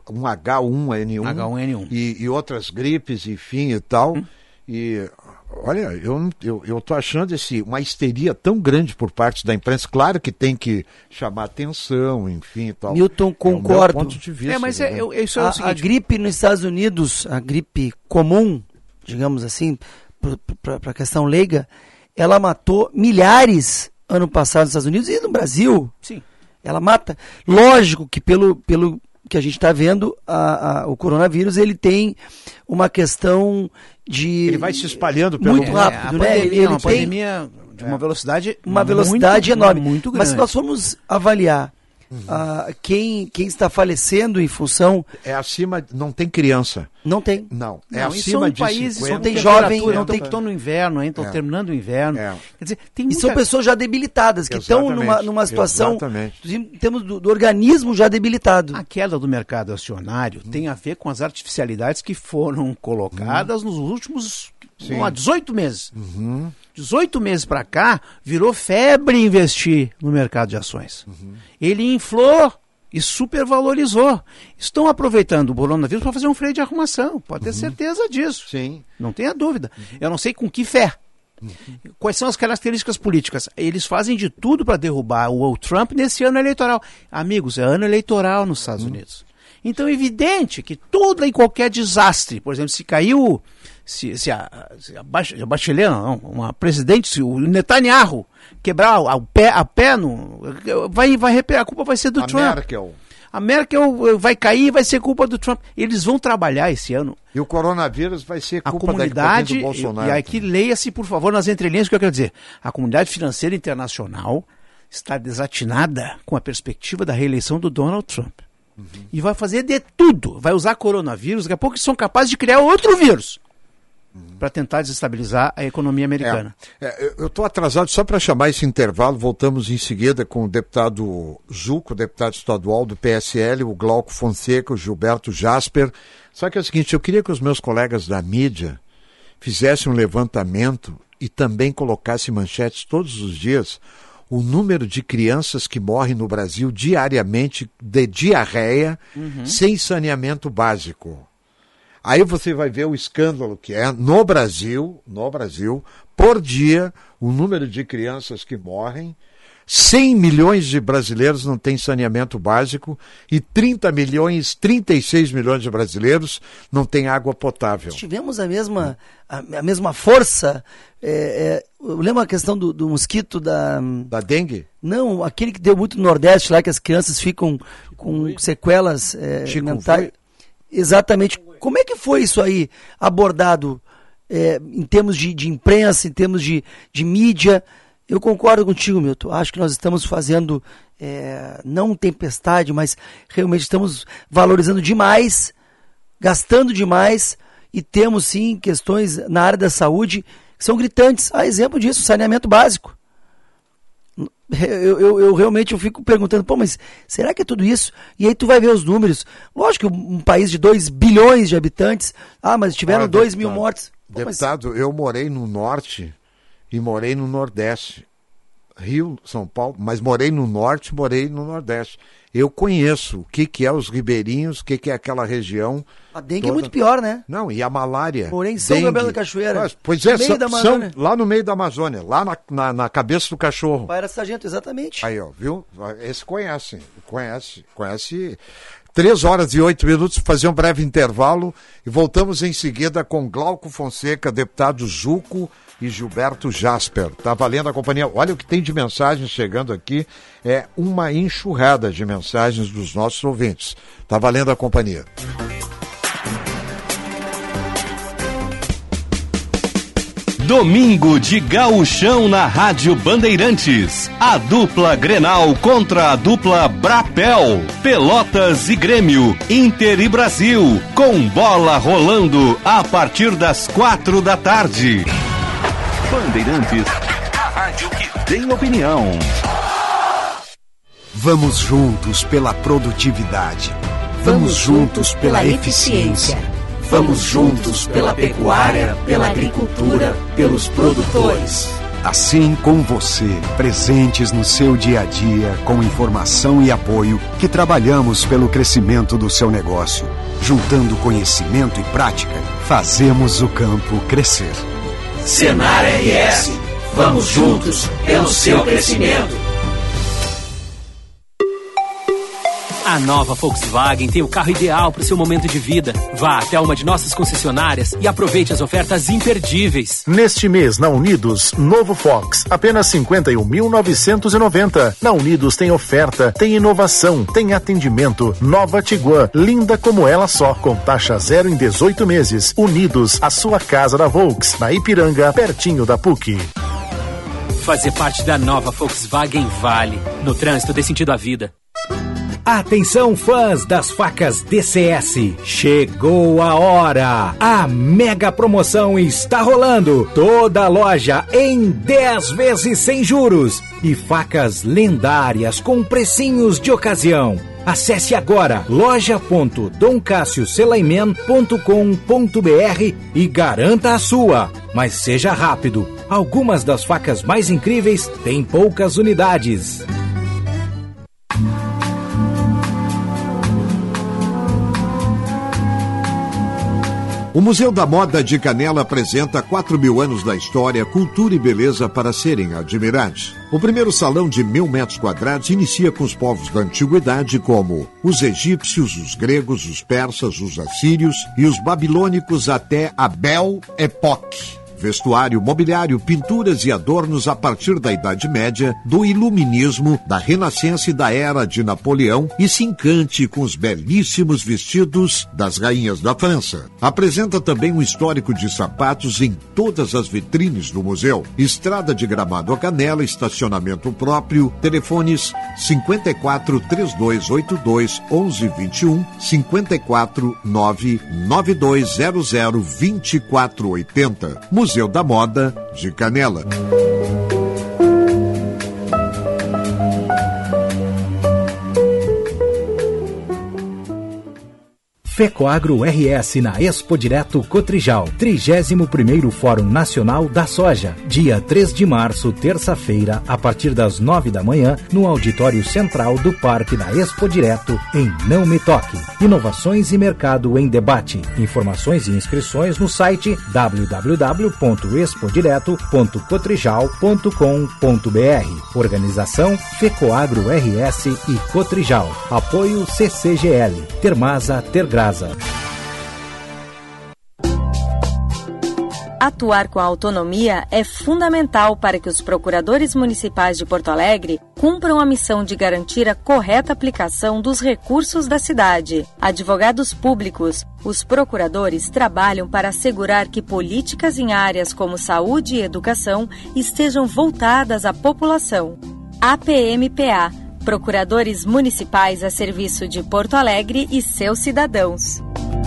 N um, H um N um. E, e outras gripes, enfim, e tal. Hum. E, olha, eu eu, eu tô achando esse, uma histeria tão grande por parte da imprensa. Claro que tem que chamar atenção, enfim e tal. Milton, concordo. É o meu ponto de vista, é, mas né? é, eu, isso é a, o seguinte. A gripe nos Estados Unidos, a gripe comum, digamos assim, para a questão leiga, ela matou milhares ano passado nos Estados Unidos e no Brasil. Sim. Ela mata. Lógico que pelo, pelo que a gente está vendo, a, a, o coronavírus ele tem uma questão de... Ele vai se espalhando pelo muito rápido, é, né? Pandemia, ele, ele uma tem pandemia de uma velocidade uma velocidade muito, enorme. Muito grande. Mas se nós formos avaliar uhum. uh, quem, quem está falecendo em função... É acima... Não tem criança. Não tem. Não. É não, acima são de países, cinquenta. Não tem jovem. Não tem que estão no inverno, ainda estão é. terminando o inverno. É. Quer dizer, tem e muita... são pessoas já debilitadas, que estão numa, numa situação... Exatamente. Em termos do, do organismo já debilitado. A queda do mercado acionário hum. tem a ver com as artificialidades que foram colocadas hum. nos últimos há dezoito meses. Uhum. dezoito meses para cá, virou febre investir no mercado de ações. Uhum. Ele inflou e supervalorizou. Estão aproveitando o coronavírus para fazer um freio de arrumação. Pode ter uhum. certeza disso. Sim. Não tenha dúvida. Uhum. Eu não sei com que fé. Uhum. Quais são as características políticas? Eles fazem de tudo para derrubar o Trump nesse ano eleitoral. Amigos, é ano eleitoral nos Estados uhum. Unidos. Então é evidente que todo e qualquer desastre, por exemplo, se caiu, se, se a, se a Bachelet, não, uma presidente, se o Netanyahu quebrar o pé, a pé no, vai, vai, a culpa vai ser do a Trump. Merkel. A Merkel vai cair, vai ser culpa do Trump. Eles vão trabalhar esse ano. E o coronavírus vai ser culpa a comunidade, do Bolsonaro. E aqui leia-se, por favor, nas entrelinhas o que eu quero dizer. A comunidade financeira internacional está desatinada com a perspectiva da reeleição do Donald Trump. Uhum. E vai fazer de tudo. Vai usar coronavírus, daqui a pouco eles são capazes de criar outro vírus uhum. para tentar desestabilizar a economia americana. É, é, eu estou atrasado só para chamar esse intervalo. Voltamos em seguida com o deputado Zuco, deputado estadual do P S L, o Glauco Fonseca, o Gilberto Jasper. Só que é o seguinte, eu queria que os meus colegas da mídia fizessem um levantamento e também colocassem manchetes todos os dias. o número de crianças que morrem no Brasil diariamente de diarreia Uhum. sem saneamento básico. Aí você vai ver o escândalo que é no Brasil, no Brasil, por dia, o número de crianças que morrem. cem milhões de brasileiros não têm saneamento básico e trinta milhões, trinta e seis milhões de brasileiros não têm água potável. Tivemos a mesma, a, a mesma força. É, é, eu lembro a questão do, do mosquito da... Da dengue? Não, aquele que deu muito no Nordeste lá, que as crianças ficam com sequelas é, mentais. Exatamente. Como é que foi isso aí abordado é, em termos de, de imprensa, em termos de, de mídia? Eu concordo contigo, Milton. Acho que nós estamos fazendo, é, não tempestade, mas realmente estamos valorizando demais, gastando demais, e temos sim questões na área da saúde que são gritantes. A exemplo disso, saneamento básico. Eu, eu, eu realmente eu fico perguntando, pô, mas será que é tudo isso? E aí tu vai ver os números. Lógico que um país de dois bilhões de habitantes, ah, mas tiveram dois mil mortes. Pô, Deputado, mas... eu morei no norte e morei no nordeste. Rio, São Paulo, mas morei no norte, morei no nordeste. Eu conheço o que, que é os ribeirinhos, o que, que é aquela região. A dengue toda... é muito pior, né? Não, e a malária. Morei em São dengue. Gabriel da Cachoeira. Mas, pois é, no meio são, da Amazônia. são lá no meio da Amazônia, lá na, na, na cabeça do cachorro. Pai era sargento, exatamente. Aí, ó, viu? Esse conhece, conhece, conhece. Três horas e oito minutos, fazer um breve intervalo e voltamos em seguida com Glauco Fonseca, deputado Zuco e Gilberto Jasper. Tá valendo a companhia. Olha o que tem de mensagens chegando aqui. É uma enxurrada de mensagens dos nossos ouvintes. Tá valendo a companhia. Domingo de Gauchão na Rádio Bandeirantes. A dupla Grenal contra a dupla Brapel. Pelotas e Grêmio, Inter e Brasil. Com bola rolando a partir das quatro da tarde. Bandeirantes, a rádio que tem opinião. Vamos juntos pela produtividade. Vamos juntos pela eficiência. Vamos juntos pela pecuária, pela agricultura, pelos produtores. Assim com você, presentes no seu dia a dia, com informação e apoio, que trabalhamos pelo crescimento do seu negócio. Juntando conhecimento e prática, fazemos o campo crescer. Senar R S, vamos juntos pelo seu crescimento. A nova Volkswagen tem o carro ideal para o seu momento de vida. Vá até uma de nossas concessionárias e aproveite as ofertas imperdíveis. Neste mês, na Unidos, novo Fox, apenas cinquenta e um mil novecentos e noventa. Na Unidos tem oferta, tem inovação, tem atendimento. Nova Tiguan, linda como ela só, com taxa zero em dezoito meses. Unidos, a sua casa da Volks, na Ipiranga, pertinho da P U C. Fazer parte da nova Volkswagen vale. No trânsito dê sentido à vida. Atenção, fãs das facas D C S, chegou a hora! A mega promoção está rolando, toda a loja em dez vezes sem juros e facas lendárias com precinhos de ocasião. Acesse agora loja ponto dom cássio selaiman ponto com ponto br e garanta a sua. Mas seja rápido, algumas das facas mais incríveis têm poucas unidades. O Museu da Moda de Canela apresenta quatro mil anos da história, cultura e beleza para serem admirados. O primeiro salão de mil metros quadrados inicia com os povos da antiguidade como os egípcios, os gregos, os persas, os assírios e os babilônicos até a Belle Époque. Vestuário, mobiliário, pinturas e adornos a partir da Idade Média, do Iluminismo, da Renascença e da Era de Napoleão, e se encante com os belíssimos vestidos das rainhas da França. Apresenta também um histórico de sapatos em todas as vitrines do museu. Estrada de Gramado a Canela, estacionamento próprio, telefones cinquenta e quatro, trinta e dois oitenta e dois, onze vinte e um, cinquenta e quatro, nove nove dois zero zero, vinte e quatro oitenta. Museu da Moda de Canela. Fecoagro R S na Expo Direto Cotrijal, trigésimo primeiro Fórum Nacional da Soja, dia três de março, terça-feira, a partir das nove da manhã, no auditório central do Parque da Expo Direto, em Não Me Toque. Inovações e mercado em debate. Informações e inscrições no site w w w ponto expodireto ponto cotrijal ponto com ponto b r. Organização Fecoagro R S e Cotrijal. Apoio C C G L. Termasa Tergrasa. Atuar com a autonomia é fundamental para que os procuradores municipais de Porto Alegre cumpram a missão de garantir a correta aplicação dos recursos da cidade. Advogados públicos, os procuradores trabalham para assegurar que políticas em áreas como saúde e educação estejam voltadas à população. A P M P A, Procuradores Municipais a serviço de Porto Alegre e seus cidadãos.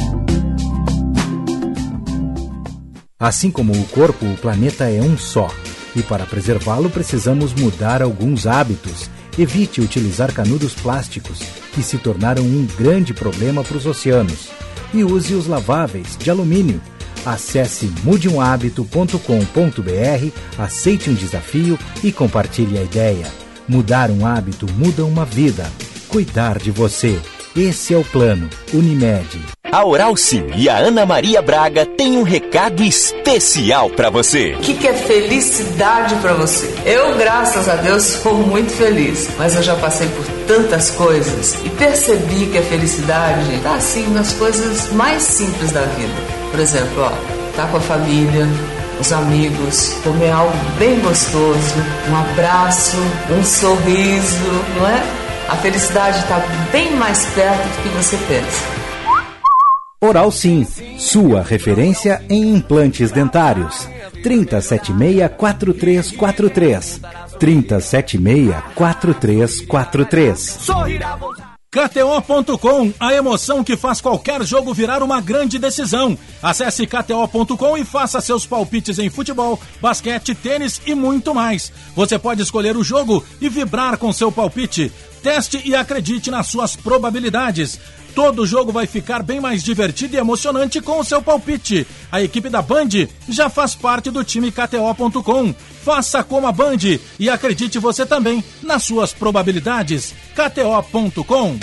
Assim como o corpo, o planeta é um só. E para preservá-lo precisamos mudar alguns hábitos. Evite utilizar canudos plásticos, que se tornaram um grande problema para os oceanos. E use os laváveis de alumínio. Acesse mude um hábito ponto com ponto b r, aceite um desafio e compartilhe a ideia. Mudar um hábito muda uma vida. Cuidar de você. Esse é o plano. Unimed. A Oral Sim e a Ana Maria Braga têm um recado especial para você. O que, que é felicidade para você? Eu, graças a Deus, sou muito feliz, mas eu já passei por tantas coisas e percebi que a felicidade está assim nas coisas mais simples da vida. Por exemplo, ó, tá com a família, os amigos, comer algo bem gostoso, um abraço, um sorriso, não é? A felicidade está bem mais perto do que você pensa. Oral Sim, sua referência em implantes dentários. trinta setenta e seis, quarenta e três quarenta e três. trinta setenta e seis, quarenta e três quarenta e três. K T O ponto com, a emoção que faz qualquer jogo virar uma grande decisão. Acesse K T O ponto com e faça seus palpites em futebol, basquete, tênis e muito mais. Você pode escolher o jogo e vibrar com seu palpite. Teste e acredite nas suas probabilidades. Todo jogo vai ficar bem mais divertido e emocionante com o seu palpite. A equipe da Band já faz parte do time K T O ponto com. Faça como a Band e acredite você também nas suas probabilidades. K T O ponto com.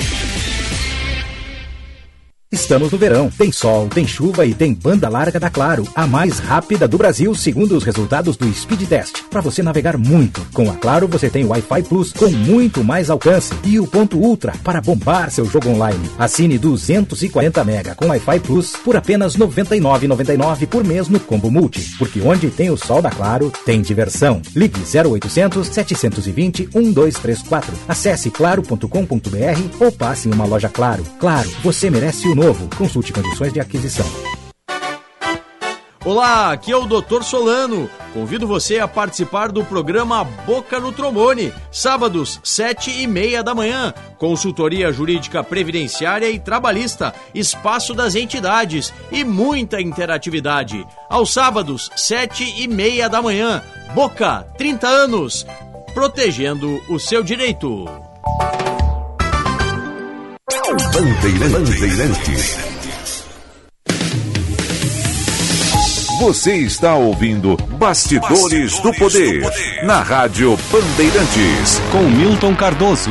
Estamos no verão, tem sol, tem chuva e tem banda larga da Claro, a mais rápida do Brasil, segundo os resultados do Speed Test. Para você navegar muito, com a Claro você tem o Wi-Fi Plus com muito mais alcance e o ponto Ultra para bombar seu jogo online. Assine duzentos e quarenta mega com Wi-Fi Plus por apenas noventa e nove reais e noventa e nove centavos por mês no Combo Multi, porque onde tem o sol da Claro, tem diversão. Ligue zero oitocentos, setecentos e vinte, doze trinta e quatro. Acesse claro ponto com ponto b r ou passe em uma loja Claro. Claro, você merece o novo. Consulte condições de aquisição. Olá, aqui é o doutor Solano. Convido você a participar do programa Boca no Trombone, sábados, sete e meia da manhã. Consultoria jurídica previdenciária e trabalhista, espaço das entidades e muita interatividade. Aos sábados, sete e meia da manhã. Boca, trinta anos, protegendo o seu direito. Bandeirantes. Você está ouvindo Bastidores, Bastidores do, Poder, do Poder, na Rádio Bandeirantes, com Milton Cardoso.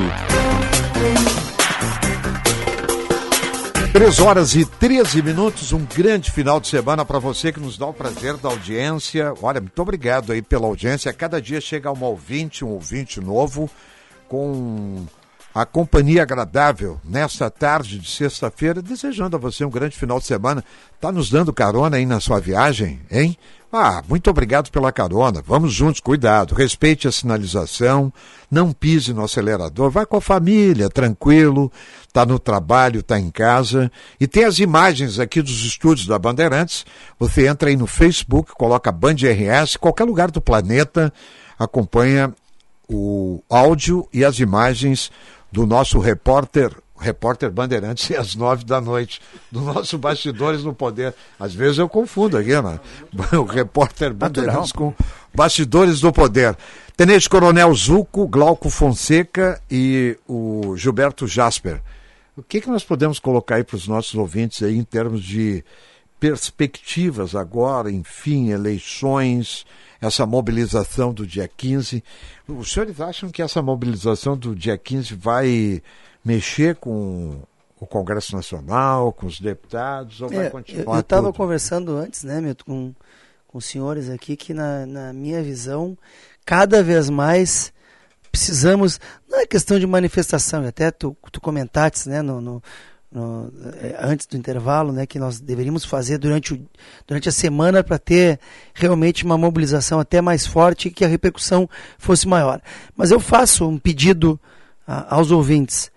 Três horas e treze minutos, um grande final de semana para você que nos dá o prazer da audiência. Olha, muito obrigado aí pela audiência. Cada dia chega um ouvinte, um ouvinte novo, com a companhia agradável nesta tarde de sexta-feira, desejando a você um grande final de semana. Tá nos dando carona aí na sua viagem, hein? Ah, muito obrigado pela carona. Vamos juntos, cuidado, respeite a sinalização, não pise no acelerador, vai com a família, tranquilo, tá no trabalho, tá em casa. E tem as imagens aqui dos estúdios da Bandeirantes. Você entra aí no Facebook, coloca Band R S, qualquer lugar do planeta, acompanha o áudio e as imagens do nosso repórter, repórter Bandeirantes, às nove da noite, do nosso Bastidores no Poder. Às vezes eu confundo aqui, né? O repórter Bandeirantes com Bastidores do Poder. Tenente Coronel Zuco, Glauco Fonseca e o Gilberto Jasper. O que, que nós podemos colocar aí para os nossos ouvintes aí em termos de perspectivas agora, enfim, eleições, essa mobilização do dia quinze? Os senhores acham que essa mobilização do dia quinze vai mexer com o Congresso Nacional, com os deputados, ou vai é, continuar? Eu estava conversando antes, né, Milton, com, com os senhores aqui, que na, na minha visão, cada vez mais precisamos, não é questão de manifestação, até tu, tu comentaste, né, no, no, no, antes do intervalo, né, que nós deveríamos fazer durante, o, durante a semana para ter realmente uma mobilização até mais forte e que a repercussão fosse maior. Mas eu faço um pedido a, aos ouvintes.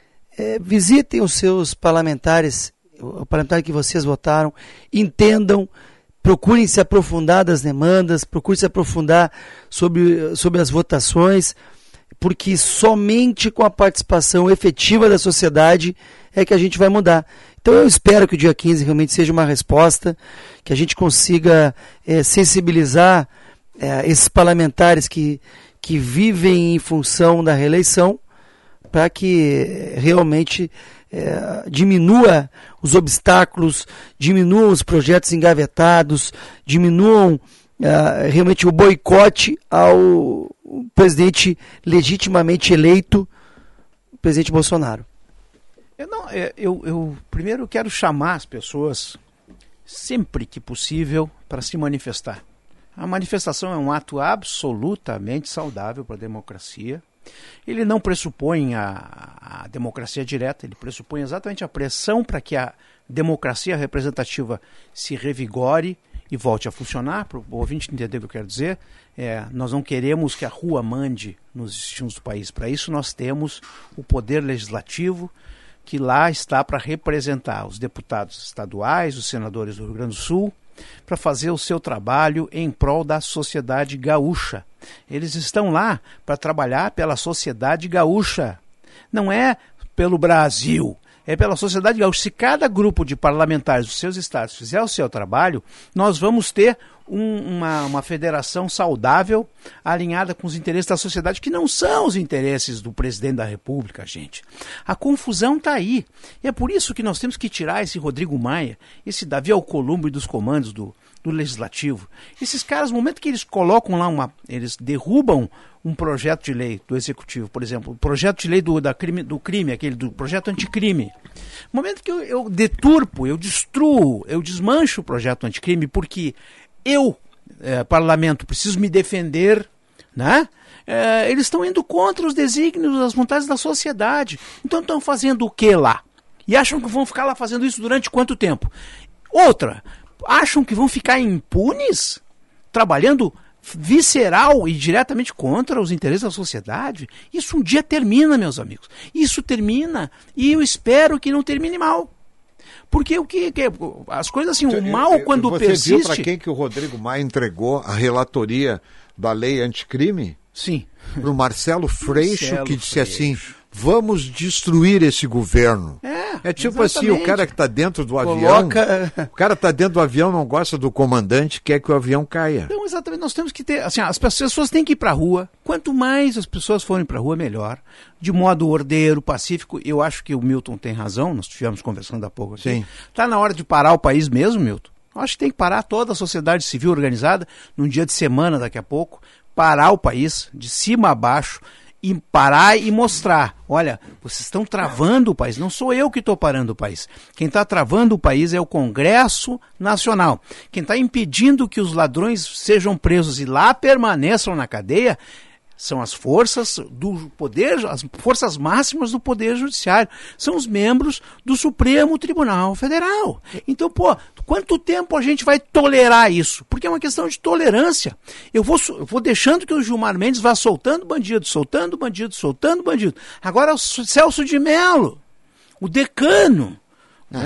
É, visitem os seus parlamentares, o parlamentar que vocês votaram, entendam, procurem se aprofundar das demandas, procurem se aprofundar sobre, sobre as votações, porque somente com a participação efetiva da sociedade é que a gente vai mudar. Então eu espero que o dia quinze realmente seja uma resposta, que a gente consiga é, sensibilizar é, esses parlamentares que, que vivem em função da reeleição, para que realmente é, diminua os obstáculos, diminuam os projetos engavetados, diminuam é, realmente o boicote ao presidente legitimamente eleito, o presidente Bolsonaro. Eu, não, eu, eu primeiro quero chamar as pessoas, sempre que possível, para se manifestar. A manifestação é um ato absolutamente saudável para a democracia. Ele não pressupõe a, a democracia direta, ele pressupõe exatamente a pressão para que a democracia representativa se revigore e volte a funcionar. Para o ouvinte entender o que eu quero dizer, é, nós não queremos que a rua mande nos destinos do país. Para isso nós temos o poder legislativo, que lá está para representar os deputados estaduais, os senadores do Rio Grande do Sul, para fazer o seu trabalho em prol da sociedade gaúcha. Eles estão lá para trabalhar pela sociedade gaúcha. Não é pelo Brasil, é pela sociedade gaúcha. Se cada grupo de parlamentares dos seus estados fizer o seu trabalho, nós vamos ter um, uma, uma federação saudável, alinhada com os interesses da sociedade, que não são os interesses do presidente da República, gente. A confusão está aí. E é por isso que nós temos que tirar esse Rodrigo Maia, esse Davi Alcolumbre dos comandos do, do Legislativo. Esses caras, no momento que eles colocam lá uma... eles derrubam um projeto de lei do Executivo, por exemplo, o projeto de lei do, da crime, do crime, aquele do projeto anticrime. No momento que eu, eu deturpo, eu destruo, eu desmancho o projeto anticrime, porque eu, é, parlamento, preciso me defender, né? É, eles estão indo contra os desígnios, as vontades da sociedade. Então estão fazendo o que lá? E acham que vão ficar lá fazendo isso durante quanto tempo? Outra, acham que vão ficar impunes, trabalhando visceral e diretamente contra os interesses da sociedade? Isso um dia termina, meus amigos. Isso termina, e eu espero que não termine mal. Porque o que, que as coisas assim, o mal quando Você persiste... Você viu para quem que o Rodrigo Maia entregou a relatoria da lei anticrime? Sim. Para o Marcelo Freixo, Marcelo que disse Freixo. assim, vamos destruir esse governo. É, é tipo exatamente. assim, o cara que está dentro do Coloca... avião, o cara está dentro do avião, não gosta do comandante, quer que o avião caia. Então, exatamente, nós temos que ter, assim, as pessoas têm que ir para a rua, quanto mais as pessoas forem para a rua, melhor, de modo ordeiro, pacífico. Eu acho que o Milton tem razão, nós estivemos conversando há pouco aqui. Está na hora de parar o país mesmo, Milton. Eu acho que tem que parar toda a sociedade civil organizada, num dia de semana daqui a pouco, parar o país, de cima a baixo, e parar e mostrar, olha, vocês estão travando o país, não sou eu que estou parando o país. Quem está travando o país é o Congresso Nacional. Quem está impedindo que os ladrões sejam presos e lá permaneçam na cadeia são as forças do poder, as forças máximas do Poder Judiciário. São os membros do Supremo Tribunal Federal. Então, pô, quanto tempo a gente vai tolerar isso? Porque é uma questão de tolerância. Eu vou, eu vou deixando que o Gilmar Mendes vá soltando bandido, soltando bandido, soltando bandido. Agora o Celso de Mello, o decano, né?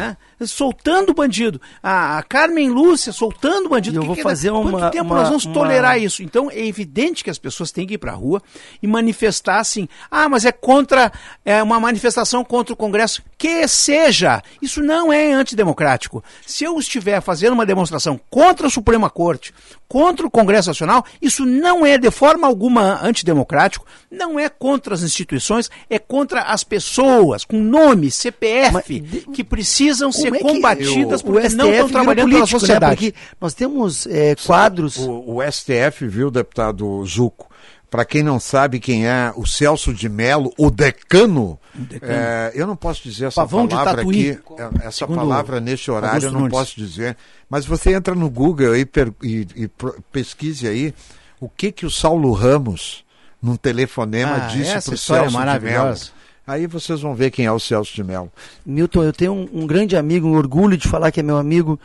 soltando bandido. A, a Carmen Lúcia soltando bandido. E eu que vou que é, fazer uma... Quanto tempo uma, nós vamos uma... tolerar isso? Então é evidente que as pessoas têm que ir para a rua e manifestar assim, ah, mas é contra, é uma manifestação contra o Congresso. Que seja! Isso não é antidemocrático. Se eu estiver fazendo uma demonstração contra a Suprema Corte, contra o Congresso Nacional, isso não é de forma alguma antidemocrático, não é contra as instituições, é contra as pessoas com nome, C P F, mas, que precisam ser é combatidas que, porque o não estão trabalhando pela sociedade. Né? Porque nós temos é, quadros... O, o S T F, viu, deputado Zucco, para quem não sabe quem é o Celso de Mello, o decano, decano. É, eu não posso dizer essa Pavão palavra aqui, essa Segundo palavra neste horário eu não Nunes. posso dizer, mas você entra no Google e, per, e, e pesquise aí o que que o Saulo Ramos, num telefonema, ah, disse para o Celso de Mello. Aí vocês vão ver quem é o Celso de Mello. Milton, eu tenho um, um grande amigo, um orgulho de falar que é meu amigo,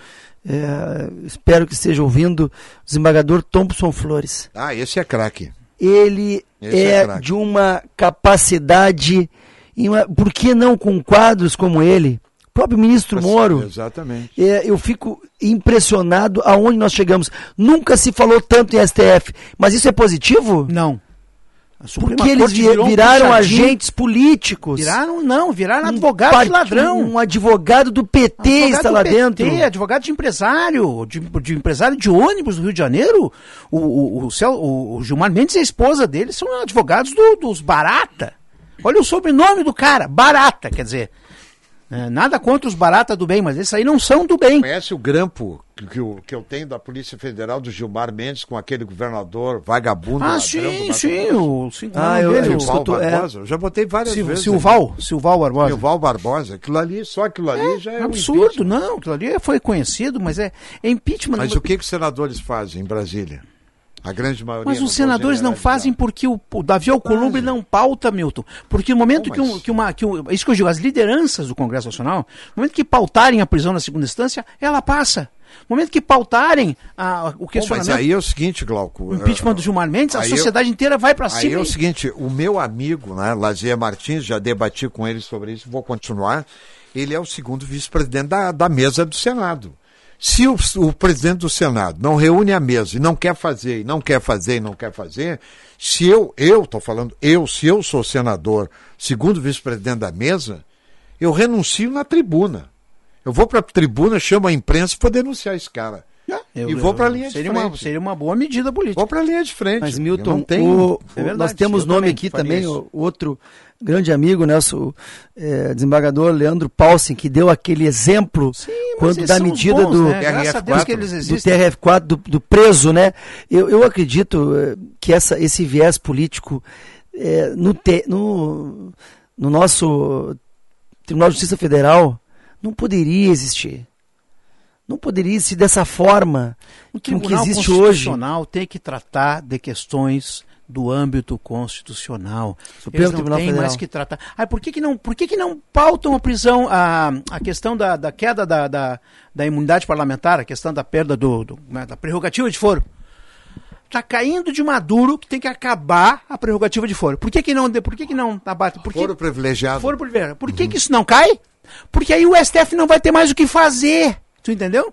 é, espero que esteja ouvindo, o desembargador Thompson Flores. Ah, esse é craque. Ele esse é, é de uma capacidade, uma, por que não com quadros como ele? O próprio ministro Moro. Exatamente. É, eu fico impressionado aonde nós chegamos. Nunca se falou tanto em S T F, mas isso é positivo? Não. Porque eles viraram um agentes políticos. Viraram, não, viraram um advogado part... de ladrão. Um advogado do P T advogado está lá P T, dentro. Advogado de empresário, de, de empresário de ônibus do Rio de Janeiro. O, o, o, Cel, o, o Gilmar Mendes e a esposa dele são advogados do, dos Barata. Olha o sobrenome do cara, Barata, quer dizer... É, nada contra os barata do bem, mas esses aí não são do bem. Conhece o grampo que, que, eu, que eu tenho da Polícia Federal do Gilmar Mendes com aquele governador vagabundo? Ah, sim, sim. O, sim ah, eu, dele, Silval Barbosa. É... Eu já botei várias Sil, vezes. Silval, Silval Barbosa. Silval Barbosa. Aquilo ali, só aquilo ali é, já é absurdo, um não. Aquilo ali foi conhecido, mas é, é impeachment. Mas o que, que os senadores fazem em Brasília? A grande maioria. Mas os senadores não fazem porque o, o Davi Alcolumbre não pauta, Milton. Porque no momento que, um, que uma. Que um, isso que eu digo, as lideranças do Congresso Nacional, no momento que pautarem a prisão na segunda instância, ela passa. No momento que pautarem a, o questionamento. Bom, mas aí é o seguinte, Glauco. O impeachment do Gilmar Mendes, a sociedade eu, inteira vai para cima. Aí é o seguinte, o meu amigo, né, Lazier Martins, já debati com ele sobre isso, vou continuar. Ele é o segundo vice-presidente da, da mesa do Senado. Se o, o presidente do Senado não reúne a mesa e não quer fazer, e não quer fazer, e não quer fazer, se eu, eu estou falando, eu, se eu sou senador, segundo vice-presidente da mesa, eu renuncio na tribuna. Eu vou para a tribuna, chamo a imprensa para denunciar esse cara. Eu, e vou para a linha seria de frente. Uma, seria uma boa medida política. Vou para a linha de frente. Mas, Milton, não tenho, o, o, é verdade, nós temos nome também aqui também, o, outro grande amigo, né, o é, desembargador Leandro Paulsen, que deu aquele exemplo Sim, quando da medida bons, do, né? T R F quatro, do T R F quatro, do, do preso, né? Eu, eu acredito é, que essa, esse viés político é, no, te, no, no nosso Tribunal de Justiça Federal não poderia existir. Não poderia existir dessa forma o que, que hoje. existe hoje. O Constitucional tem que tratar de questões do âmbito constitucional. Supremo Eles não Tribunal têm Federal. mais que tratar. Ah, por que, que, não, por que, que não pautam a prisão, a, a questão da, da queda da, da, da imunidade parlamentar, a questão da perda do, do, da prerrogativa de foro? Está caindo de maduro que tem que acabar a prerrogativa de foro. Por que, que não por que, que não abate? Por que, foro privilegiado. Foro privilegiado. Por que, uhum. que isso não cai? Porque aí o S T F não vai ter mais o que fazer. Tu entendeu?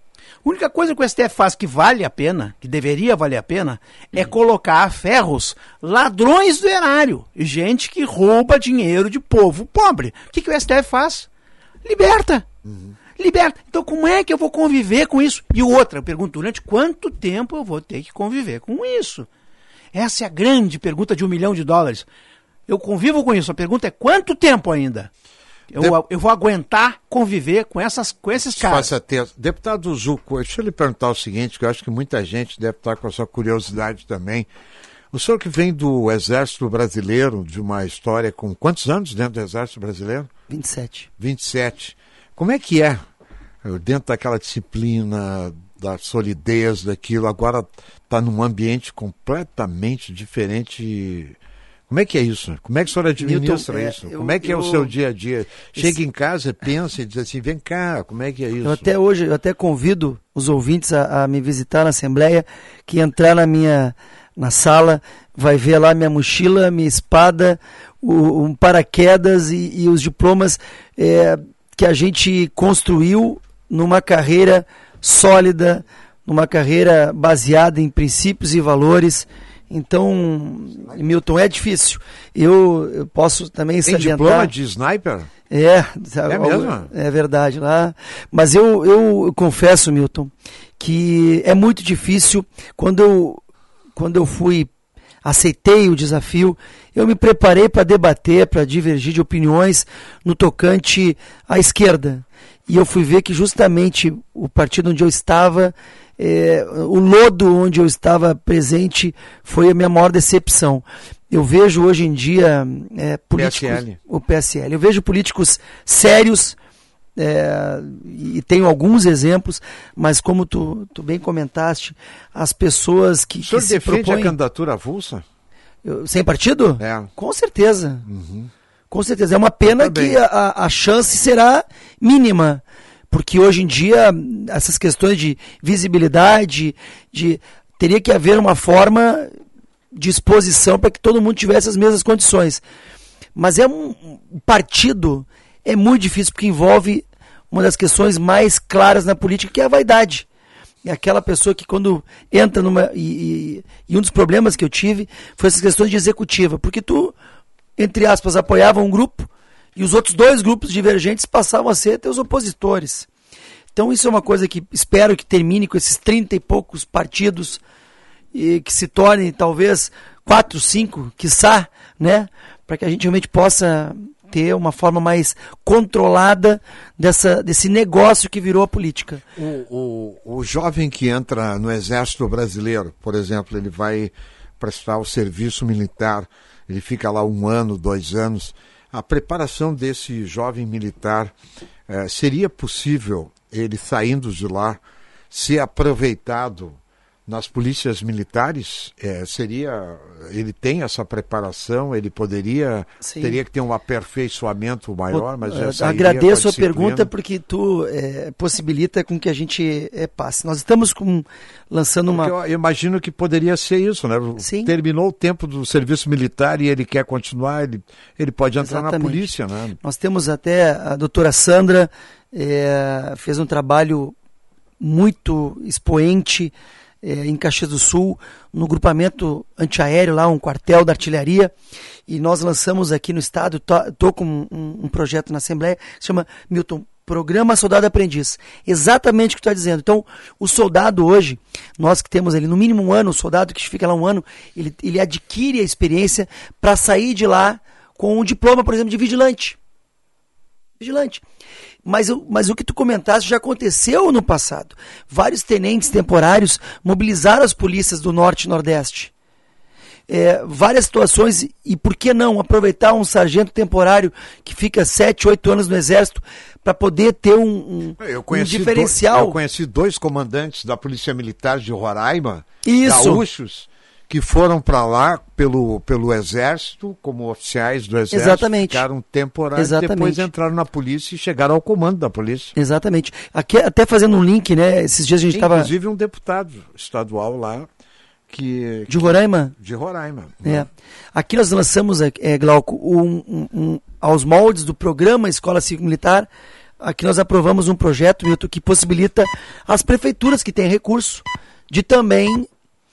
A única coisa que o S T F faz que vale a pena, que deveria valer a pena, é colocar a ferros ladrões do erário. Gente que rouba dinheiro de povo pobre. O que, que o S T F faz? Liberta. Uhum. Liberta. Então como é que eu vou conviver com isso? E outra, eu pergunto, durante quanto tempo eu vou ter que conviver com isso? Essa é a grande pergunta de um milhão de dólares. Eu convivo com isso. A pergunta é quanto tempo ainda? Eu, de... eu vou aguentar conviver com, essas, com esses caras. Certeza. Deputado Zucco, deixa eu lhe perguntar o seguinte, que eu acho que muita gente deve estar com a sua curiosidade também. O senhor que vem do Exército Brasileiro, de uma história com quantos anos dentro do Exército Brasileiro? vinte e sete. vinte e sete. Como é que é, dentro daquela disciplina, da solidez daquilo, agora está num ambiente completamente diferente... Como é que é isso? Como é que o senhor administra Milton, isso? É, eu, como é que eu, é o seu dia a dia? Chega esse... em casa, pensa e diz assim, vem cá, como é que é isso? Eu até hoje, eu até convido os ouvintes a, a me visitar na Assembleia, que entrar na minha na sala, vai ver lá minha mochila, minha espada, o, um paraquedas e, e os diplomas é, que a gente construiu numa carreira sólida, numa carreira baseada em princípios e valores. Então, Milton, é difícil. Eu, eu posso também Tem salientar... diploma de sniper? É, é mesmo? É verdade. Lá. Mas eu, eu, eu confesso, Milton, que é muito difícil. Quando eu, quando eu fui, aceitei o desafio, eu me preparei para debater, para divergir de opiniões no tocante à esquerda. E eu fui ver que justamente o partido onde eu estava... É, o lodo onde eu estava presente foi a minha maior decepção. Eu vejo hoje em dia é, políticos, P S L. o P S L. Eu vejo políticos sérios é, e tenho alguns exemplos, mas como tu, tu bem comentaste, as pessoas que, o senhor que se defende propõem... a candidatura avulsa? Eu, sem partido? É. Com certeza. Uhum. Com certeza. É uma pena que a, a chance será mínima. Porque hoje em dia, essas questões de visibilidade, de, teria que haver uma forma de exposição para que todo mundo tivesse as mesmas condições. Mas é um, um partido, é muito difícil, porque envolve uma das questões mais claras na política, que é a vaidade. É aquela pessoa que quando entra numa... E, e, e um dos problemas que eu tive foi essas questões de executiva. Porque tu, entre aspas, apoiava um grupo, e os outros dois grupos divergentes passavam a ser teus opositores. Então isso é uma coisa que espero que termine com esses trinta e poucos partidos e que se tornem talvez quatro, cinco, quiçá, né? Para que a gente realmente possa ter uma forma mais controlada dessa, desse negócio que virou a política. O, o, o jovem que entra no Exército Brasileiro, por exemplo, ele vai prestar o serviço militar, ele fica lá um ano, dois anos... A preparação desse jovem militar, eh, seria possível ele, saindo de lá, ser aproveitado nas polícias militares? Eh, seria, ele tem essa preparação, ele poderia, Sim. teria que ter um aperfeiçoamento maior, mas já sairia agradeço a, a pergunta porque tu eh, possibilita com que a gente eh, passe. Nós estamos com, lançando uma... Eu, eu imagino que poderia ser isso, né? Sim. Terminou o tempo do serviço militar e ele quer continuar, ele, ele pode entrar Exatamente. na polícia, né? Nós temos até a doutora Sandra, eh, fez um trabalho muito expoente É, em Caxias do Sul, no grupamento antiaéreo, lá um quartel da artilharia, e nós lançamos aqui no estado, estou com um, um projeto na Assembleia, que se chama, Milton, Programa Soldado Aprendiz. Exatamente o que tu está dizendo. Então, o soldado hoje, nós que temos ali no mínimo um ano, o soldado que fica lá um ano, ele, ele adquire a experiência para sair de lá com um diploma, por exemplo, de vigilante. Vigilante. Mas, mas o que tu comentaste já aconteceu no passado. Vários tenentes temporários mobilizaram as polícias do Norte e Nordeste. É, várias situações, e por que não aproveitar um sargento temporário que fica sete, oito anos no Exército para poder ter um, um, eu um diferencial? Do, eu conheci dois comandantes da Polícia Militar de Roraima, Isso. gaúchos, que foram para lá pelo, pelo Exército, como oficiais do Exército, Exatamente. ficaram temporários, Exatamente. depois entraram na polícia e chegaram ao comando da polícia. Exatamente. Aqui, até fazendo um link, né? Esses dias a gente estava... Inclusive um deputado estadual lá, que... De Roraima? De Roraima. É. Né? Aqui nós lançamos, é, Glauco, um, um, um, aos moldes do programa Escola Cívico Militar, aqui nós aprovamos um projeto, Milton, que possibilita as prefeituras que têm recurso de também...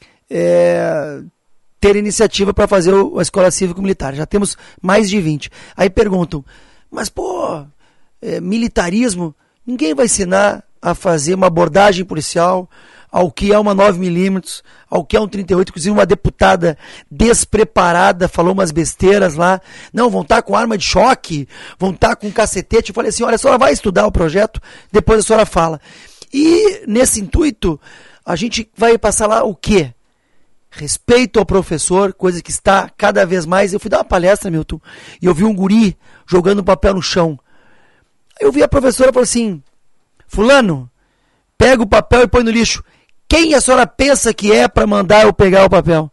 É, ter iniciativa para fazer o, a Escola Cívico-Militar. Já temos mais de vinte. Aí perguntam, mas pô, é, militarismo, ninguém vai ensinar a fazer uma abordagem policial ao que é uma nove milímetros, ao que é um trinta e oito, inclusive uma deputada despreparada falou umas besteiras lá, não, vão estar com arma de choque, vão estar com cacetete. Eu falei assim, olha, a senhora vai estudar o projeto, depois a senhora fala. E nesse intuito, a gente vai passar lá o quê? Respeito ao professor, coisa que está cada vez mais. Eu fui dar uma palestra, Milton, e eu vi um guri jogando papel no chão. Aí eu vi a professora e falou assim, fulano, pega o papel e põe no lixo. Quem a senhora pensa que é para mandar eu pegar o papel?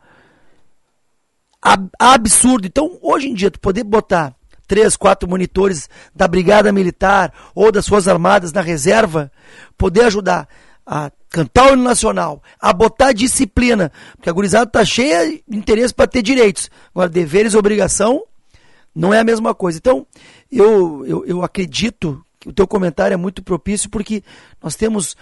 Ab- absurdo. Então, hoje em dia, tu poder botar três, quatro monitores da Brigada Militar ou das Forças Armadas na reserva, poder ajudar a cantar o hino nacional, a botar disciplina, porque a gurizada está cheia de interesse para ter direitos. Agora, deveres e obrigação não é a mesma coisa. Então, eu, eu, eu acredito o teu comentário é muito propício, porque nós temos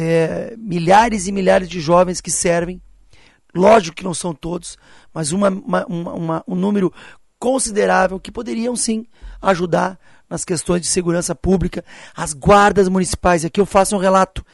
é, milhares e milhares de jovens que servem, lógico que não são todos, mas uma, uma, uma, um número considerável que poderiam sim ajudar nas questões de segurança pública. As guardas municipais, aqui eu faço um relato,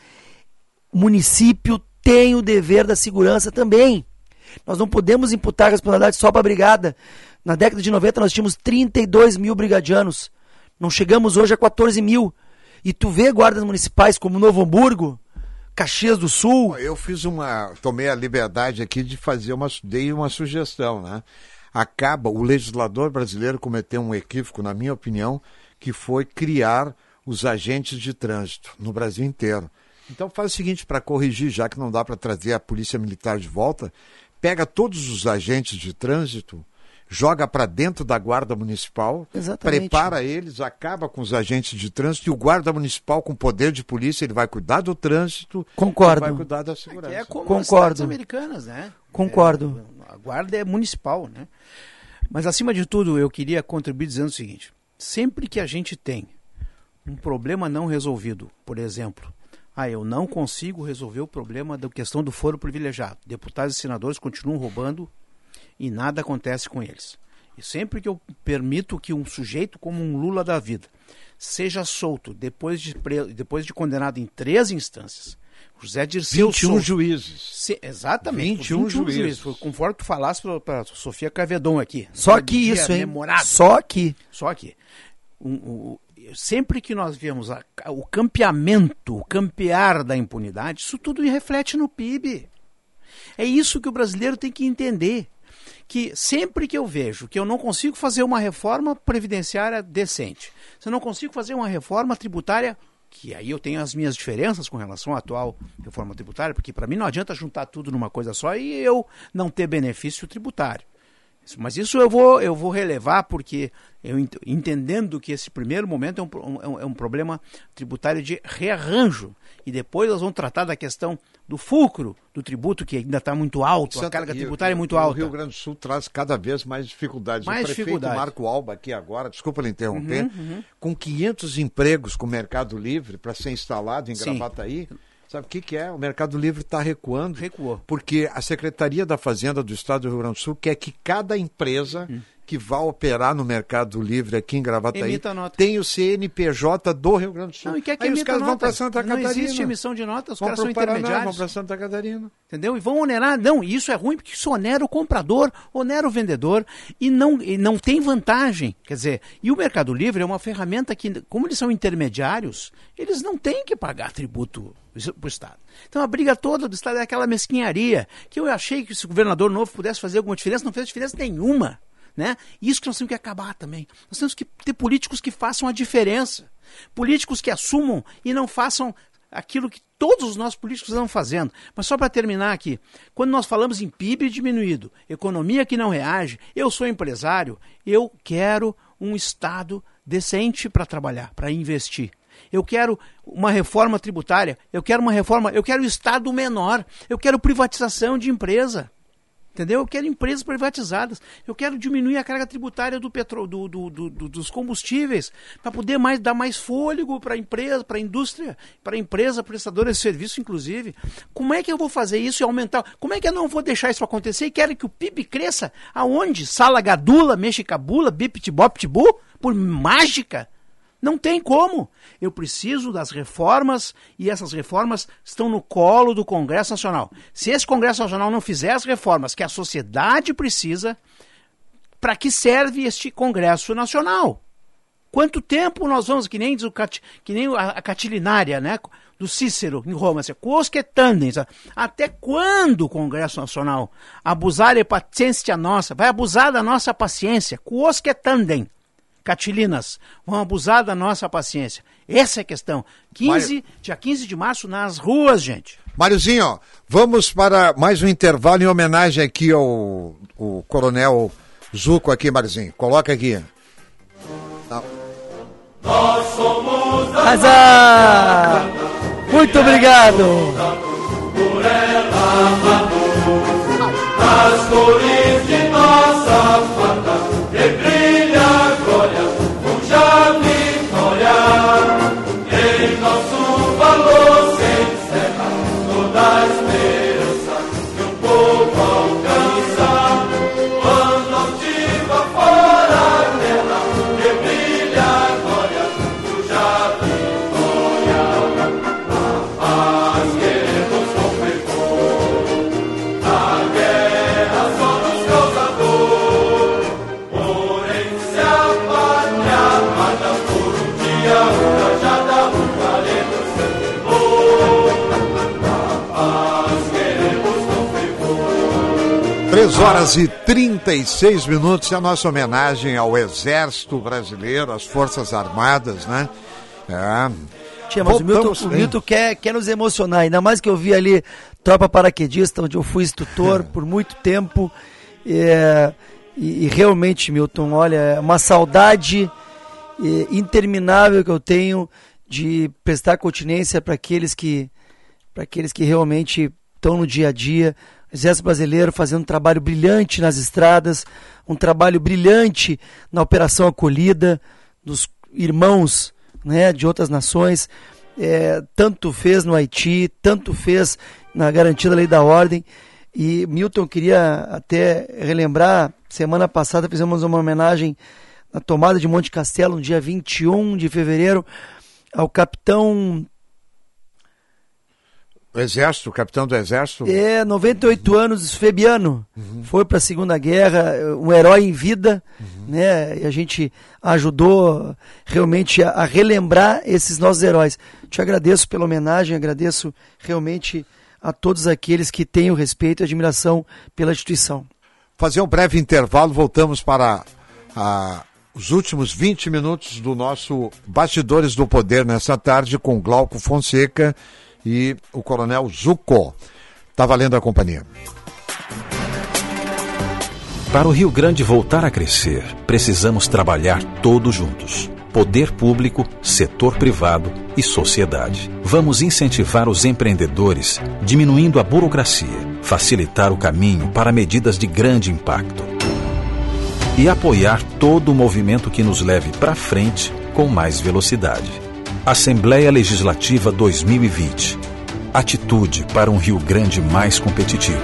o município tem o dever da segurança também. Nós não podemos imputar a responsabilidade só para a brigada. Na década de noventa nós tínhamos trinta e dois mil brigadianos, não chegamos hoje a quatorze mil. E tu vê guardas municipais como Novo Hamburgo, Caxias do Sul. Eu fiz uma, tomei a liberdade aqui de fazer uma, dei uma sugestão, né? Acaba, o legislador brasileiro cometeu um equívoco, na minha opinião, que foi criar os agentes de trânsito no Brasil inteiro. Então faz o seguinte, para corrigir, já que não dá para trazer a polícia militar de volta, pega todos os agentes de trânsito, joga para dentro da guarda municipal, Exatamente. Prepara eles, acaba com os agentes de trânsito, e o guarda municipal com poder de polícia, ele vai cuidar do trânsito, Concordo. vai cuidar da segurança. É como Concordo. as cidades americanas, né? Concordo. É, a guarda é municipal, né? Mas acima de tudo, eu queria contribuir dizendo o seguinte, sempre que a gente tem um problema não resolvido, por exemplo, ah, eu não consigo resolver o problema da questão do foro privilegiado, deputados e senadores continuam roubando e nada acontece com eles. E sempre que eu permito que um sujeito como um Lula da vida seja solto depois de, pre... depois de condenado em três instâncias, José Dirceu vinte e um solto, juízes. Se... Exatamente. vinte e um juízes. Foi conforme tu falasse para a Sofia Cavedon aqui. Só aqui isso, hein? Memorável. Só aqui. Só aqui. Um, um, sempre que nós vemos a, o campeamento, o campear da impunidade, isso tudo reflete no P I B. É isso que o brasileiro tem que entender. Que sempre que eu vejo que eu não consigo fazer uma reforma previdenciária decente, se eu não consigo fazer uma reforma tributária, que aí eu tenho as minhas diferenças com relação à atual reforma tributária, porque para mim não adianta juntar tudo numa coisa só e eu não ter benefício tributário. Mas isso eu vou, eu vou relevar porque eu entendendo que esse primeiro momento é um, é, um, é um problema tributário de rearranjo e depois nós vamos tratar da questão do fulcro do tributo que ainda está muito alto, Santa, a carga tributária e, é muito e alta. O Rio Grande do Sul traz cada vez mais dificuldades. Mais o prefeito dificuldade. Marco Alba aqui agora, desculpa lhe interromper, uhum, uhum. com quinhentos empregos com o Mercado Livre para ser instalado em Sim. Gravataí. Sabe o que, que é? O Mercado Livre está recuando. Recuou. Porque a Secretaria da Fazenda do Estado do Rio Grande do Sul quer que cada empresa hum. que vá operar no Mercado Livre aqui em Gravataí tenha o C N P J do Rio Grande do Sul. Não, e quer que Aí os caras nota. vão para Santa Catarina. Não existe emissão de nota, os vão caras são Paraná, intermediários. Vão para Santa Catarina. Entendeu? E vão onerar. Não, isso é ruim porque isso onera o comprador, onera o vendedor e não, e não tem vantagem. Quer dizer, e o Mercado Livre é uma ferramenta que, como eles são intermediários, eles não têm que pagar tributo para o Estado. Então a briga toda do Estado é aquela mesquinharia, que eu achei que se o governador novo pudesse fazer alguma diferença, não fez diferença nenhuma. Né? Isso que nós temos que acabar também. Nós temos que ter políticos que façam a diferença. Políticos que assumam e não façam aquilo que todos os nossos políticos estão fazendo. Mas só para terminar aqui, quando nós falamos em P I B diminuído, economia que não reage, eu sou empresário, eu quero um Estado decente para trabalhar, para investir. Eu quero uma reforma tributária, eu quero uma reforma, eu quero um Estado menor, eu quero privatização de empresa. Entendeu? Eu quero empresas privatizadas, eu quero diminuir a carga tributária do petro, do, do, do, do, dos combustíveis, para poder mais, dar mais fôlego para a empresa, para a indústria, para a empresa prestadora de serviço, inclusive. Como é que eu vou fazer isso e aumentar? Como é que eu não vou deixar isso acontecer e quero que o P I B cresça? Aonde? Sala gadula, mexicabula, biptiboptibu? Por mágica? Não tem como. Eu preciso das reformas e essas reformas estão no colo do Congresso Nacional. Se esse Congresso Nacional não fizer as reformas que a sociedade precisa, para que serve este Congresso Nacional? Quanto tempo nós vamos, que nem, o, que nem a, a catilinária, né, do Cícero em Roma, assim, quosque tandem, até quando o Congresso Nacional abusar de paciência nossa, vai abusar da nossa paciência, quosque tandem. Catilinas, vão abusar da nossa paciência. Essa é a questão. quinze, Mário... Dia quinze de março nas ruas, gente. Máriozinho, vamos para mais um intervalo em homenagem aqui ao, ao Coronel Zuco aqui, Máriozinho. Coloca aqui. Não. Nós somos da Azar! Muito obrigado! Por ela amor, as cores de nossa farda, que brilha a glória, cuja vitória horas e trinta e seis minutos, é a nossa homenagem ao Exército Brasileiro, às Forças Armadas, né? É. Tia, mas Voltamos, o Milton, o Milton quer, quer nos emocionar, ainda mais que eu vi ali Tropa Paraquedista, onde eu fui instrutor por muito tempo. É, e, e realmente, Milton, olha, é uma saudade é, interminável que eu tenho de prestar continência para aqueles que, para aqueles que realmente estão no dia a dia. O Exército Brasileiro fazendo um trabalho brilhante nas estradas, um trabalho brilhante na Operação Acolhida, dos irmãos, né, de outras nações, é, tanto fez no Haiti, tanto fez na garantia da lei da ordem. E Milton, queria até relembrar, semana passada fizemos uma homenagem na tomada de Monte Castelo, no dia vinte e um de fevereiro, ao capitão... O Exército, o capitão do Exército? É, noventa e oito anos, Fabiano. Uhum. Foi para a Segunda Guerra, um herói em vida, uhum. né? E a gente ajudou realmente a, a relembrar esses nossos heróis. Te agradeço pela homenagem, agradeço realmente a todos aqueles que têm o respeito e admiração pela instituição. Fazer um breve intervalo, voltamos para a, os últimos vinte minutos do nosso Bastidores do Poder nessa tarde com Glauco Fonseca e o Coronel Zucco. Tá valendo a companhia. Para o Rio Grande voltar a crescer, precisamos trabalhar todos juntos. Poder público, setor privado e sociedade. Vamos incentivar os empreendedores, diminuindo a burocracia, facilitar o caminho para medidas de grande impacto e apoiar todo o movimento que nos leve para frente com mais velocidade. Assembleia Legislativa dois mil e vinte. Atitude para um Rio Grande mais competitivo.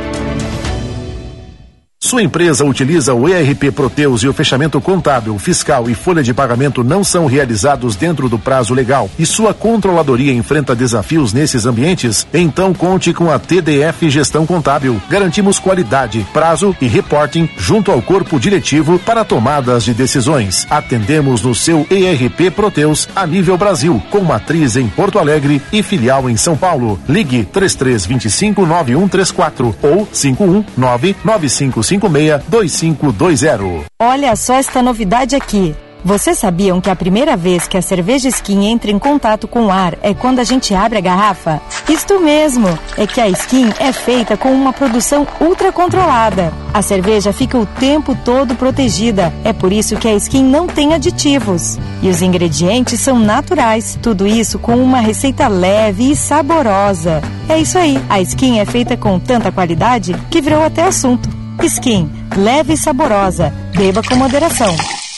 Sua empresa utiliza o E R P Proteus e o fechamento contábil, fiscal e folha de pagamento não são realizados dentro do prazo legal e sua controladoria enfrenta desafios nesses ambientes? Então conte com a T D F Gestão Contábil. Garantimos qualidade, prazo e reporting junto ao corpo diretivo para tomadas de decisões. Atendemos no seu E R P Proteus a nível Brasil, com matriz em Porto Alegre e filial em São Paulo. Ligue três três dois cinco nove um três quatro ou cinco um nove nove cinco cinco seis dois cinco dois zero. Olha só esta novidade aqui. Vocês sabiam que a primeira vez que a cerveja Skin entra em contato com o ar é quando a gente abre a garrafa? Isto mesmo, é que a Skin é feita com uma produção ultra controlada. A cerveja fica o tempo todo protegida, é por isso que a Skin não tem aditivos. E os ingredientes são naturais, tudo isso com uma receita leve e saborosa. É isso aí, a Skin é feita com tanta qualidade que virou até assunto. Skin, leve e saborosa, beba com moderação.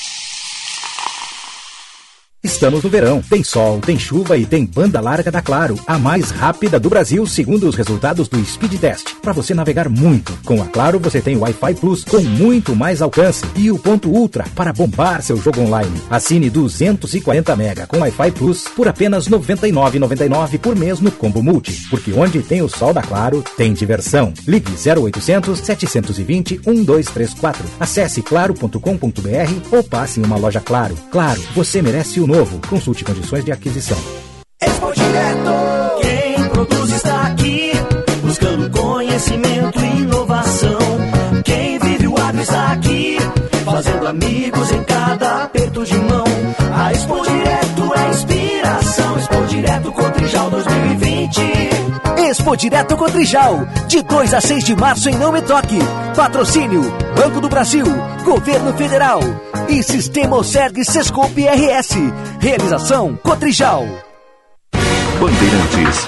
Estamos no verão, tem sol, tem chuva e tem banda larga da Claro, a mais rápida do Brasil, segundo os resultados do Speed Test. Para você navegar muito, com a Claro você tem o Wi-Fi Plus com muito mais alcance e o ponto Ultra para bombar seu jogo online. Assine duzentos e quarenta mega com Wi-Fi Plus por apenas noventa e nove reais e noventa e nove centavos por mês no Combo Multi, porque onde tem o sol da Claro, tem diversão. Ligue zero oitocentos, setecentos e vinte, doze trinta e quatro. Acesse claro ponto com ponto br ou passe em uma loja Claro. Claro, você merece o novo. Consulte condições de aquisição. Expo Direto, quem produz está aqui, buscando conhecimento e inovação. Quem vive o agro está aqui, fazendo amigos em cada aperto de mão. A Expo Direto é inspiração. Expo Direto Cotrijal dois mil e vinte. Expo Direto Cotrijal, de dois a seis de março em Não Me Toque. Patrocínio, Banco do Brasil, Governo Federal e Sistema Oserg Sescope R S. Realização Cotrijal. Bandeirantes.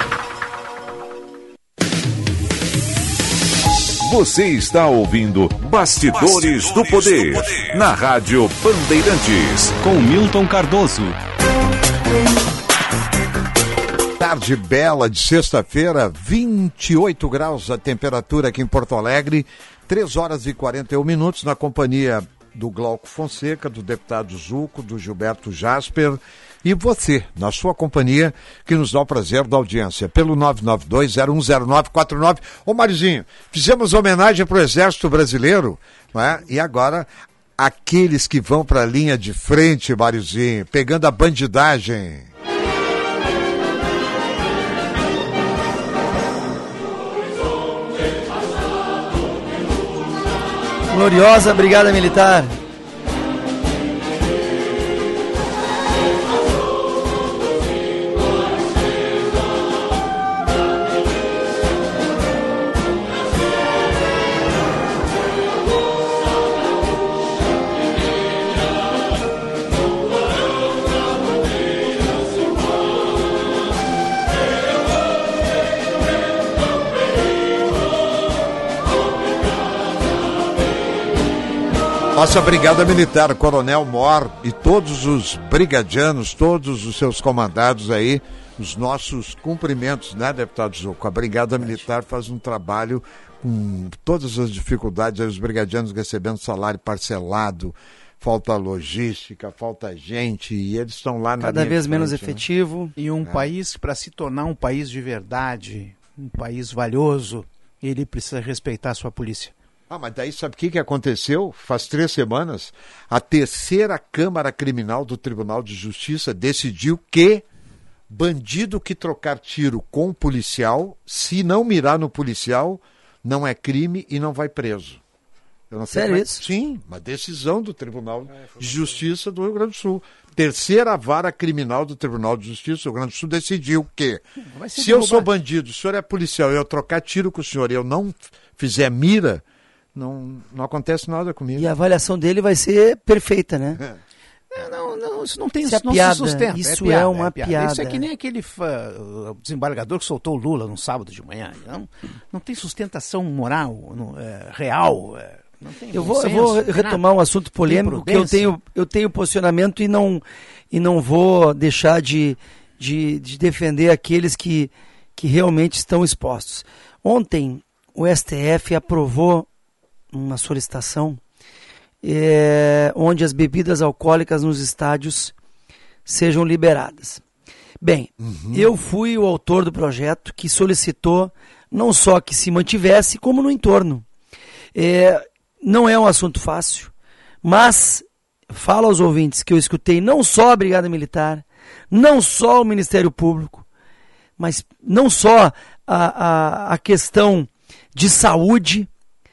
Você está ouvindo Bastidores, Bastidores do, Poder, do Poder, na Rádio Bandeirantes, com Milton Cardoso. Tarde bela de sexta-feira, vinte e oito graus a temperatura aqui em Porto Alegre, três horas e quarenta e um minutos, na companhia do Glauco Fonseca, do deputado Zucco, do Gilberto Jasper e você, na sua companhia, que nos dá o prazer da audiência, pelo nove nove dois zero um zero nove quatro nove. Ô Marizinho, fizemos homenagem para o Exército Brasileiro, não é? E agora, aqueles que vão para a linha de frente, Marizinho, pegando a bandidagem. Gloriosa Brigada Militar. Nossa Brigada Militar, Coronel Mor e todos os brigadianos, todos os seus comandados aí, os nossos cumprimentos, né, deputado Zuco? A Brigada Militar faz um trabalho com todas as dificuldades, aí os brigadianos recebendo salário parcelado, falta logística, falta gente, e eles estão lá na cada vez menos frente, efetivo. Né? E um é. país, para se tornar um país de verdade, um país valioso, ele precisa respeitar a sua polícia. Ah, mas daí sabe o que, que aconteceu? Faz três semanas, a terceira Câmara Criminal do Tribunal de Justiça decidiu que bandido que trocar tiro com policial, se não mirar no policial, não é crime e não vai preso. Eu não sei Sério como é... isso? Sim, uma decisão do Tribunal de Justiça do Rio Grande do Sul. Terceira Vara Criminal do Tribunal de Justiça do Rio Grande do Sul decidiu que se eu sou bandido, o senhor é policial e eu trocar tiro com o senhor e eu não fizer mira, Não, não acontece nada comigo. E a avaliação dele vai ser perfeita, né? É. Não, não, isso não tem isso é não piada, se sustenta. Isso é, piada, é uma é piada. piada. Isso é que nem aquele uh, desembargador que soltou o Lula no sábado de manhã. Não, não tem sustentação moral, não, é, real. É, não tem eu, vou, senso, eu vou retomar um assunto polêmico, que eu tenho, eu tenho posicionamento e não, e não vou deixar de, de, de defender aqueles que, que realmente estão expostos. Ontem, o S T F aprovou uma solicitação é, onde as bebidas alcoólicas nos estádios sejam liberadas. Bem, uhum. eu fui o autor do projeto que solicitou não só que se mantivesse, como no entorno. É, não é um assunto fácil, mas falo aos ouvintes que eu escutei não só a Brigada Militar, não só o Ministério Público, mas não só a, a, a questão de saúde,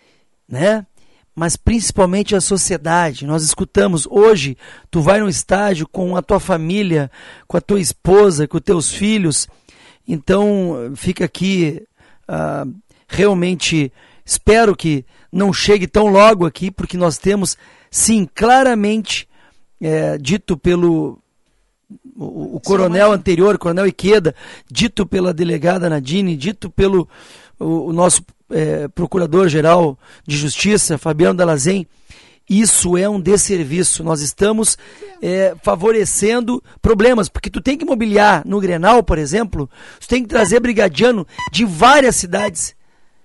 né? Mas principalmente a sociedade. Nós escutamos hoje, tu vai no estádio com a tua família, com a tua esposa, com os teus filhos, então fica aqui uh, realmente, espero que não chegue tão logo aqui, porque nós temos sim claramente é, dito pelo o, o coronel anterior, o coronel Iqueda, dito pela delegada Nadine, dito pelo o, o nosso É, Procurador-Geral de Justiça, Fabiano Dallazem, isso é um desserviço. Nós estamos é, favorecendo problemas, porque tu tem que mobiliar no Grenal, por exemplo, tu tem que trazer brigadiano de várias cidades.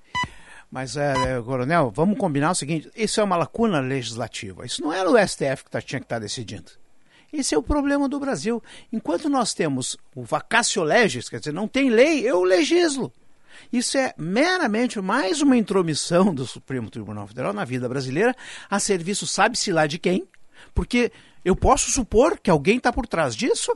Mas, é, é, coronel, vamos combinar o seguinte, isso é uma lacuna legislativa, isso não era o S T F que tá, tinha que estar tá decidindo. Esse é o problema do Brasil. Enquanto nós temos o vacatio legis, quer dizer, não tem lei, eu legislo. Isso é meramente mais uma intromissão do Supremo Tribunal Federal na vida brasileira, a serviço sabe-se lá de quem, porque eu posso supor que alguém está por trás disso.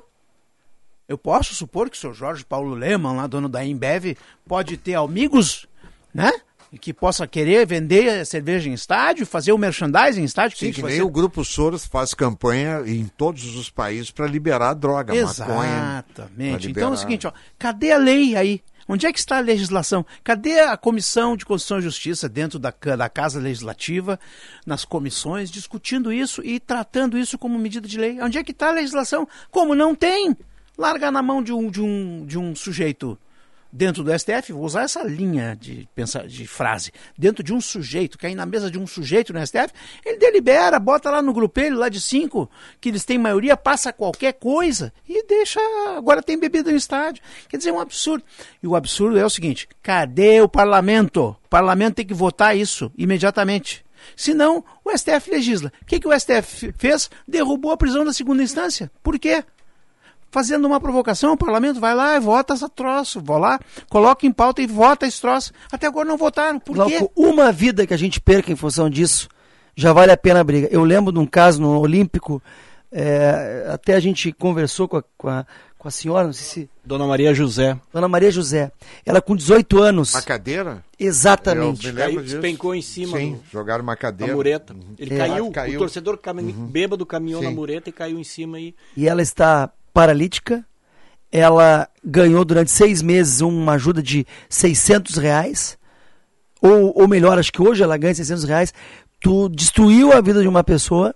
Eu posso supor que o senhor Jorge Paulo Lemann, lá dono da Embev, pode ter amigos, né? Que possa querer vender cerveja em estádio, fazer o merchandising em estádio. Sim, que, que nem ser... o Grupo Soros faz campanha em todos os países para liberar a droga, maconha. Exatamente. Então é o seguinte, ó, cadê a lei aí? Onde é que está a legislação? Cadê a Comissão de Constituição e Justiça dentro da, da Casa Legislativa, nas comissões, discutindo isso e tratando isso como medida de lei? Onde é que está a legislação? Como não tem? Larga na mão de um, de um, de um sujeito dentro do S T F, vou usar essa linha de, pensar, de frase, dentro de um sujeito, cair na mesa de um sujeito no S T F, ele delibera, bota lá no grupelho, lá de cinco, que eles têm maioria, passa qualquer coisa e deixa, agora tem bebida no estádio. Quer dizer, é um absurdo. E o absurdo é o seguinte, cadê o parlamento? O parlamento tem que votar isso imediatamente. Senão, o S T F legisla. O que, que o S T F fez? Derrubou a prisão da segunda instância. Por quê? Fazendo uma provocação, o parlamento vai lá e vota esse troço, vai lá, coloca em pauta e vota esse troço. Até agora não votaram, por Glauco, quê? Uma vida que a gente perca em função disso, já vale a pena a briga. Eu lembro de um caso no Olímpico, é, até a gente conversou com a, com, a, com a senhora, não sei se... Dona Maria José. Dona Maria José. Ela com dezoito anos. Uma cadeira? Exatamente. Eu me lembro disso. Despencou em cima. Sim, do... jogaram uma cadeira. A mureta. Uhum. Ele É. caiu, caiu, o torcedor cam... uhum. bêbado caminhou Sim. na mureta e caiu em cima e... E ela está paralítica. Ela ganhou durante seis meses uma ajuda de seiscentos reais. Ou, ou melhor, acho que hoje ela ganha seiscentos reais. Tu destruiu a vida de uma pessoa.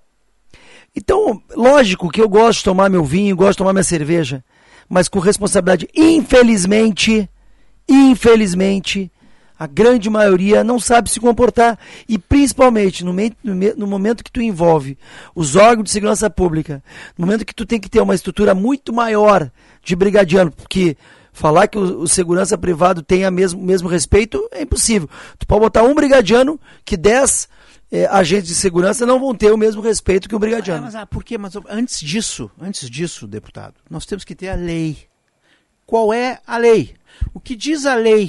Então, lógico que eu gosto de tomar meu vinho, gosto de tomar minha cerveja, mas com responsabilidade. Infelizmente, infelizmente, a grande maioria não sabe se comportar. E principalmente no, me, no, me, no momento que tu envolve os órgãos de segurança pública, no momento que tu tem que ter uma estrutura muito maior de brigadiano, porque falar que o, o segurança privado tem o mesmo, mesmo respeito é impossível. Tu pode botar um brigadiano que dez... É, agentes de segurança não vão ter o mesmo respeito que o brigadiano. Ah, mas ah, por quê? Mas antes disso, antes disso, deputado, nós temos que ter a lei. Qual é a lei? O que diz a lei?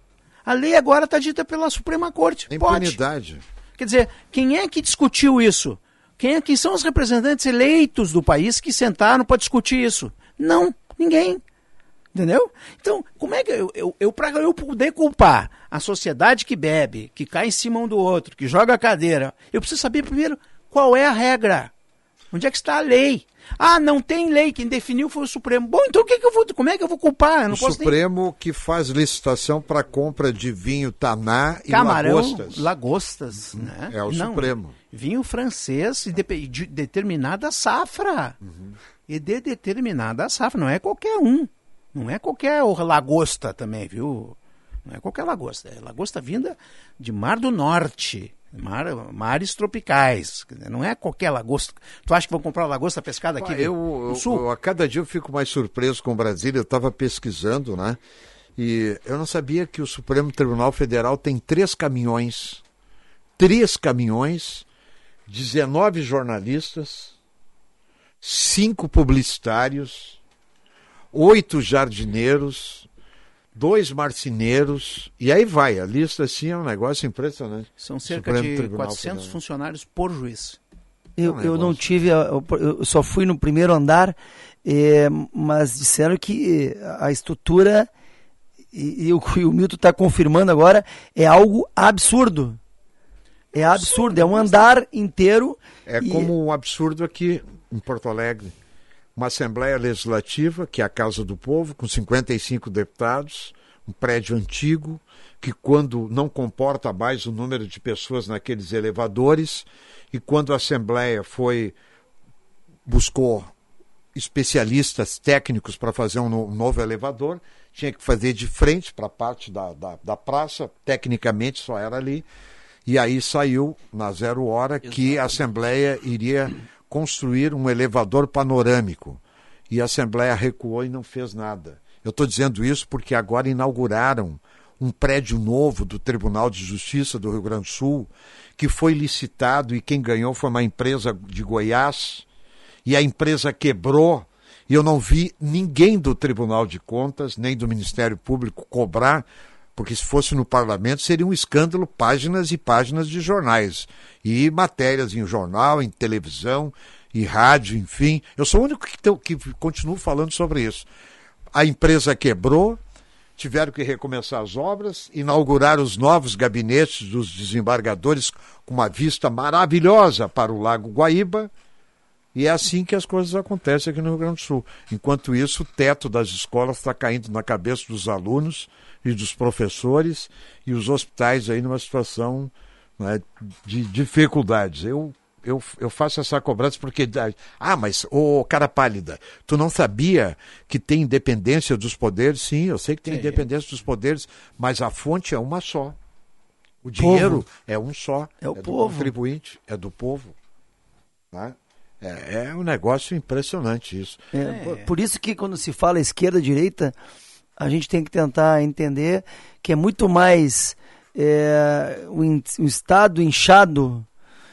A lei agora está dita pela Suprema Corte. Impunidade. Pode. Quer dizer, quem é que discutiu isso? Quem, é, quem são os representantes eleitos do país que sentaram para discutir isso? Não, ninguém. Entendeu? Então, como é que eu, eu, eu para eu poder culpar a sociedade que bebe, que cai em cima um do outro, que joga a cadeira, eu preciso saber primeiro qual é a regra. Onde é que está a lei? Ah, não tem lei, quem definiu foi o Supremo. Bom, então o que, que eu vou, como é que eu vou culpar? Eu não o posso Supremo nem... que faz licitação para compra de vinho Taná e Camarão, lagostas. lagostas, né? É o não, Supremo. Vinho francês de, de determinada safra. Uhum. E de determinada safra, não é qualquer um. Não é qualquer lagosta também, viu? Não é qualquer lagosta. É lagosta vinda de Mar do Norte, mar, mares tropicais. Não é qualquer lagosta. Tu acha que vão comprar lagosta pescada aqui eu, no eu, sul? Eu, a cada dia eu fico mais surpreso com o Brasília. Eu estava pesquisando, né? E eu não sabia que o Supremo Tribunal Federal tem três caminhões. Três caminhões, dezenove jornalistas, cinco publicitários, oito jardineiros, dois marceneiros, e aí vai, a lista assim é um negócio impressionante. São cerca Supremo de Tribunal quatrocentos Federal. funcionários por juiz. Eu, eu não tive, eu, eu só fui no primeiro andar, é, mas disseram que a estrutura, e, e, o, e o Milton está confirmando agora, é algo absurdo. É absurdo, é um andar inteiro. É e... como um absurdo aqui em Porto Alegre. Uma Assembleia Legislativa, que é a Casa do Povo, com cinquenta e cinco deputados, um prédio antigo, que quando não comporta mais o número de pessoas naqueles elevadores, e quando a Assembleia foi, buscou especialistas técnicos para fazer um, no, um novo elevador, tinha que fazer de frente para a parte da, da, da praça, tecnicamente só era ali, e aí saiu na zero hora que a Assembleia iria construir um elevador panorâmico. E a Assembleia recuou e não fez nada. Eu estou dizendo isso porque agora inauguraram um prédio novo do Tribunal de Justiça do Rio Grande do Sul, que foi licitado e quem ganhou foi uma empresa de Goiás, e a empresa quebrou, e eu não vi ninguém do Tribunal de Contas, nem do Ministério Público cobrar, porque se fosse no parlamento seria um escândalo, páginas e páginas de jornais, e matérias em jornal, em televisão, e rádio, enfim. Eu sou o único que, te, que continuo falando sobre isso. A empresa quebrou, tiveram que recomeçar as obras, inaugurar os novos gabinetes dos desembargadores com uma vista maravilhosa para o Lago Guaíba, e é assim que as coisas acontecem aqui no Rio Grande do Sul. Enquanto isso, o teto das escolas está caindo na cabeça dos alunos e dos professores, e os hospitais aí numa situação, né, de dificuldades. Eu, eu, eu faço essa cobrança porque... Ah, mas, ô cara pálida, tu não sabia que tem independência dos poderes? Sim, eu sei que tem Sim. independência dos poderes, mas a fonte é uma só. O dinheiro povo. é um só. É o é povo. do contribuinte, é do povo. Né? É, é um negócio impressionante isso. É, é. Por, por isso que quando se fala esquerda-direita, a gente tem que tentar entender que é muito mais é, um, um Estado inchado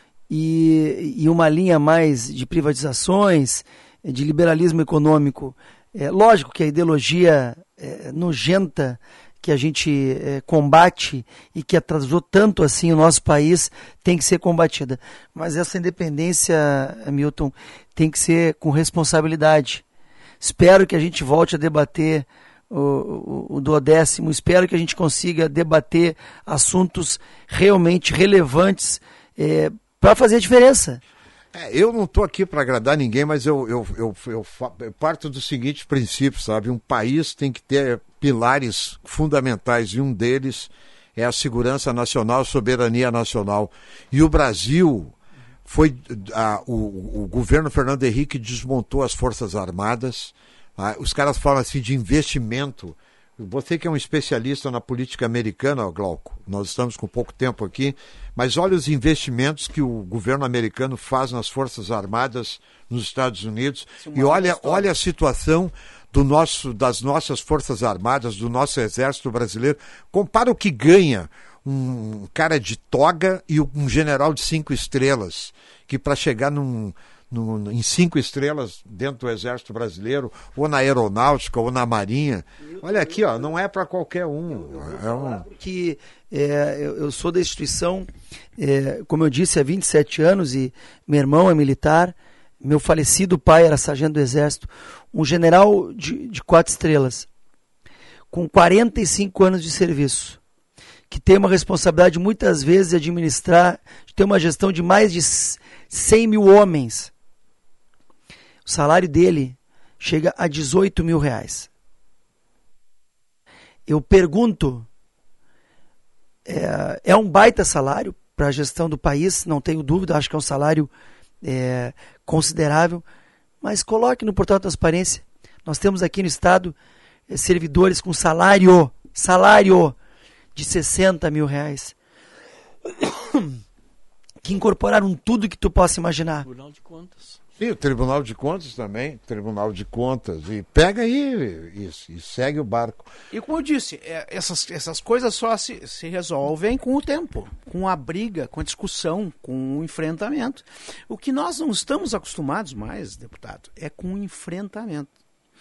e, e uma linha mais de privatizações, de liberalismo econômico. É lógico que a ideologia é, nojenta que a gente é, combate e que atrasou tanto assim o nosso país tem que ser combatida. Mas essa independência, Milton, tem que ser com responsabilidade. Espero que a gente volte a debater o, o, o duodécimo, espero que a gente consiga debater assuntos realmente relevantes é, para fazer a diferença. É, eu não estou aqui para agradar ninguém, mas eu, eu, eu, eu, eu parto do seguinte princípio, sabe? Um país tem que ter pilares fundamentais e um deles é a segurança nacional, a soberania nacional. E o Brasil, foi a, o, o governo Fernando Henrique desmontou as Forças Armadas. A, os caras falam assim de investimento. Você que é um especialista na política americana, Glauco, nós estamos com pouco tempo aqui, mas olha os investimentos que o governo americano faz nas Forças Armadas nos Estados Unidos e olha, olha a situação do nosso, das nossas Forças Armadas, do nosso Exército Brasileiro. Compara o que ganha um cara de toga e um general de cinco estrelas, que para chegar num... No, em cinco estrelas dentro do Exército Brasileiro, ou na Aeronáutica, ou na Marinha. Olha aqui, ó, não é para qualquer um. É um... que, é, eu, eu sou da instituição, é, como eu disse, há vinte e sete anos, e meu irmão é militar, meu falecido pai era sargento do Exército, um general de, de quatro estrelas, com quarenta e cinco anos de serviço, que tem uma responsabilidade muitas vezes de administrar, de ter uma gestão de mais de cem mil homens. O salário dele chega a dezoito mil reais. Eu pergunto, é, é um baita salário para a gestão do país, não tenho dúvida, acho que é um salário é, considerável, mas coloque no portal da transparência. Nós temos aqui no estado é, servidores com salário, salário de sessenta mil reais, que incorporaram tudo que tu possa imaginar. Tribunal de Contas. Sim, o Tribunal de Contas também, Tribunal de Contas, e pega aí isso, e segue o barco. E como eu disse, é, essas, essas coisas só se, se resolvem com o tempo, com a briga, com a discussão, com o enfrentamento. O que nós não estamos acostumados mais, deputado, é com o enfrentamento.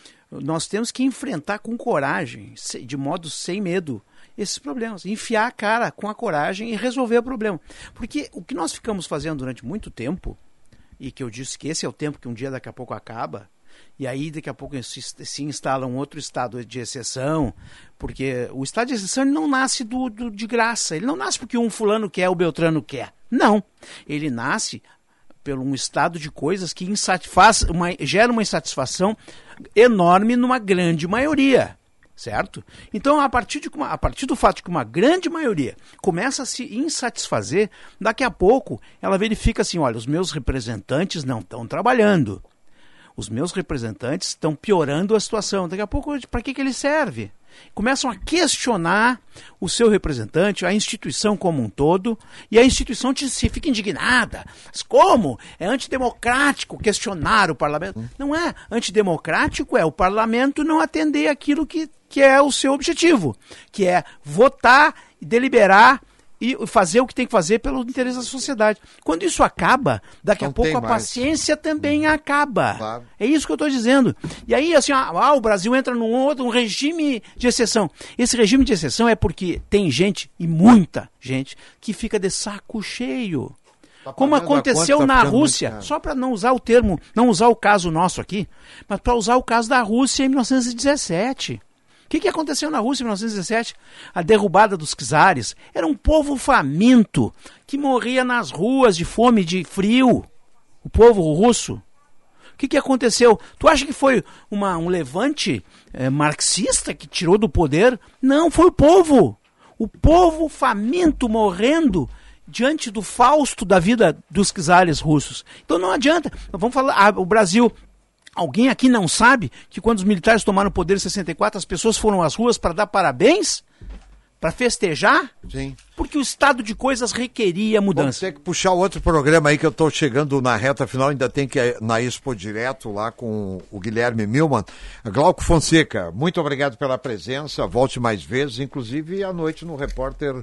Nós temos que enfrentar com coragem, de modo sem medo, esses problemas, enfiar a cara com a coragem e resolver o problema. Porque o que nós ficamos fazendo durante muito tempo, e que eu disse que esse é o tempo que um dia daqui a pouco acaba, e aí daqui a pouco se, se instala um outro estado de exceção, porque o estado de exceção ele não nasce do, do, de graça, ele não nasce porque um fulano quer, o Beltrano quer. Não, ele nasce por um estado de coisas que insatisfaz, uma, gera uma insatisfação enorme numa grande maioria. Certo? Então, a partir, de uma, a partir do fato de que uma grande maioria começa a se insatisfazer, daqui a pouco ela verifica assim, olha, os meus representantes não estão trabalhando. Os meus representantes estão piorando a situação. Daqui a pouco, para que, que ele serve? Começam a questionar o seu representante, a instituição como um todo, e a instituição se fica indignada. Mas como? É antidemocrático questionar o parlamento? Hum. Não é. Antidemocrático é o parlamento não atender aquilo que, que é o seu objetivo, que é votar e deliberar e fazer o que tem que fazer pelo interesse da sociedade. Quando isso acaba, daqui não a pouco a mais. Paciência também hum. acaba. Claro. É isso que eu estou dizendo. E aí, assim, ah, o Brasil entra num outro um regime de exceção. Esse regime de exceção é porque tem gente, e muita gente, que fica de saco cheio. Tá como aconteceu conta, tá na Rússia, só para não usar o termo, não usar o caso nosso aqui, mas para usar o caso da Rússia em mil novecentos e dezessete. O que, que aconteceu na Rússia em mil novecentos e dezessete? A derrubada dos czares. Era um povo faminto que morria nas ruas de fome, de frio. O povo russo. O que, que aconteceu? Tu acha que foi uma, um levante é, marxista que tirou do poder? Não, foi o povo. O povo faminto morrendo diante do fausto da vida dos czares russos. Então não adianta. Vamos falar, ah, o Brasil... Alguém aqui não sabe que quando os militares tomaram o poder em sessenta e quatro, as pessoas foram às ruas para dar parabéns? Para festejar? Sim. Porque o estado de coisas requeria mudança. Vamos ter que puxar outro programa aí que eu estou chegando na reta final, ainda tem que ir na Expo Direto lá com o Guilherme Milman. Glauco Fonseca, muito obrigado pela presença, volte mais vezes, inclusive à noite no Repórter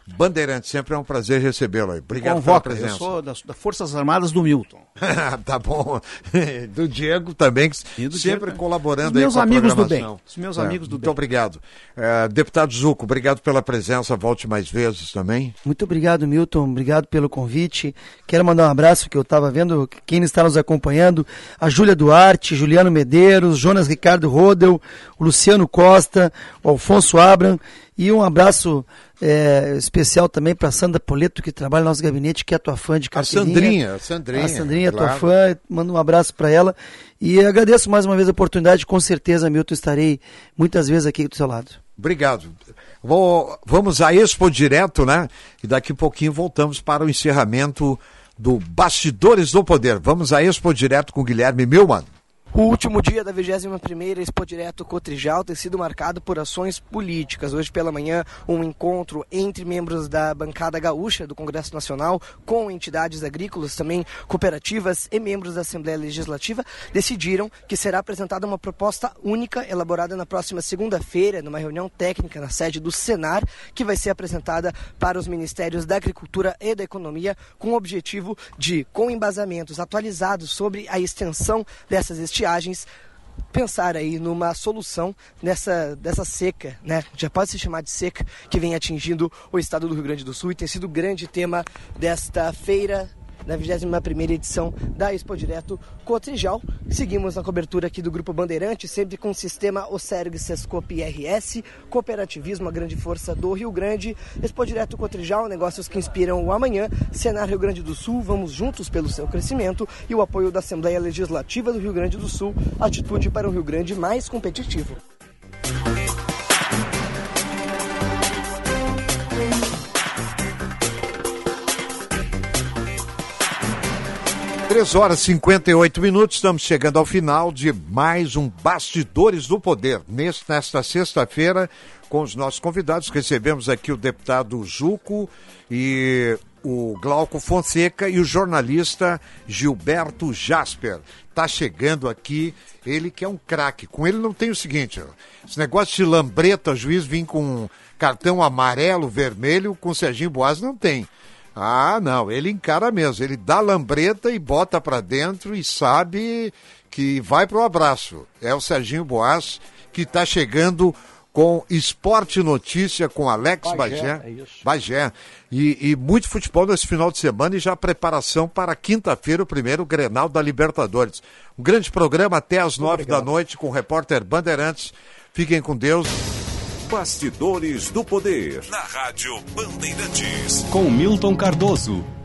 Bandeirante, sempre é um prazer recebê-lo aí. Obrigado Convoca, pela presença. eu sou das, das Forças Armadas do Milton. Tá bom. Do Diego também, que do sempre Diego, colaborando os aí meus com a amigos do programação. bem. Os meus É, amigos do muito bem. obrigado. É, deputado Zuco, obrigado pela presença. Volte mais vezes também. Muito obrigado, Milton. Obrigado pelo convite. Quero mandar um abraço, que eu estava vendo quem está nos acompanhando. A Júlia Duarte, Juliano Medeiros, Jonas Ricardo Rodel, o Luciano Costa, o Alfonso Abram. E um abraço é, especial também para a Sandra Poleto, que trabalha no nosso gabinete, que é tua fã de carteirinha. A Sandrinha, a Sandrinha. A Sandrinha, claro. tua fã. Manda um abraço para ela. E agradeço mais uma vez a oportunidade. Com certeza, Milton, estarei muitas vezes aqui do seu lado. Obrigado. Vou, vamos a Expo Direto, né? E daqui a pouquinho voltamos para o encerramento do Bastidores do Poder. Vamos a Expo Direto com Guilherme Milman. O último dia da vigésima primeira Expo Direto Cotrijal tem sido marcado por ações políticas. Hoje pela manhã, um encontro entre membros da bancada gaúcha do Congresso Nacional com entidades agrícolas, também cooperativas e membros da Assembleia Legislativa decidiram que será apresentada uma proposta única elaborada na próxima segunda-feira, numa reunião técnica na sede do Senar, que vai ser apresentada para os Ministérios da Agricultura e da Economia, com o objetivo de, com embasamentos atualizados sobre a extensão dessas estimativas, pensar aí numa solução nessa, dessa seca, né? Já pode se chamar de seca, que vem atingindo o estado do Rio Grande do Sul e tem sido o grande tema desta feira, da vigésima primeira edição da Expo Direto Cotrijal. Seguimos na cobertura aqui do Grupo Bandeirante, sempre com o sistema Oserg Sescope R S, cooperativismo, a grande força do Rio Grande. Expo Direto Cotrijal, negócios que inspiram o amanhã. Senar Rio Grande do Sul, vamos juntos pelo seu crescimento. E o apoio da Assembleia Legislativa do Rio Grande do Sul, atitude para um Rio Grande mais competitivo. três horas e cinquenta e oito minutos, estamos chegando ao final de mais um Bastidores do Poder. Neste, nesta sexta-feira, com os nossos convidados, recebemos aqui o deputado Zuco e o Glauco Fonseca e o jornalista Gilberto Jasper. Está chegando aqui, ele que é um craque. Com ele não tem o seguinte, ó, esse negócio de lambreta, juiz vir com cartão amarelo, vermelho, com Serginho Boas não tem. Ah, não, ele encara mesmo, ele dá lambreta e bota pra dentro e sabe que vai pro abraço. É o Serginho Boas que está chegando com Esporte Notícia, com Alex Bagé. Bagé, é isso. Bagé. E, e muito futebol nesse final de semana e já preparação para quinta-feira, o primeiro Grenal da Libertadores. Um grande programa até às nove da noite com o repórter Bandeirantes. Fiquem com Deus. Bastidores do Poder, na Rádio Bandeirantes. Com Milton Cardoso.